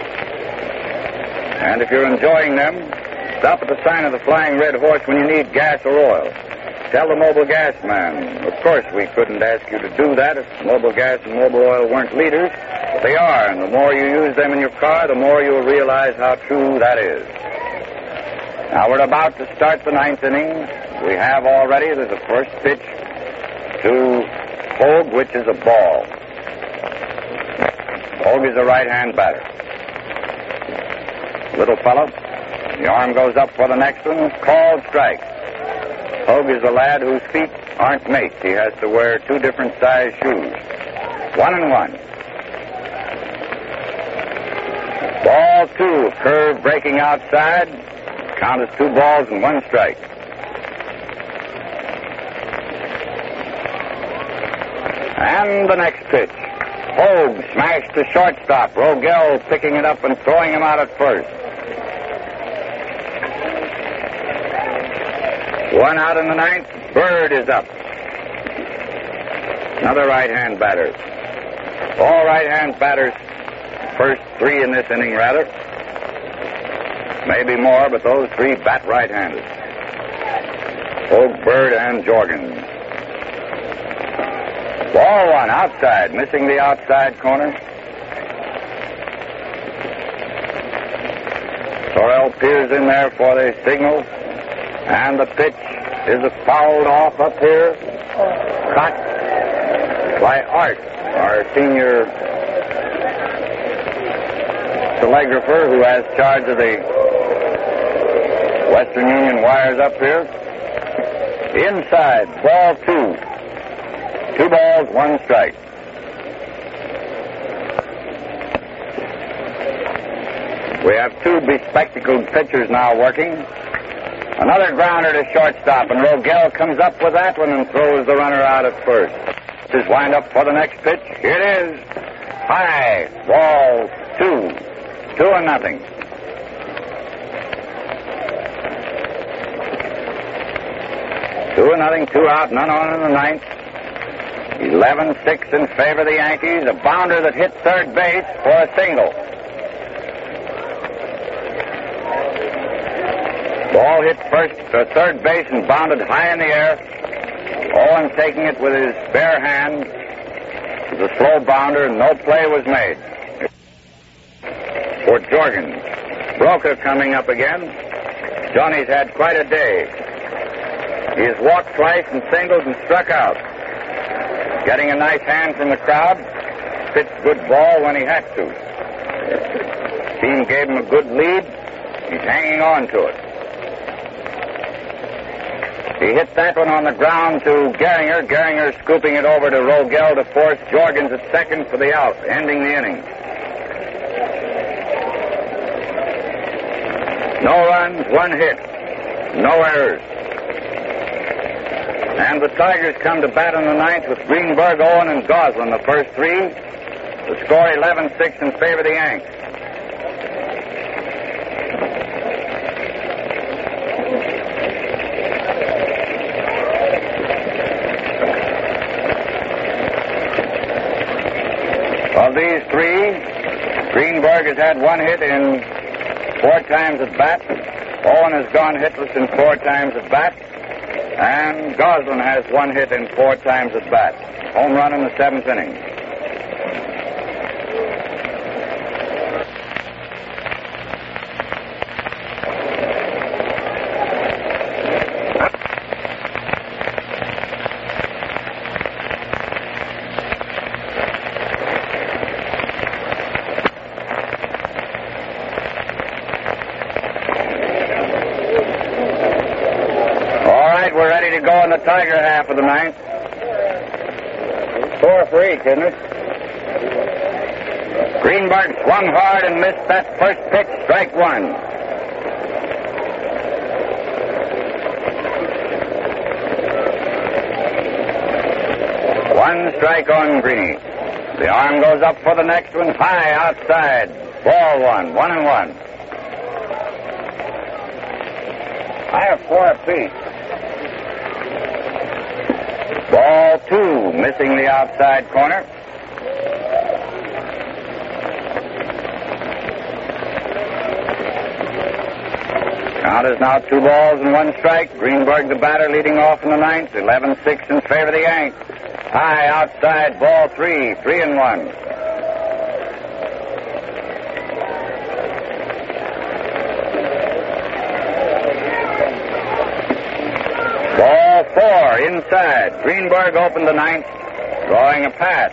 And if you're enjoying them, stop at the sign of the Flying Red Horse when you need gas or oil. Tell the Mobil Gas man. Of course, we couldn't ask you to do that if Mobil Gas and Mobil Oil weren't leaders, but they are, and the more you use them in your car, the more you'll realize how true that is. Now we're about to start the ninth inning. We have already, there's a first pitch to Hogue, which is a ball. Hogue is a right-hand batter. Little fellow. The arm goes up for the next one. Called strike. Hogue is a lad whose feet aren't mates. He has to wear two different size shoes. One and one. Ball two. Curve breaking outside. Count is two balls and one strike. And the next pitch. Hogue smashed to shortstop. Rogel picking it up and throwing him out at first. One out in the ninth. Bird is up. Another right-hand batter. All right-hand batters. First three in this inning, rather. Maybe more, but those three bat right-handed. Hogue, Bird, and Jorgens. Ball one outside, missing the outside corner. Sorrell peers in there for the signal. And the pitch is fouled off up here. Caught by Art, our senior telegrapher who has charge of the Western Union wires up here. Inside, ball two. Two balls, one strike. We have two bespectacled pitchers now working. Another grounder to shortstop, and Rogel comes up with that one and throws the runner out at first. This is wind up for the next pitch. Here it is. High. Ball two. Two and nothing. Two and nothing, two out, none on in the ninth. eleven six in favor of the Yankees. A bounder that hit third base for a single. Ball hit first to third base and bounded high in the air. Owen taking it with his bare hand. It was a slow bounder and no play was made. For Jorgens. Broca coming up again. Johnny's had quite a day. He has walked twice and singled and struck out. Getting a nice hand from the crowd. Pitched good ball when he had to. Team gave him a good lead. He's hanging on to it. He hit that one on the ground to Gehringer. Gehringer scooping it over to Rogel to force Jorgens at second for the out, ending the inning. No runs, one hit. No errors. And the Tigers come to bat in the ninth with Greenberg, Owen, and Goslin, the first three. The score eleven six in favor of the Yanks. Of these three, Greenberg has had one hit in four times at bat. Owen has gone hitless in four times at bat. And Goslin has one hit in four times at bat. Home run in the seventh inning. We're ready to go in the Tiger half of the ninth. Four for each, isn't it? Greenberg swung hard and missed that first pitch, strike one. One strike on Greeny. The arm goes up for the next one, high outside. Ball one, one and one. I have four apiece. Ball two, missing the outside corner. Count is now two balls and one strike. Greenberg, the batter, leading off in the ninth. eleven six in favor of the Yanks. High outside, ball three, three and one. Ball four inside. Greenberg opened the ninth, drawing a pass.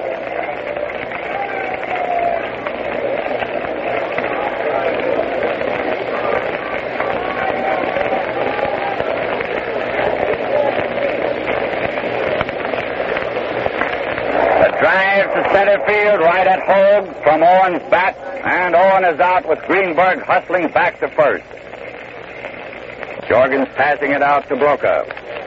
Drive to center field, right at Hogue from Owen's bat, and Owen is out with Greenberg hustling back to first. Jorgens passing it out to Brokaw.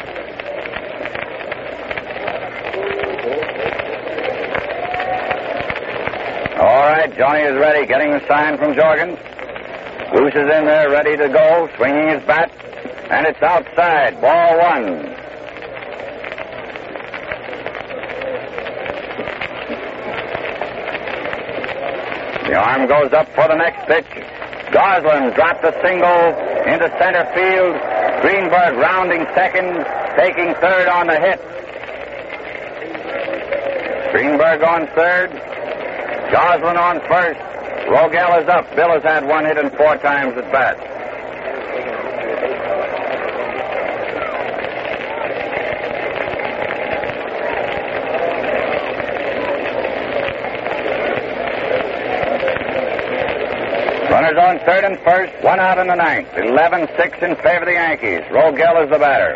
All right, Johnny is ready, getting the sign from Jorgens. Bruce is in there, ready to go, swinging his bat, and it's outside, ball one. The arm goes up for the next pitch. Goslin dropped a single into center field. Greenberg rounding second, taking third on the hit. Greenberg on third. Goslin on first. Rogel is up. Bill has had one hit and four times at bat. Runners on third and first, one out in the ninth. eleven six in favor of the Yankees. Rogel is the batter.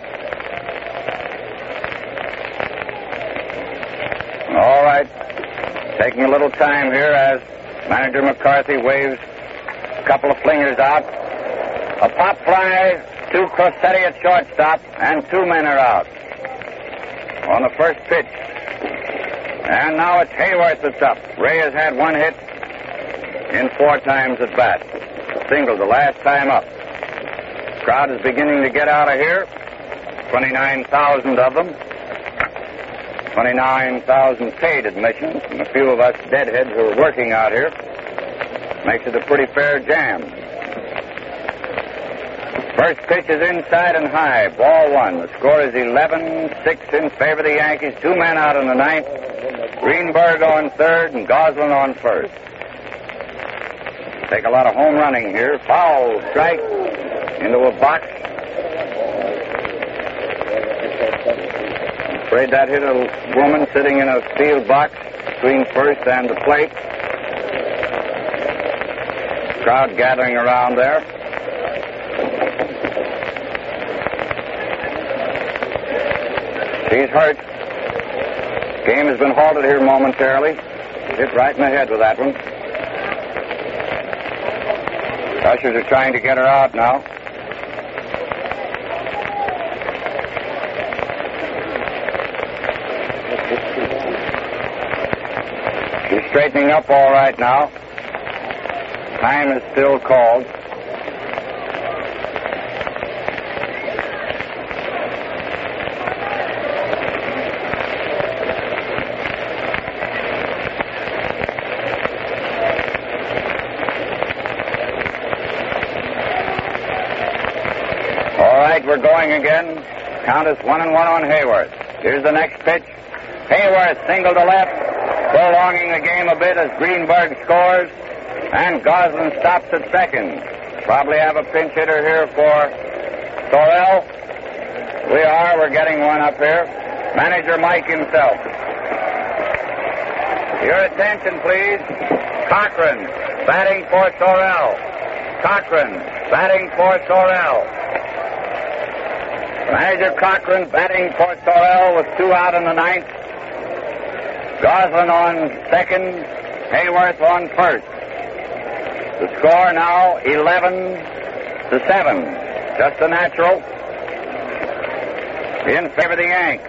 All right. Taking a little time here as manager McCarthy waves a couple of flingers out. A pop fly to Crossetti at shortstop, and two men are out on the first pitch. And now it's Hayworth that's up. Ray has had one hit in four times at bat. Single the last time up. Crowd is beginning to get out of here. twenty-nine thousand of them. twenty-nine thousand paid admissions, and a few of us deadheads who are working out here. Makes it a pretty fair jam. First pitch is inside and high. Ball one. The score is eleven six in favor of the Yankees. Two men out in the ninth. Greenberg on third and Goslin on first. Take a lot of home running here. Foul strike into a box. I'm afraid that hit a woman sitting in a field box between first and the plate. Crowd gathering around there. She's hurt. Game has been halted here momentarily. Hit right in the head with that one. Ushers are trying to get her out now. She's straightening up all right now. Time is still called. We're going again. Count is one and one on Hayworth. Here's the next pitch. Hayworth single to left, prolonging the game a bit as Greenberg scores, and Goslin stops at second. Probably have a pinch hitter here for Sorrell. We are. We're getting one up here. Manager Mike himself. Your attention, please. Cochran batting for Sorrell. Cochran batting for Sorrell. Manager Cochran batting for Sorrell with two out in the ninth. Goslin on second. Hayworth on first. The score now eleven to seven. Just a natural. In favor of the Yanks.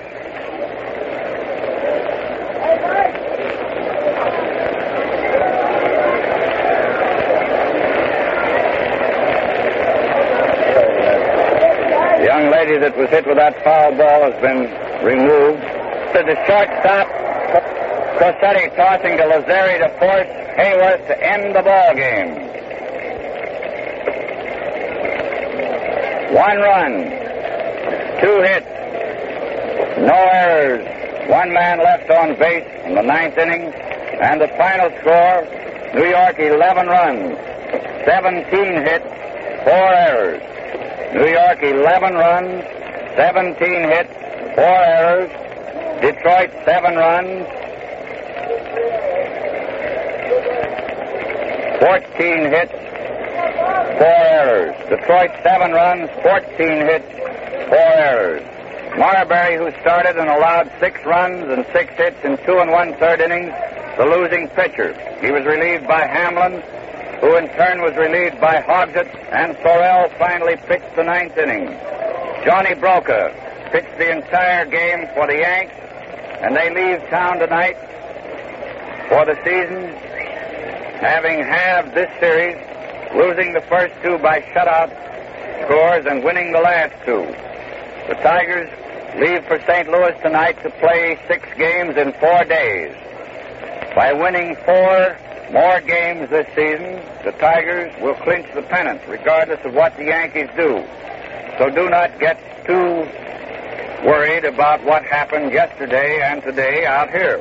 The young lady that was hit with that foul ball has been removed. To the shortstop, Crossetti tossing to Lazzeri to force Hayworth to end the ball game. One run, two hits, no errors, one man left on base in the ninth inning, and the final score, New York eleven runs, seventeen hits, four errors. New York eleven runs, seventeen hits, four errors. Detroit, seven runs. fourteen hits, four errors. Detroit, seven runs, fourteen hits, four errors. Marbury, who started and allowed six runs and six hits in two and one-third innings, the losing pitcher. He was relieved by Hamlin, who in turn was relieved by Hogsett, and Sorrell finally pitched the ninth inning. Johnny Broca pitched the entire game for the Yanks, and they leave town tonight for the season, having halved this series, losing the first two by shutout scores and winning the last two. The Tigers leave for Saint Louis tonight to play six games in four days. By winning four more games this season, the Tigers will clinch the pennant, regardless of what the Yankees do. So do not get too worried about what happened yesterday and today out here.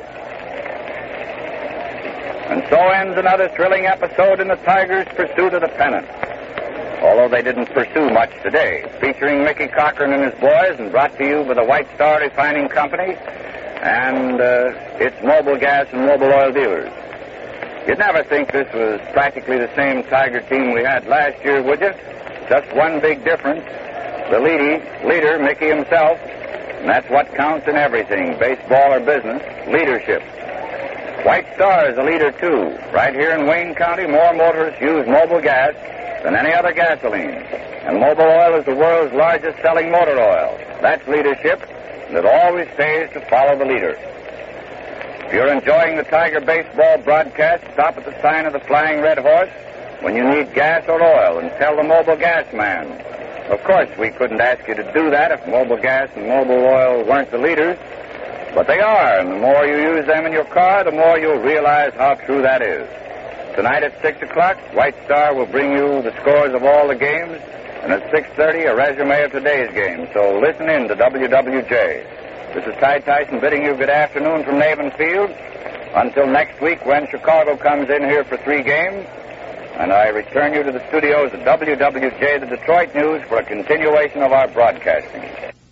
And so ends another thrilling episode in the Tigers' pursuit of the pennant. Although they didn't pursue much today. Featuring Mickey Cochran and his boys, and brought to you by the White Star Refining Company and uh, its mobile gas and mobile oil dealers. You'd never think this was practically the same Tiger team we had last year, would you? Just one big difference. The leady, leader, Mickey himself, and that's what counts in everything, baseball or business, leadership. White Star is a leader, too. Right here in Wayne County, more motorists use mobile gas than any other gasoline. And mobile oil is the world's largest selling motor oil. That's leadership, and it always pays to follow the leader. If you're enjoying the Tiger baseball broadcast, stop at the sign of the Flying Red Horse when you need gas or oil and tell the mobile gas man. Of course, we couldn't ask you to do that if mobile gas and mobile oil weren't the leaders, but they are, and the more you use them in your car, the more you'll realize how true that is. Tonight at six o'clock, White Star will bring you the scores of all the games, and at six thirty, a resume of today's game. So listen in to W W J. This is Ty Tyson bidding you good afternoon from Navin Field. Until next week when Chicago comes in here for three games, and I return you to the studios of W W J, the Detroit News, for a continuation of our broadcasting.